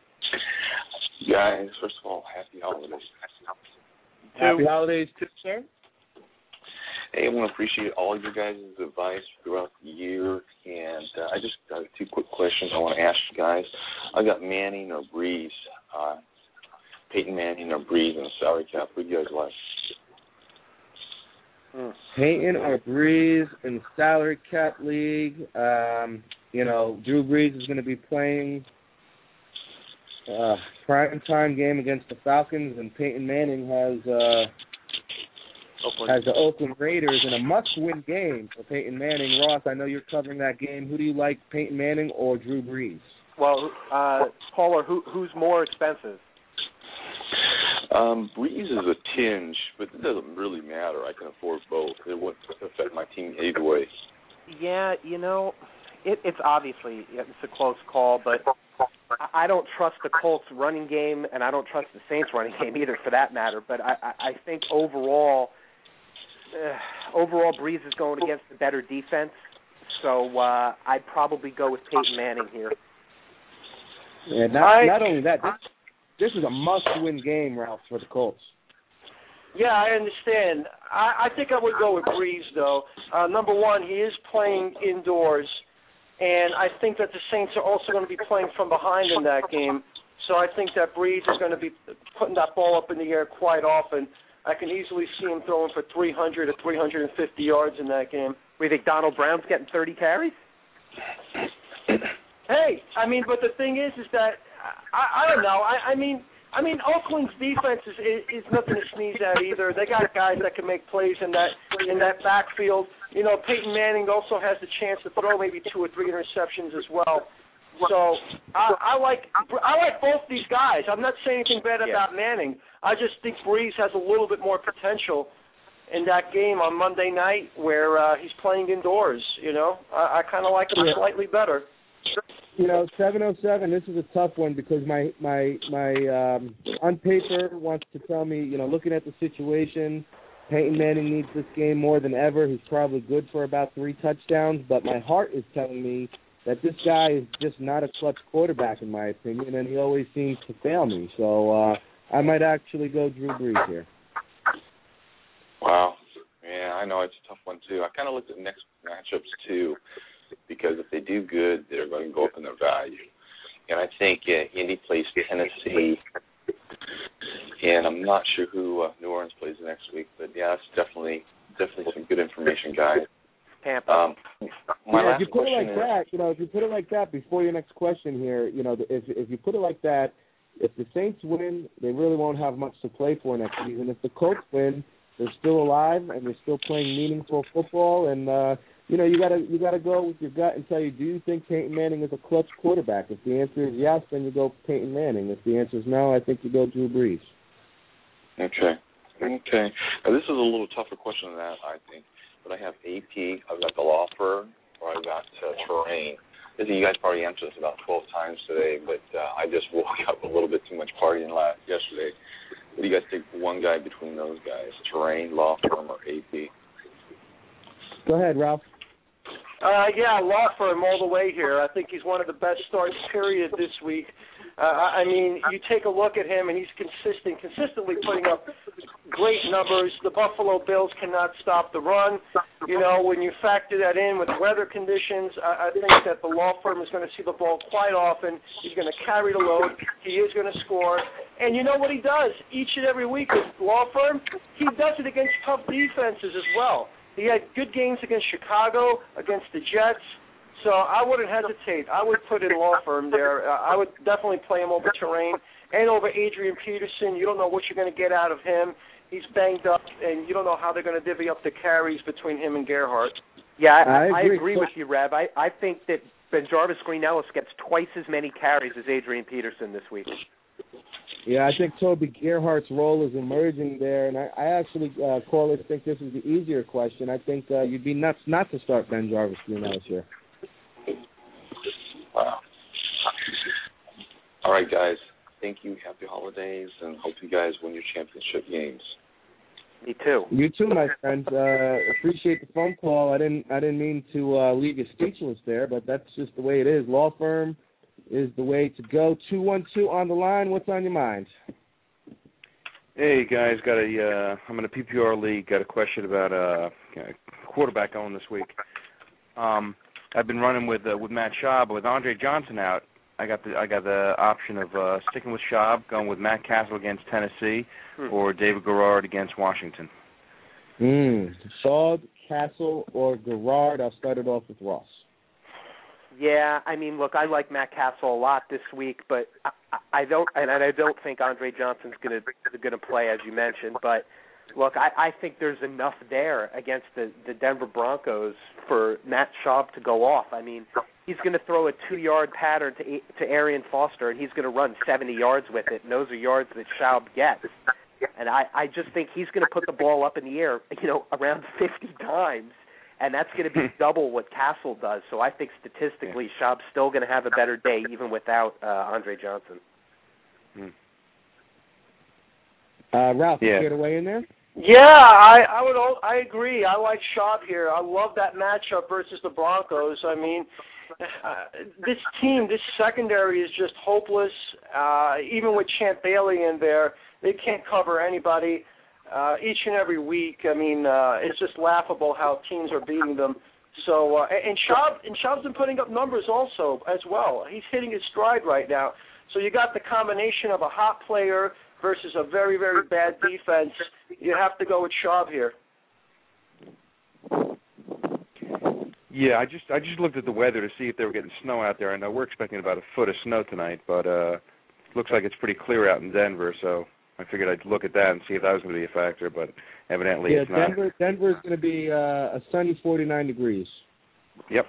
Guys, first of all, happy holidays. Happy holidays, too, sir. Hey, I want to appreciate all your guys' advice throughout the year, and uh, I just got two quick questions I want to ask you guys. I got Manning or Breeze, uh, Peyton Manning or Breeze in the salary cap. Who do you guys like? Peyton or Breeze in the salary cap league. Um, you know, Drew Brees is going to be playing uh, prime time game against the Falcons, and Peyton Manning has uh, Oakland. has the Oakland Raiders in a must-win game for Peyton Manning. Ross, I know you're covering that game. Who do you like, Peyton Manning or Drew Brees? Well, uh, caller, who, who's more expensive? Um, Breeze is a tinge, but it doesn't really matter. I can afford both. It won't affect my team either way. Yeah, you know, it, it's obviously it's a close call, but I don't trust the Colts running game, and I don't trust the Saints running game either, for that matter. But I, I, I think overall, uh, overall, Breeze is going against the better defense, so uh, I'd probably go with Peyton Manning here. Yeah, not, not only that, this, this is a must-win game, Ralph, for the Colts. Yeah, I understand. I, I think I would go with Breeze, though. Uh, number one, he is playing indoors, and I think that the Saints are also going to be playing from behind in that game. So I think that Breeze is going to be putting that ball up in the air quite often. I can easily see him throwing for three hundred or three hundred fifty yards in that game. We think Donald Brown's getting thirty carries? Hey, I mean, but the thing is, is that I, I don't know. I, I mean, I mean, Oakland's defense is, is is nothing to sneeze at either. They got guys that can make plays in that in that backfield. You know, Peyton Manning also has the chance to throw maybe two or three interceptions as well. So I, I like I like both these guys. I'm not saying anything bad about yeah. Manning. I just think Breeze has a little bit more potential in that game on Monday night where uh, he's playing indoors. You know, I, I kind of like him yeah. slightly better. You know, seven oh seven, this is a tough one because my, my, my um, on paper wants to tell me, you know, looking at the situation, Peyton Manning needs this game more than ever. He's probably good for about three touchdowns, but my heart is telling me that this guy is just not a clutch quarterback, in my opinion, and he always seems to fail me. So uh, I might actually go Drew Brees here. Wow. Yeah, I know. It's a tough one, too. I kind of looked at next matchups, too, because if they do good, they're going to go up in their value. And I think uh, Indy plays Tennessee, and I'm not sure who uh, New Orleans plays next week, but, yeah, it's definitely definitely some good information, guys. Tampa. Um, my yeah, last if you put it like is, that, you know, if you put it like that before your next question here, you know, if if you put it like that, if the Saints win, they really won't have much to play for next season. If the Colts win, they're still alive and they're still playing meaningful football, and uh, you know, you gotta you gotta go with your gut and tell you, do you think Peyton Manning is a clutch quarterback? If the answer is yes, then you go Peyton Manning. If the answer is no, I think you go Drew Brees. Okay. Okay. Now, this is a little tougher question than that, I think. But I have A P, I've got the law firm, or I've got uh, terrain. This, you guys probably answered this about twelve times today, but uh, I just woke up a little bit too much partying last yesterday. What do you guys think? One guy between those guys, terrain, law firm, or A P? Go ahead, Ralph. Uh, yeah, law firm all the way here. I think he's one of the best starts, period, this week. Uh, I mean, you take a look at him, and he's consistent, consistently putting up great numbers. The Buffalo Bills cannot stop the run. You know, when you factor that in with weather conditions, I, I think that the law firm is going to see the ball quite often. He's going to carry the load. He is going to score. And you know what he does each and every week with law firm? He does it against tough defenses as well. He had good games against Chicago, against the Jets. So I wouldn't hesitate. I would put in law firm there. Uh, I would definitely play him over terrain and over Adrian Peterson. You don't know what you're going to get out of him. He's banged up, and you don't know how they're going to divvy up the carries between him and Gerhardt. Yeah, I, I, I agree, agree with you, Rev. I, I think that BenJarvus Green-Ellis gets twice as many carries as Adrian Peterson this week. Yeah, I think Toby Gerhardt's role is emerging there, and I, I actually, uh, callers, think this is the easier question. I think uh, you'd be nuts not to start BenJarvus Green-Ellis here. Wow. All right, guys. Thank you. Happy holidays, and hope you guys win your championship games. Me too. You too, my friend. Uh, appreciate the phone call. I didn't. I didn't mean to uh, leave you speechless there, but that's just the way it is. Law firm is the way to go. Two one two on the line. What's on your mind? Hey guys, got a. Uh, I'm in a P P R league. Got a question about a uh, quarterback on this week. Um. I've been running with uh, with Matt Schaub. With Andre Johnson out, I got the I got the option of uh, sticking with Schaub, going with Matt Castle against Tennessee, hmm. or David Garrard against Washington. Hmm. Schaub, Castle, or Garrard. I'll start it off with Ross. Yeah, I mean, look, I like Matt Castle a lot this week, but I, I don't, and I don't think Andre Johnson's going to going to play, as you mentioned. But look, I, I think there's enough there against the, the Denver Broncos for Matt Schaub to go off. I mean, he's going to throw a two-yard pattern to to Arian Foster, and he's going to run seventy yards with it, and those are yards that Schaub gets. And I, I just think he's going to put the ball up in the air, you know, around fifty times, and that's going to be double what Castle does. So I think statistically Schaub's still going to have a better day even without uh, Andre Johnson. Hmm. Uh, Ralph, yeah. you care to weigh in there? Yeah, I I would al- I agree. I like Schaub here. I love that matchup versus the Broncos. I mean, uh, this team, this secondary is just hopeless. Uh, even with Champ Bailey in there, they can't cover anybody uh, each and every week. I mean, uh, it's just laughable how teams are beating them. So uh, and Schaub and Schaub's been putting up numbers also as well. He's hitting his stride right now. So you got the combination of a hot player versus a very, very bad defense. You have to go with Schaub here. Yeah, I just I just looked at the weather to see if they were getting snow out there. I know we're expecting about a foot of snow tonight, but uh looks like it's pretty clear out in Denver, so I figured I'd look at that and see if that was going to be a factor, but evidently yeah, it's not. Denver Denver's going to be uh, a sunny forty-nine degrees. Yep.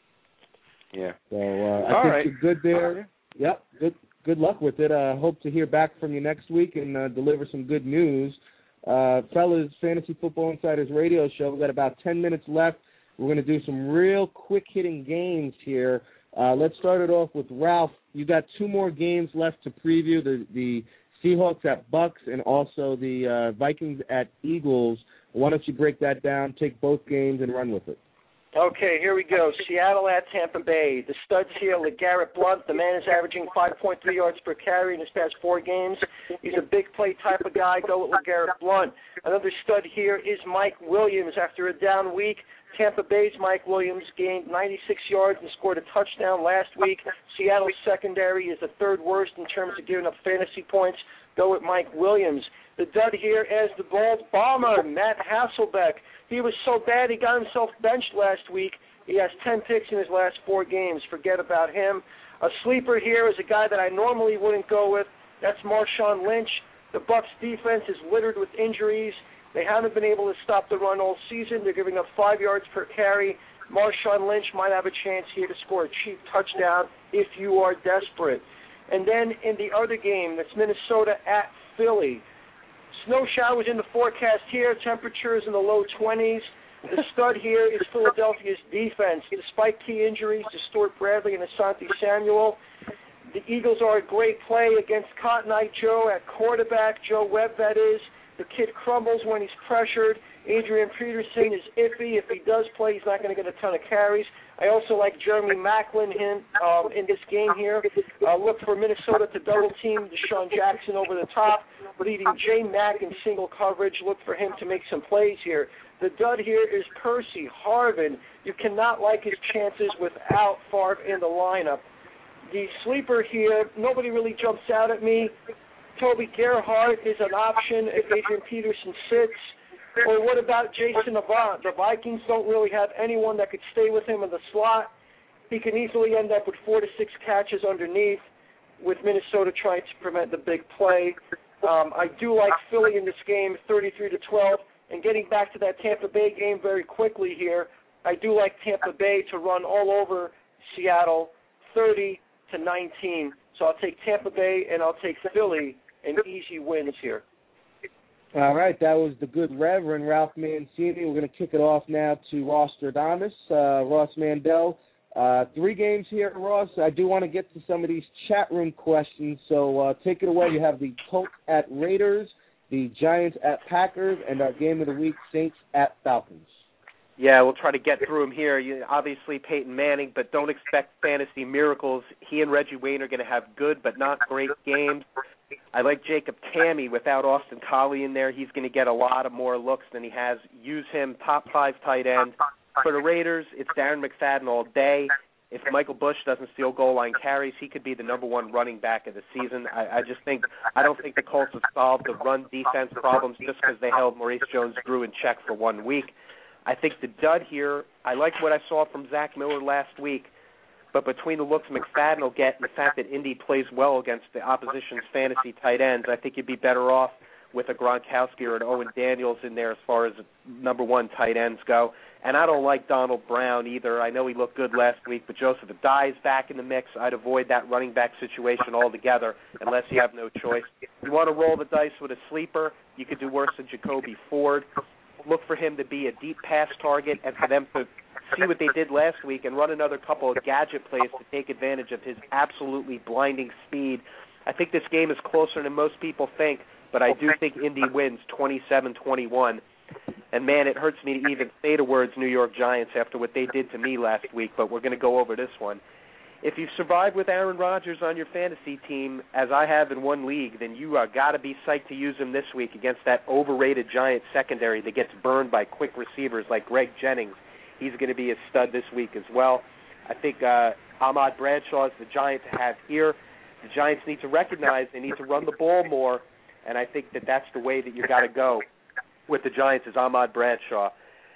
Yeah. So uh, I All think right. you're good there. Yep. Good good luck with it. I uh, hope to hear back from you next week and uh, deliver some good news. Uh, fellas, Fantasy Football Insiders radio show. We've got about ten minutes left. We're going to do some real quick-hitting games here. Uh, let's start it off with Ralph. You got two more games left to preview, the, the Seahawks at Bucks and also the uh, Vikings at Eagles. Why don't you break that down, take both games, and run with it? Okay, here we go. Seattle at Tampa Bay. The studs here, LeGarrette Blount. The man is averaging five point three yards per carry in his past four games. He's a big play type of guy. Go with LeGarrette Blount. Another stud here is Mike Williams. After a down week, Tampa Bay's Mike Williams gained ninety-six yards and scored a touchdown last week. Seattle's secondary is the third worst in terms of giving up fantasy points. Go with Mike Williams. The dud here is the bald bomber, Matt Hasselbeck. He was so bad he got himself benched last week. He has ten picks in his last four games. Forget about him. A sleeper here is a guy that I normally wouldn't go with. That's Marshawn Lynch. The Bucs defense is littered with injuries. They haven't been able to stop the run all season. They're giving up five yards per carry. Marshawn Lynch might have a chance here to score a cheap touchdown if you are desperate. And then in the other game, that's Minnesota at Philly. Snow showers in the forecast here. Temperatures in the low twenties. The stud here is Philadelphia's defense. Despite key injuries to Stuart Bradley and Asante Samuel, the Eagles are a great play against Cotton Eye Joe at quarterback, Joe Webb that is. The kid crumbles when he's pressured. Adrian Peterson is iffy. If he does play, he's not going to get a ton of carries. I also like Jeremy Maclin in, um, in this game here. Uh, look for Minnesota to double-team Deshaun Jackson over the top, leaving J. Mack in single coverage. Look for him to make some plays here. The dud here is Percy Harvin. You cannot like his chances without Favre in the lineup. The sleeper here, nobody really jumps out at me. Toby Gerhardt is an option if Adrian Peterson sits. Or what about Jason Avant? The Vikings don't really have anyone that could stay with him in the slot. He can easily end up with four to six catches underneath with Minnesota trying to prevent the big play. Um, I do like Philly in this game, thirty-three to twelve. And getting back to that Tampa Bay game very quickly here, I do like Tampa Bay to run all over Seattle, thirty to nineteen. So I'll take Tampa Bay and I'll take Philly in easy wins here. All right, that was the good Reverend Ralph Mancini. We're going to kick it off now to Ross Stradamus, uh, Ross Mandel. Uh, three games here, Ross. I do want to get to some of these chat room questions, so uh, take it away. You have the Colts at Raiders, the Giants at Packers, and our game of the week, Saints at Falcons. Yeah, we'll try to get through them here. You, obviously, Peyton Manning, but don't expect fantasy miracles. He and Reggie Wayne are going to have good but not great games. I like Jacob Tamme without Austin Collie in there. He's going to get a lot of more looks than he has. Use him, top five tight end. For the Raiders, it's Darren McFadden all day. If Michael Bush doesn't steal goal line carries, he could be the number one running back of the season. I, I just think I don't think the Colts have solved the run defense problems just because they held Maurice Jones-Drew in check for one week. I think the dud here, I like what I saw from Zach Miller last week, but between the looks McFadden will get and the fact that Indy plays well against the opposition's fantasy tight ends, I think you'd be better off with a Gronkowski or an Owen Daniels in there as far as number one tight ends go. And I don't like Donald Brown either. I know he looked good last week, but Joseph Adai is back in the mix. I'd avoid that running back situation altogether unless you have no choice. If you want to roll the dice with a sleeper, you could do worse than Jacoby Ford. Look for him to be a deep pass target and for them to see what they did last week and run another couple of gadget plays to take advantage of his absolutely blinding speed. I think this game is closer than most people think, but I do think Indy wins twenty-seven twenty-one. And, man, it hurts me to even say the words New York Giants after what they did to me last week, but we're going to go over this one. If you've survived with Aaron Rodgers on your fantasy team, as I have in one league, then you uh, got to be psyched to use him this week against that overrated Giants secondary that gets burned by quick receivers like Greg Jennings. He's going to be a stud this week as well. I think uh, Ahmad Bradshaw is the Giant to have here. The Giants need to recognize they need to run the ball more, and I think that that's the way that you got to go with the Giants is Ahmad Bradshaw.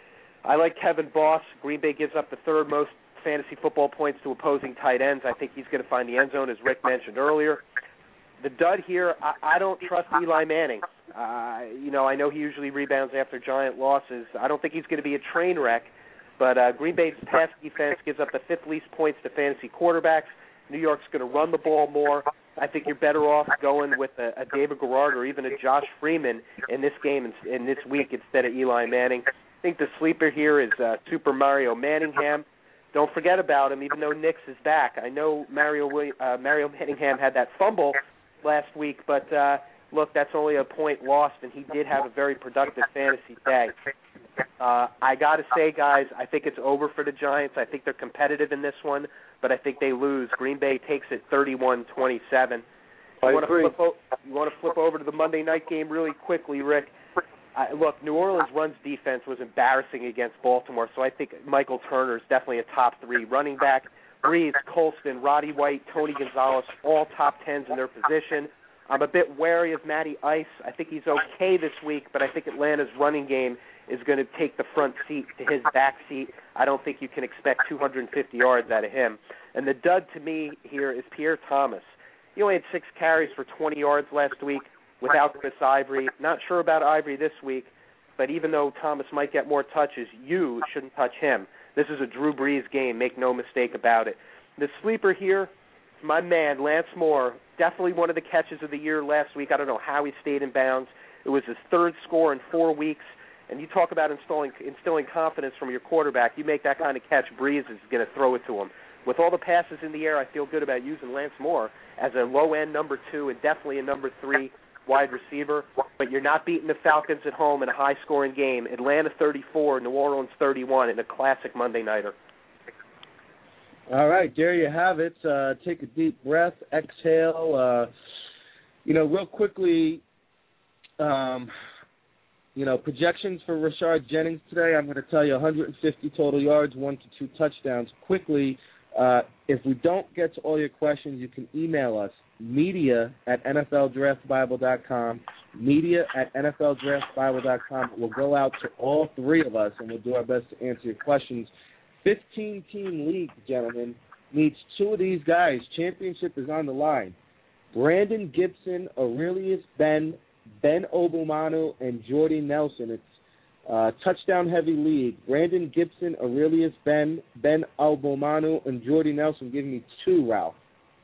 I like Kevin Boss. Green Bay gives up the third most fantasy football points to opposing tight ends. I think he's going to find the end zone, as Rick mentioned earlier. The dud here, I, I don't trust Eli Manning. Uh, you know, I know he usually rebounds after Giant losses. I don't think he's going to be a train wreck, but uh, Green Bay's pass defense gives up the fifth least points to fantasy quarterbacks. New York's going to run the ball more. I think you're better off going with a, a David Garrard or even a Josh Freeman in this game in, in this week instead of Eli Manning. I think the sleeper here is uh, Super Mario Manningham. Don't forget about him, even though Nix is back. I know Mario uh, Mario Manningham had that fumble last week, but uh, look, that's only a point lost, and he did have a very productive fantasy day. Uh, I got to say, guys, I think it's over for the Giants. I think they're competitive in this one, but I think they lose. Green Bay takes it thirty-one twenty-seven. You want to flip o- you want to flip over to the Monday night game really quickly, Rick? Uh, look, New Orleans' runs defense was embarrassing against Baltimore, so I think Michael Turner is definitely a top three running back. Breeze, Colston, Roddy White, Tony Gonzalez, all top tens in their position. I'm a bit wary of Matty Ice. I think he's okay this week, but I think Atlanta's running game is going to take the front seat to his back seat. I don't think you can expect two hundred fifty yards out of him. And the dud to me here is Pierre Thomas. He only had six carries for twenty yards last week without Chris Ivory. Not sure about Ivory this week, but even though Thomas might get more touches, you shouldn't touch him. This is a Drew Brees game, make no mistake about it. The sleeper here, my man, Lance Moore, definitely one of the catches of the year last week. I don't know how he stayed in bounds. It was his third score in four weeks. And you talk about instilling, instilling confidence from your quarterback. You make that kind of catch, Breeze is going to throw it to him. With all the passes in the air, I feel good about using Lance Moore as a low-end number two and definitely a number three wide receiver. But you're not beating the Falcons at home in a high-scoring game. Atlanta thirty-four, New Orleans thirty-one in a classic Monday nighter. All right, there you have it. Uh, take a deep breath, exhale. Uh, you know, real quickly, um, you know, projections for Rashard Jennings today, I'm going to tell you one hundred fifty total yards, one to two touchdowns. Quickly, uh, if we don't get to all your questions, you can email us, media at N F L Draft Bible dot com, media at N F L Draft Bible dot com. We'll go out to all three of us, and we'll do our best to answer your questions. fifteen-team league, gentlemen, needs two of these guys. Championship is on the line. Brandon Gibson, Aurelius Ben, Ben Obumanu, and Jordy Nelson. It's uh, touchdown-heavy league. Brandon Gibson, Aurelius Ben, Ben Obumanu, and Jordy Nelson. Give me two, Ralph.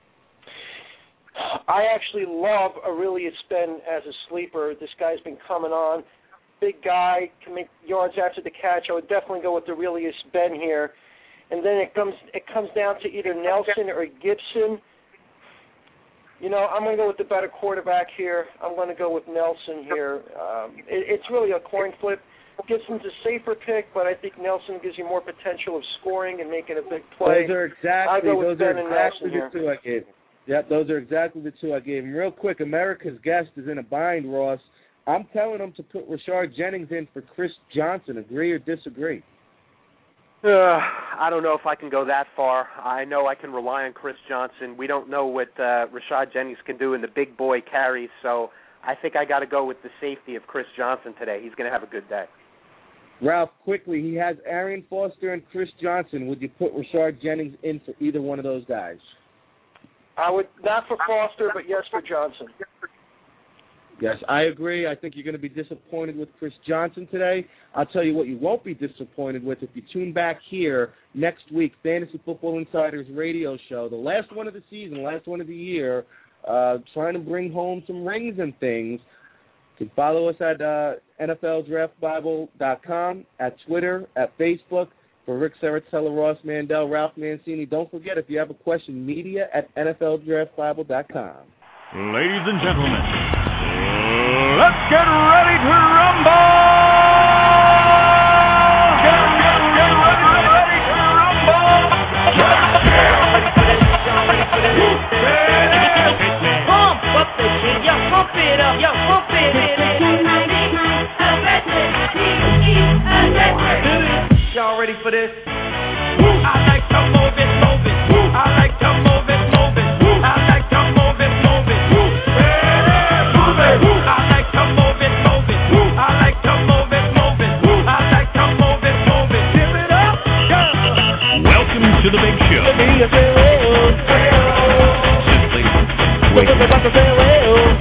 I actually love Aurelius Ben as a sleeper. This guy's been coming on. Big guy, can make yards after the catch. I would definitely go with Aurelius Ben here. And then it comes it comes down to either Nelson or Gibson. You know, I'm going to go with the better quarterback here. I'm going to go with Nelson here. Um, it, it's really a coin flip. Gibson's a safer pick, but I think Nelson gives you more potential of scoring and making a big play. Those are exactly, go with those Ben are and exactly Nelson the here. two I gave him. Yep, those are exactly the two I gave him. Real quick, America's guest is in a bind, Ross. I'm telling him to put Rashard Jennings in for Chris Johnson. Agree or disagree? Uh, I don't know if I can go that far. I know I can rely on Chris Johnson. We don't know what uh, Rashard Jennings can do in the big boy carries, so I think I got to go with the safety of Chris Johnson today. He's going to have a good day. Ralph, quickly, he has Arian Foster and Chris Johnson. Would you put Rashard Jennings in for either one of those guys? I would, not for Foster, but yes for Johnson. Yes, I agree. I think you're going to be disappointed with Chris Johnson today. I'll tell you what you won't be disappointed with if you tune back here next week, Fantasy Football Insiders radio show, the last one of the season, last one of the year, uh, trying to bring home some rings and things. You can follow us at uh, N F L Draft Bible dot com, at Twitter, at Facebook. For Rick Saratella, Ross Mandel, Ralph Mancini, don't forget, if you have a question, media at N F L Draft Bible dot com. Ladies and gentlemen, let's get ready to rumble! Get, get, get ready, ready to rumble! Pump up the shit, yo, pump it up, yo, pump it up. Y'all ready for this? I like to move it, move it. I like to move it, move it. I like to move it, move it. Move it. I like to move it, move it. I like to move it, move it. I like to move it, move it. Give it up, go. Welcome to the big show. Simply wait.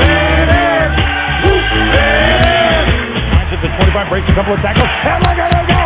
Breaks a couple of tackles.